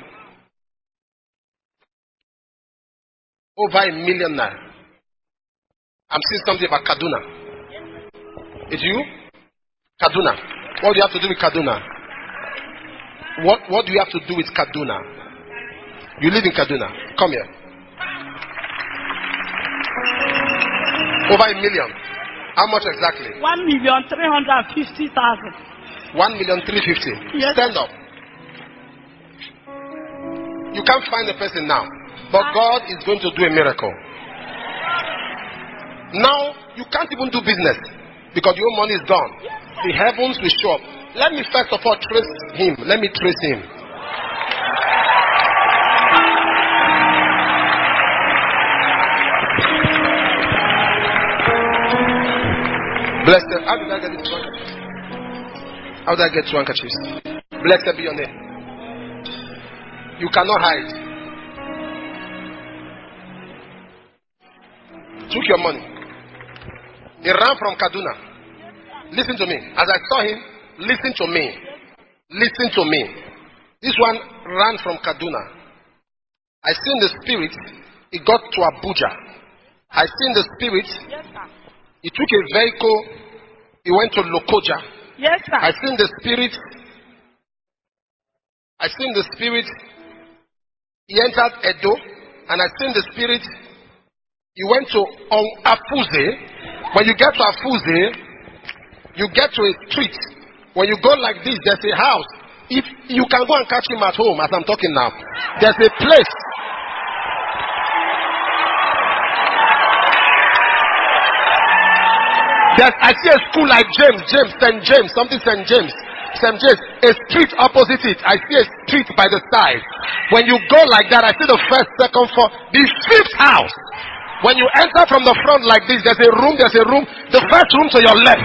Over a million naira. I'm seeing something about Kaduna. It's you? Kaduna. What do you have to do with Kaduna? What, what do you have to do with Kaduna? You live in Kaduna. Come here. Over a million. How much exactly?
One million three hundred and fifty thousand.
One million three fifty.
Yes.
Stand up. You can't find the person now, but God is going to do a miracle. Now you can't even do business because your money is gone. The heavens will show up. Let me first of all trace him. Let me trace him. Blessed. How did I get it? How did I get two handkerchiefs? Blessed be your name. You cannot hide. Took your money. He ran from Kaduna. Listen to me. As I saw him, listen to me. Listen to me. This one ran from Kaduna. I see in the spirit, he got to Abuja. I see in the spirit,
Yes, sir.
he took a vehicle, he went to Lokoja.
Yes, sir.
I see in the spirit, I see in the spirit, he entered Edo, and I see in the spirit, he went to um, Afuze. When you get to Afuze, you get to a street. When you go like this, there's a house. If you can go and catch him at home, as I'm talking now, there's a place. There's, I see a school like James, James, Saint James, something Saint James, Saint James, a street opposite it. I see a street by the side. When you go like that, I see the first, second, fourth, the fifth house. When you enter from the front like this, there's a room, there's a room, the first room to your left.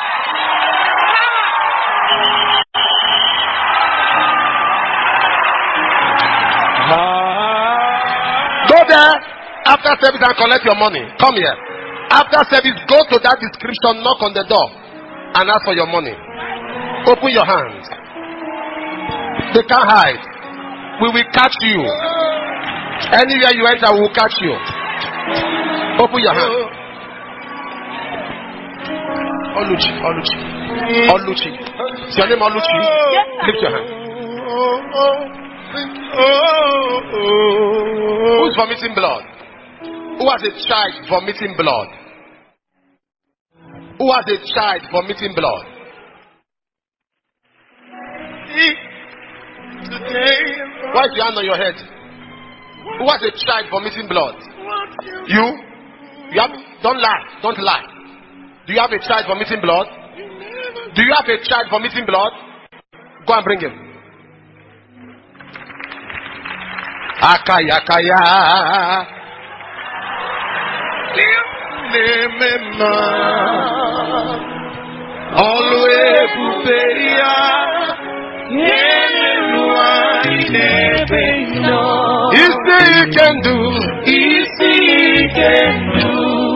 Go there after service and collect your money. Come here. After service, go to that description, knock on the door, and ask for your money. Open your hands. They can't hide. We will catch you. Anywhere you enter, we will catch you. Open your hand. Oluchi, Oluchi, Oluchi. Is your name Oluchi?
Yes, sir.
Lift your hand. Who's vomiting blood? Who has a child vomiting blood? Who has a child vomiting blood? Why is your hand on your head? Who has a child vomiting blood? You? You have? Don't lie. Don't lie. Do you have a child vomiting blood? Do you have a child vomiting blood? Go and bring him. Akaya kaya. Always Buberia. You say you can do.
You see you can do.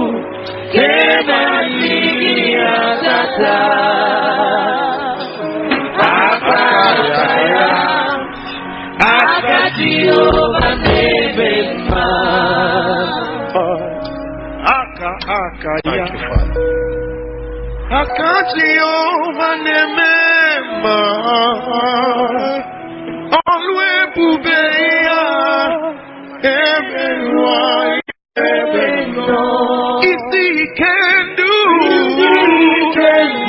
Kebaliya tata. Akaya. Akatiyo banebema.
Aka aka
Thank
ya.
you, Father.
Akatiyo banemema. Always Buberia. Everyone.
Ebeno.
If he can do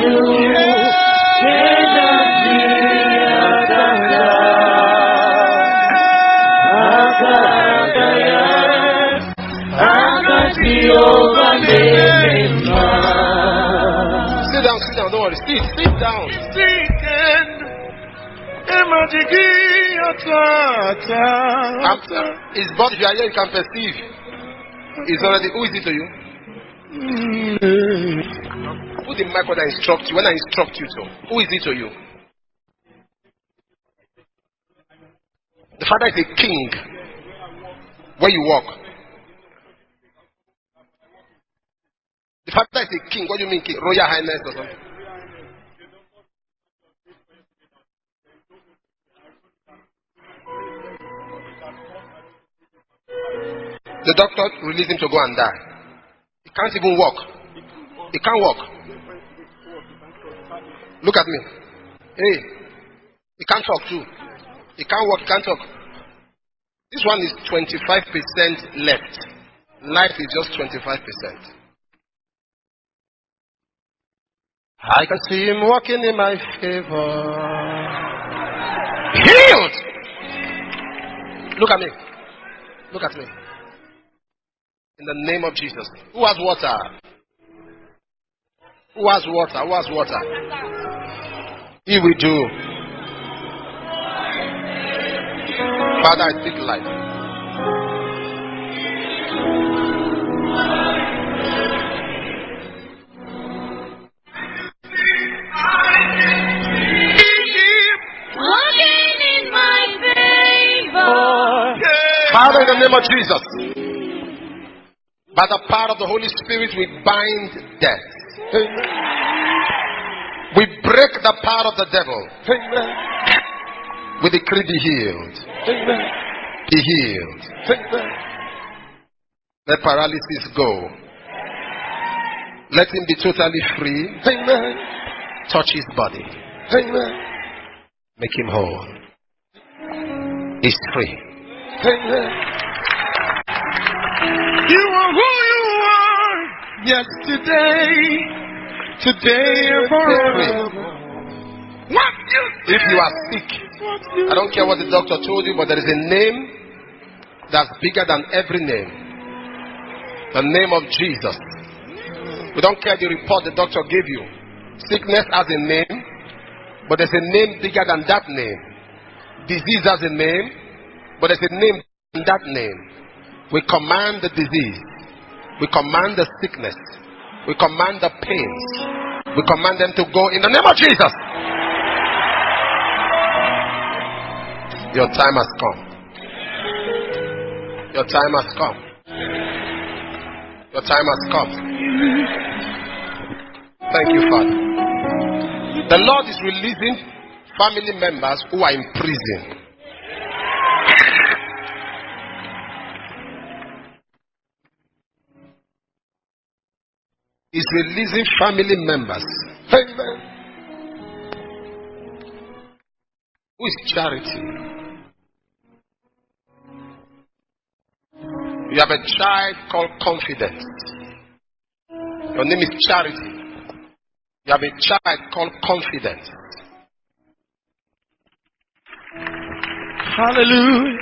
Sit down, sit down, don't worry. Sit, sit down. After his body, if you are here, you can perceive. It's already. Who is it to you? Put the mic when I instruct you. When I instruct you to. Who is it to you? The Father is a king. Where you walk. The Father is a king. What do you mean king? Royal Highness or something? The doctor released him to go and die. He can't even walk. He can't walk. Look at me. Hey. He can't talk too. He can't walk. He can't talk. This one is twenty-five percent left. Life is just twenty-five percent. I can see him walking in my favor. Healed! Look at me. Look at me. In the name of Jesus. Who has water? Who has water? Who has water? He will do. Father, I speak life.
Walking in my favor.
Father, in the name of Jesus, by the power of the Holy Spirit, we bind death. We break the power of the devil. We decree be healed. Be healed. Let paralysis go. Let him be totally free. Touch his body. Make him whole. He's free.
You are who you are yesterday, today and forever. What you
If you are sick, I don't care what the doctor told you, but there is a name that's bigger than every name. The name of Jesus. We don't care the report the doctor gave you. Sickness has a name, but there's a name bigger than that name. Disease has a name, but there's a name in that name. We command the disease. We command the sickness. We command the pains. We command them to go in the name of Jesus. Your time has come. Your time has come. Your time has come. Thank you, Father. The Lord is releasing family members who are in prison. He's releasing family members. Amen. Who is Charity? You have a child called Confidence. Your name is Charity. You have a child called Confidence.
Hallelujah.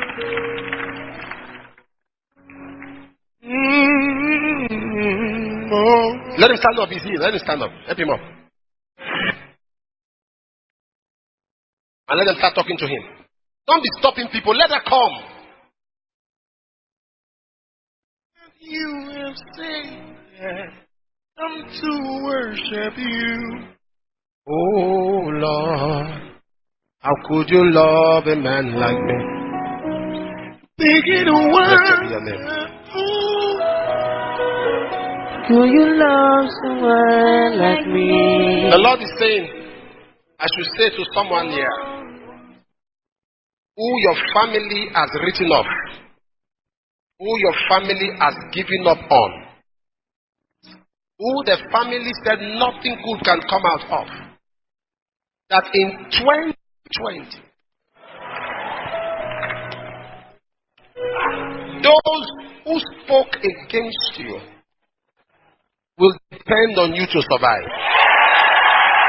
Mm-hmm. Oh.
Let him stand up. He's here. Let him stand up. Help him up. And let them start talking to him. Don't be stopping people. Let her come.
You have said that I'm to worship you.
Oh Lord, how could you love a man like me?
Make it a
Blessed be your name.
Do you love someone like me?
The Lord is saying, I should say to someone here, who your family has written off, who your family has given up on, who the family said nothing good can come out of, that in twenty twenty, those who spoke against you will depend on you to survive.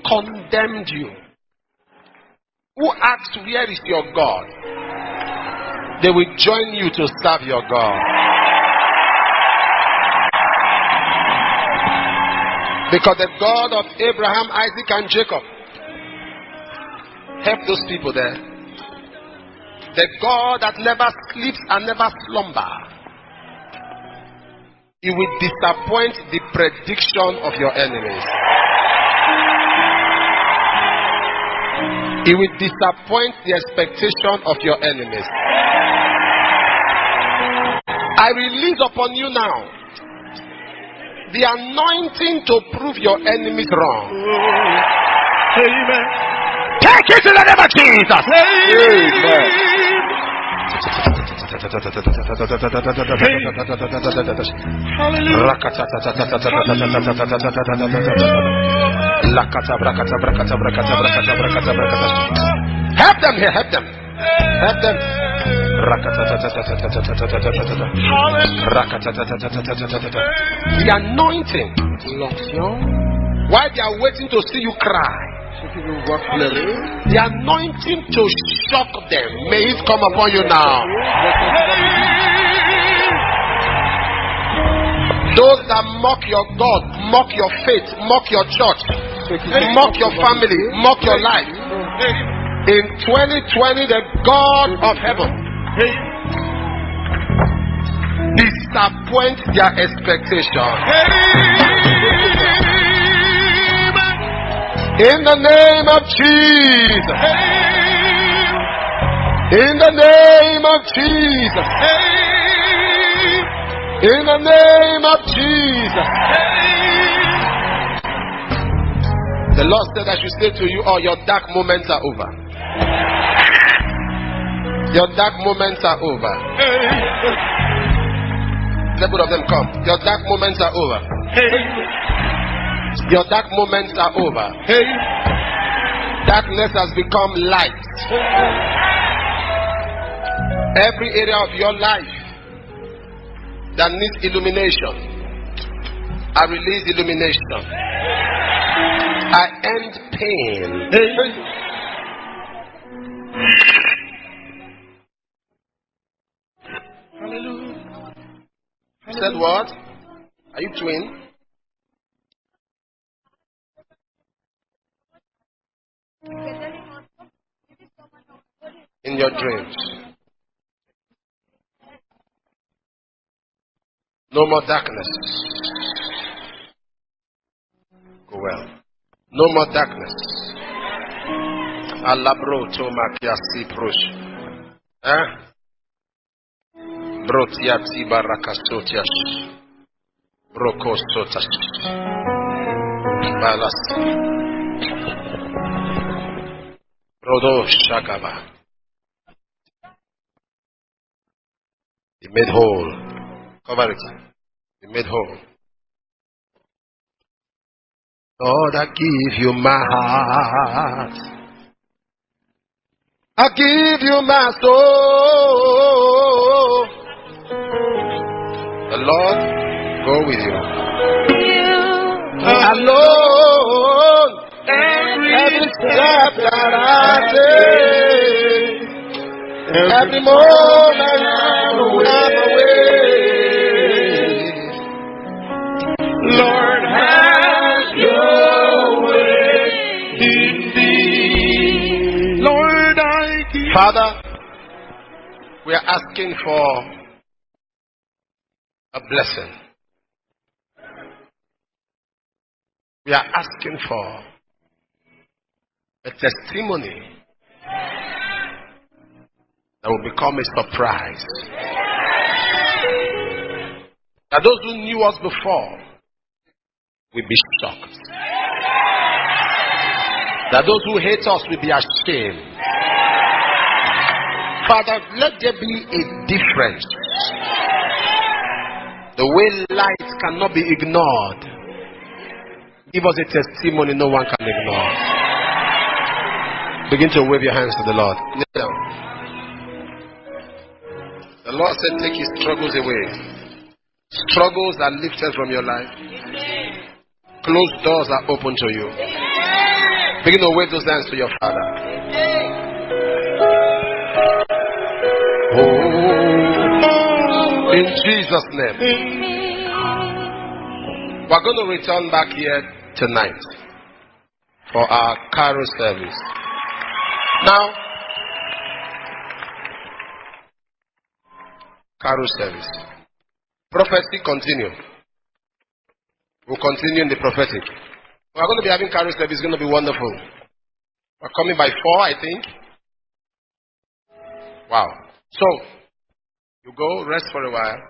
condemned you, who asked, where is your God? They will join you to serve your God. Because the God of Abraham, Isaac, and Jacob, help those people there. The God that never sleeps and never slumbers, He will disappoint the prediction of your enemies. He will disappoint the expectation of your enemies. I release upon you now the anointing to prove your enemies wrong.
Amen.
Take it in the name of Jesus. Help them here, help them. Help them. The anointing. While they are waiting to see you cry, the anointing to shock them, may it come upon you now. Those that mock your God, mock your faith, mock your church, mock your family, mock your life. In twenty twenty, the God of heaven disappoint their expectation. In the name of Jesus. In the name of Jesus. In the name of Jesus. The Lord said I should say to you, all your dark moments are over. Your dark moments are over. Let both of them come. Your dark moments are over. Your dark moments are over. Darkness has become light. Every area of your life that needs illumination, I release illumination. I end pain.
Hallelujah.
Said what? Are you twin? In your dreams. No more darkness. Go well. No more darkness. Alabro tomakia si prush. Eh? Brotiati barakasotiash. Brokosotas. Balas. Rodo Shakaba. Be made whole. Cover it. Be made whole. Lord, I give you my heart. I give you my soul. The Lord go with you. Alone. Every step that I take, every moment I'm away.
Lord, have your way in me. Lord, I give.
Father, we are asking for a blessing. We are asking for a testimony that will become a surprise. That those who knew us before will be shocked. That those who hate us will be ashamed. Father, let there be a difference. The way light cannot be ignored. Give us a testimony no one can ignore. Begin to wave your hands to the Lord. Kneel down. The Lord said, take his struggles away. Struggles are lifted from your life. Closed doors are open to you.
Begin to wave those hands to your Father. Oh, in Jesus' name. We're going to return back here tonight for our carol service. Now, carol service. Prophecy continue. We'll continue in the prophetic. We're going to be having carol service. It's going to be wonderful. We're coming by four, I think. Wow. So, you go, rest for a while.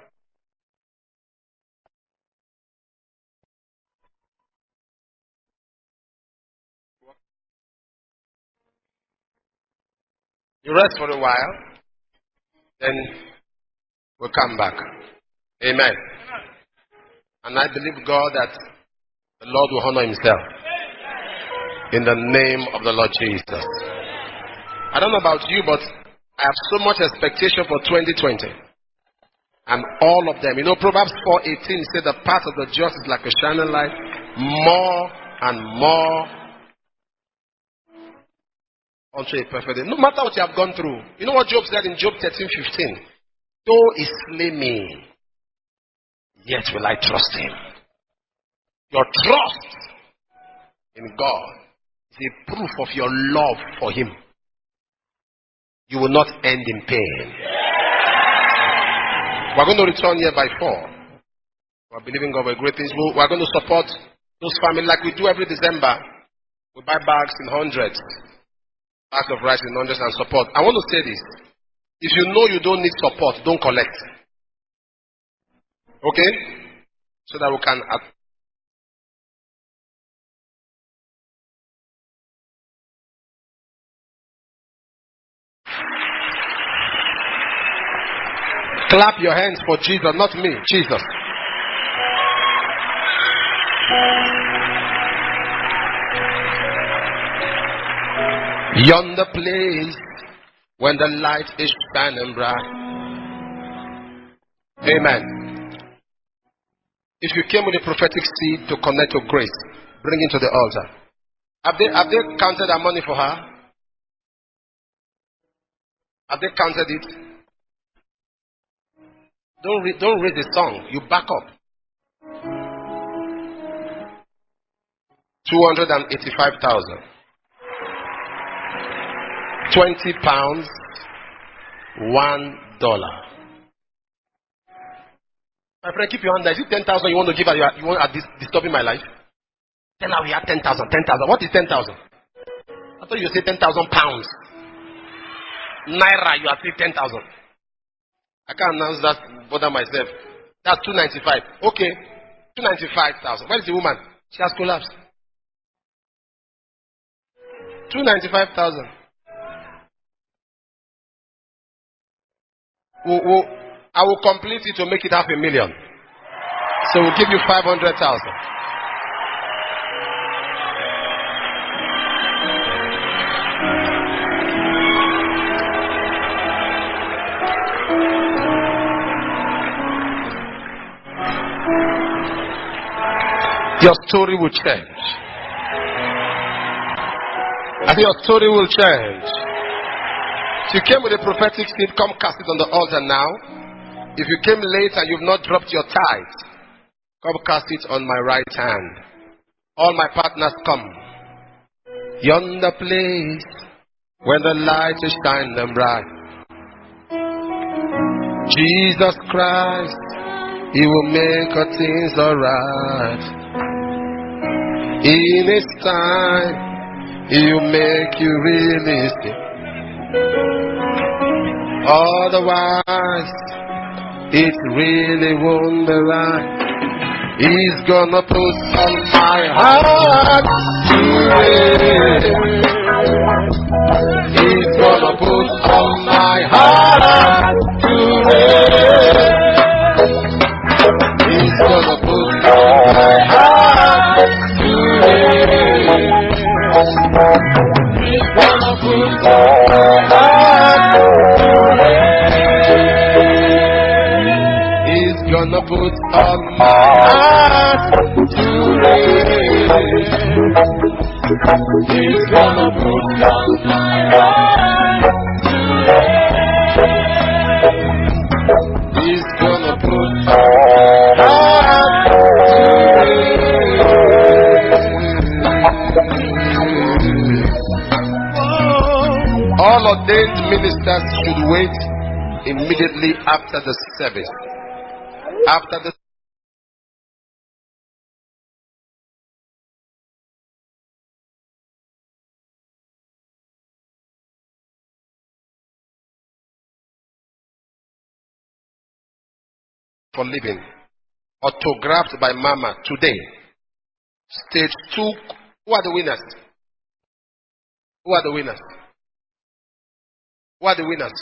You rest for a while. Then we'll come back. Amen. And I believe, God, that the Lord will honor himself. In the name of the Lord Jesus. I don't know about you, but I have so much expectation for twenty twenty. And all of them. You know, Proverbs four eighteen said the path of the just is like a shining light. More and more unto a perfect day. No matter what you have gone through. You know what Job said in Job thirteen fifteen? Though he slay me, yet will I trust him. Your trust in God is a proof of your love for him. You will not end in pain. We're going to return here by four. We're believing God for great things. We're going to support those families like we do every December. We buy bags in hundreds. Bags of rice in hundreds and support. I want to say this. If you know you don't need support, don't collect. Okay? So that we can... Clap your hands for Jesus, not me, Jesus. Yonder place when the light is shining bright. Amen. If you came with a prophetic seed to connect to grace, bring it to the altar. Have they, have they counted our money for her? Have they counted it? Don't read, don't read the song. You back up. Two hundred and eighty-five thousand. Twenty pounds. One dollar. My friend, keep your hand there. Is it ten thousand you want to give? You, are, you want to dis- disturbing my life? Then now we have ten thousand. Ten thousand. What is ten thousand? I thought you say ten thousand pounds. Naira, you are saying ten thousand. I can't announce that, bother myself. That's two ninety-five. Okay. two ninety-five thousand. Where is the woman? She has collapsed. two ninety-five thousand. We'll, we'll, I will complete it to make it half a million. So we'll give you five hundred thousand. Your story will change. I think your story will change. If you came with a prophetic seed, come cast it on the altar now. If you came late and you've not dropped your tithe, come cast it on my right hand. All my partners come. Yonder place when the light is shining bright. Jesus Christ, He will make all things alright. In His time, He will make you realistic. Otherwise, it really won't be right. He's gonna put on my heart to wait. He's gonna put on my heart to wait. He's gonna put on my heart to wait. He's gonna put on my heart to wait. He's gonna put on my heart to wait.
He's gonna put down my heart today. He's gonna put down my heart today.
All ordained ministers should wait immediately after the service. After the for living, autographed by Mama today. Stage two. Who are the winners? Who are the winners? Who are the winners?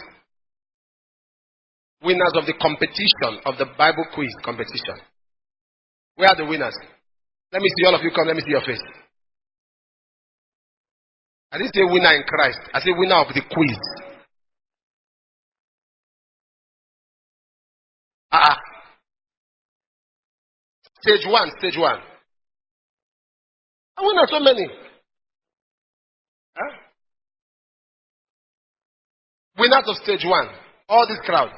Winners of the competition, of the Bible quiz competition. Where are the winners? Let me see all of you come. Let me see your face. I didn't say winner in Christ. I say winner of the quiz. Ah. Uh-uh. Stage one, stage one. I win so many. Huh? Winners of stage one. All this crowd.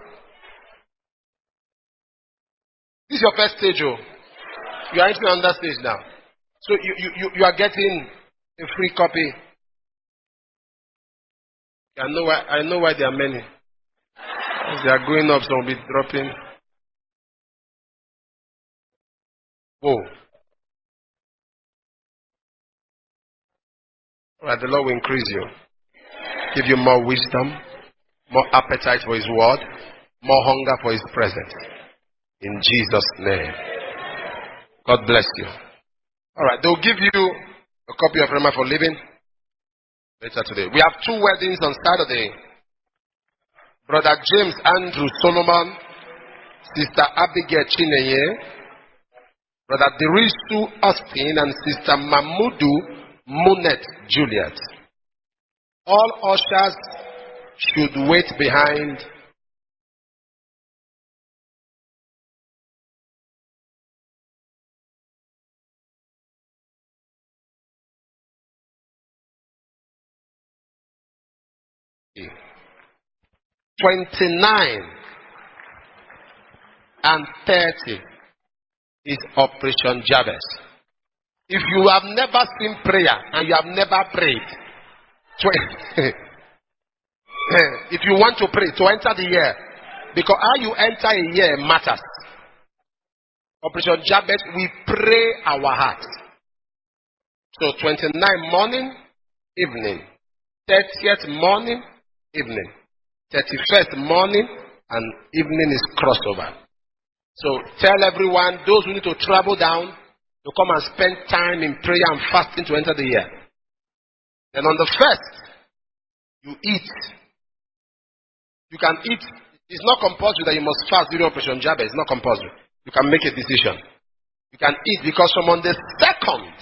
This is your first stage, oh. You are entering on that stage now. So you, you, you, you are getting a free copy. I know why I know why there are many. As they are going up, some will be dropping. Whoa. Alright, the Lord will increase you. Give you more wisdom, more appetite for His word, more hunger for His presence. In Jesus' name. God bless you. Alright, they'll give you a copy of Rhema for Living later today. We have two weddings on Saturday. Brother James Andrew Solomon, Sister Abigail Chineye, Brother Derisu Austin, and Sister Mamudu Munet Juliet. All ushers should wait behind twenty-nine and thirty is Operation Jabez. If you have never seen prayer and you have never prayed, if you want to pray to enter the year, because how you enter a year matters. Operation Jabez, we pray our hearts. So twenty-nine morning, evening, thirtieth morning, evening, thirty-first morning, and evening is crossover. So tell everyone, those who need to travel down, to come and spend time in prayer and fasting to enter the year. Then on the first, you eat. You can eat. It's not compulsory that you must fast during Operation Jabez. It's not compulsory. You can make a decision. You can eat because from on the second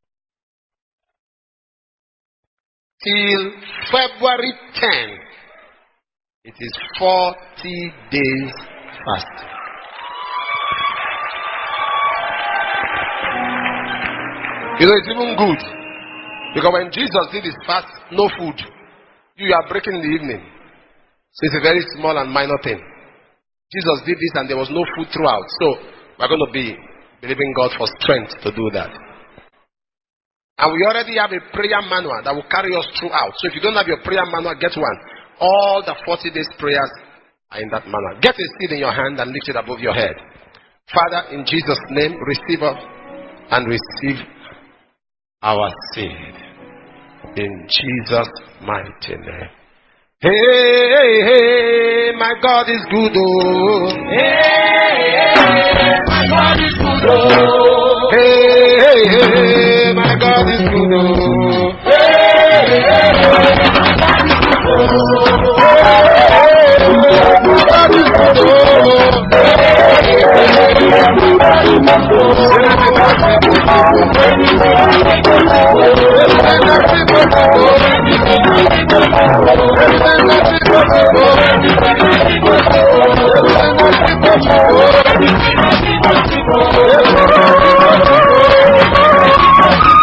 till February tenth, it is forty days fasting. You know, it's even good. Because when Jesus did his fast, no food. You are breaking in the evening. So it's a very small and minor thing. Jesus did this and there was no food throughout. So we're going to be believing God for strength to do that. And we already have a prayer manual that will carry us throughout. So if you don't have your prayer manual, get one. All the forty days prayers are in that manual. Get a seed in your hand and lift it above your head. Father, in Jesus' name, receive us and receive our seed. In Jesus' mighty name. Hey, hey, hey, my God is good, oh.
Hey, hey, my God is good, oh.
Hey, hey, hey, my God is good, oh.
Hey, hey, hey, my God is good, oh.
My God is good, oh.
Hey, hey, hey, my God is good, oh.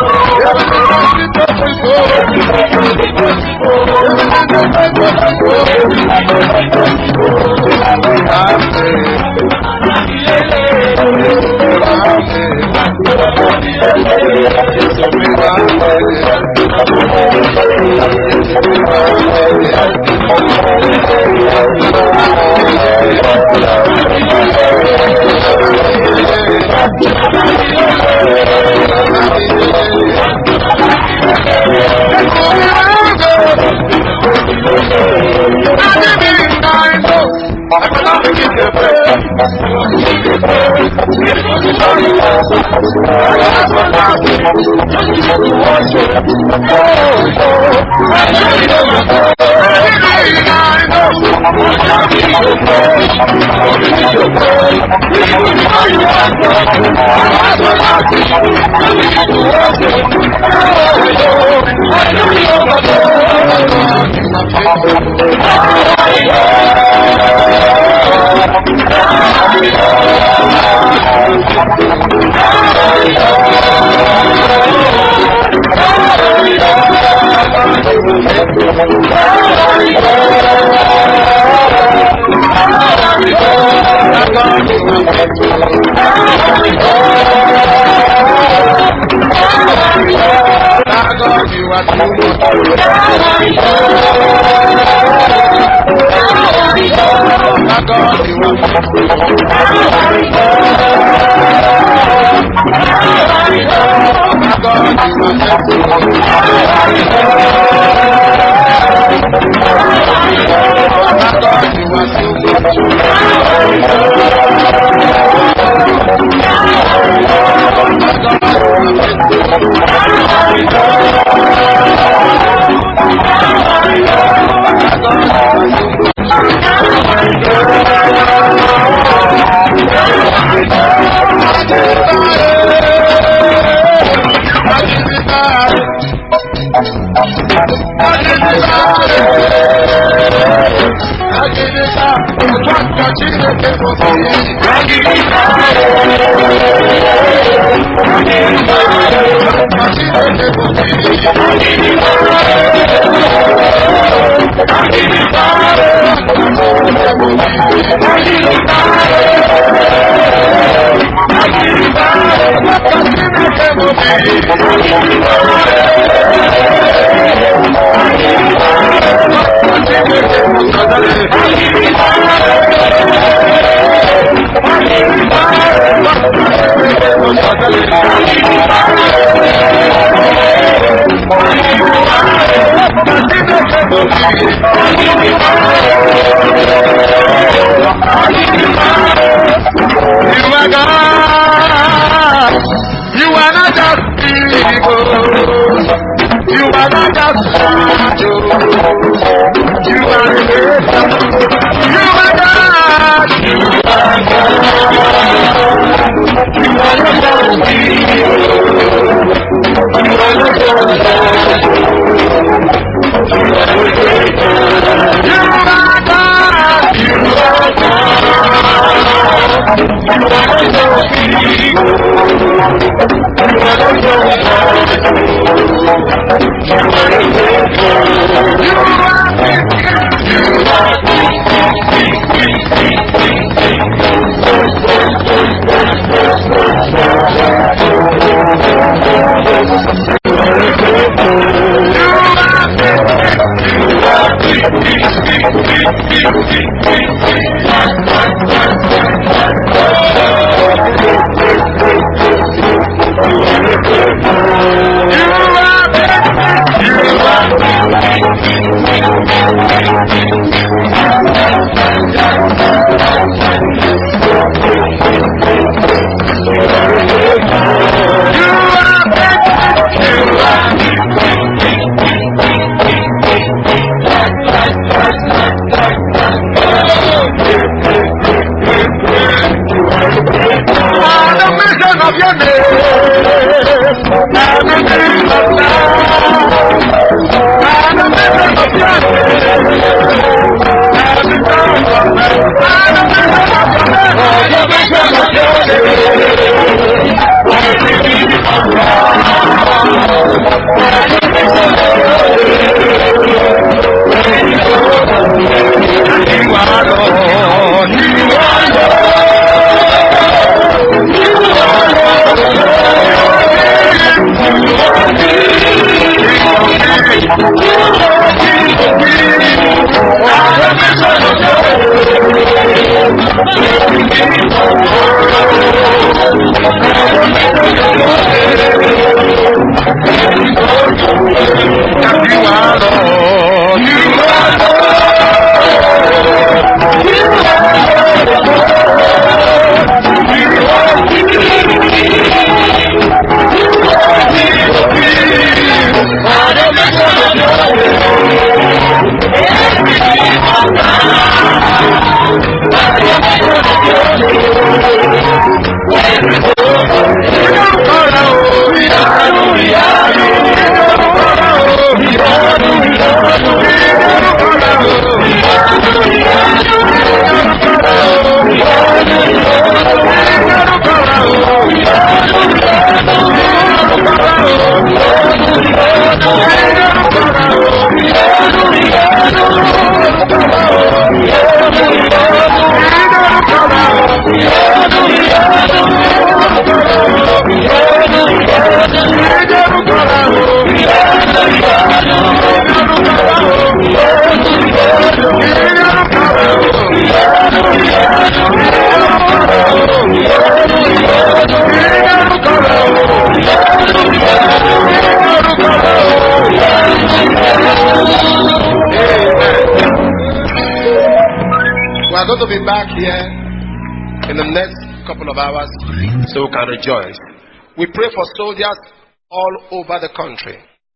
We are going to be back here in the next couple of hours so we can rejoice. We pray for soldiers all over the country.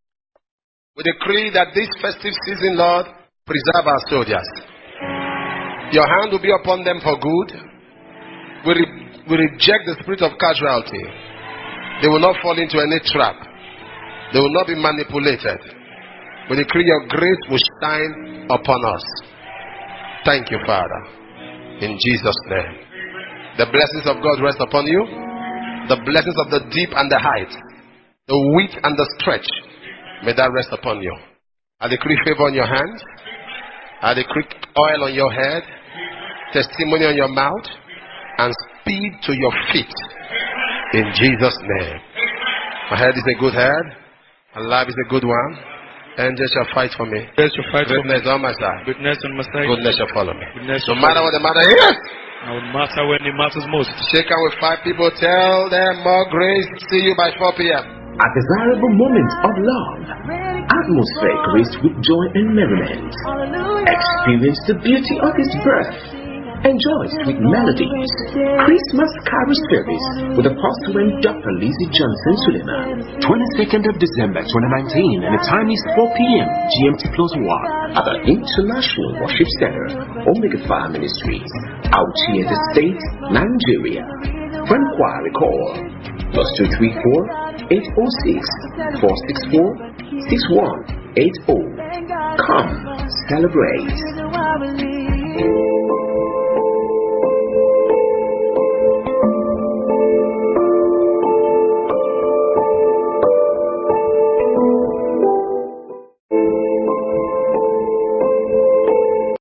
We decree that this festive season, Lord, preserve our soldiers. Your hand will be upon them for good. We, re- we reject the spirit of casualty. They will not fall into any trap. They will not be manipulated. We decree your grace will shine upon us. Thank you, Father. In Jesus' name. The blessings of God rest upon you. The blessings of the deep and the height. The width and the stretch. May that rest upon you. I decree favor on your hands. I decree oil on your head. Testimony on your mouth. And speed to your feet. In Jesus' name. My head is a good head. My life is a good one. Angels shall fight for me.
Angels shall fight for me.
Goodness on my side.
Goodness on my side.
Goodness shall follow me.
Goodness
No
shall
matter
follow
what the matter is.
No matter when it matters most.
Shake hands with five people. Tell them more grace. See you by four p.m.
A desirable moment of love. Atmosphere graced with joy and merriment. Experience the beauty of His birth. Enjoy sweet melodies. Christmas Carol Service with Apostle and Doctor Lizzie Johnson Suleiman. twenty-second of December twenty nineteen, and the time is four p.m. G M T plus one at the International Worship Center, Omega Fire Ministries, out here in the state, Nigeria. For inquiry, call plus two three four, eight oh six, four six four, six one eight oh. Come celebrate.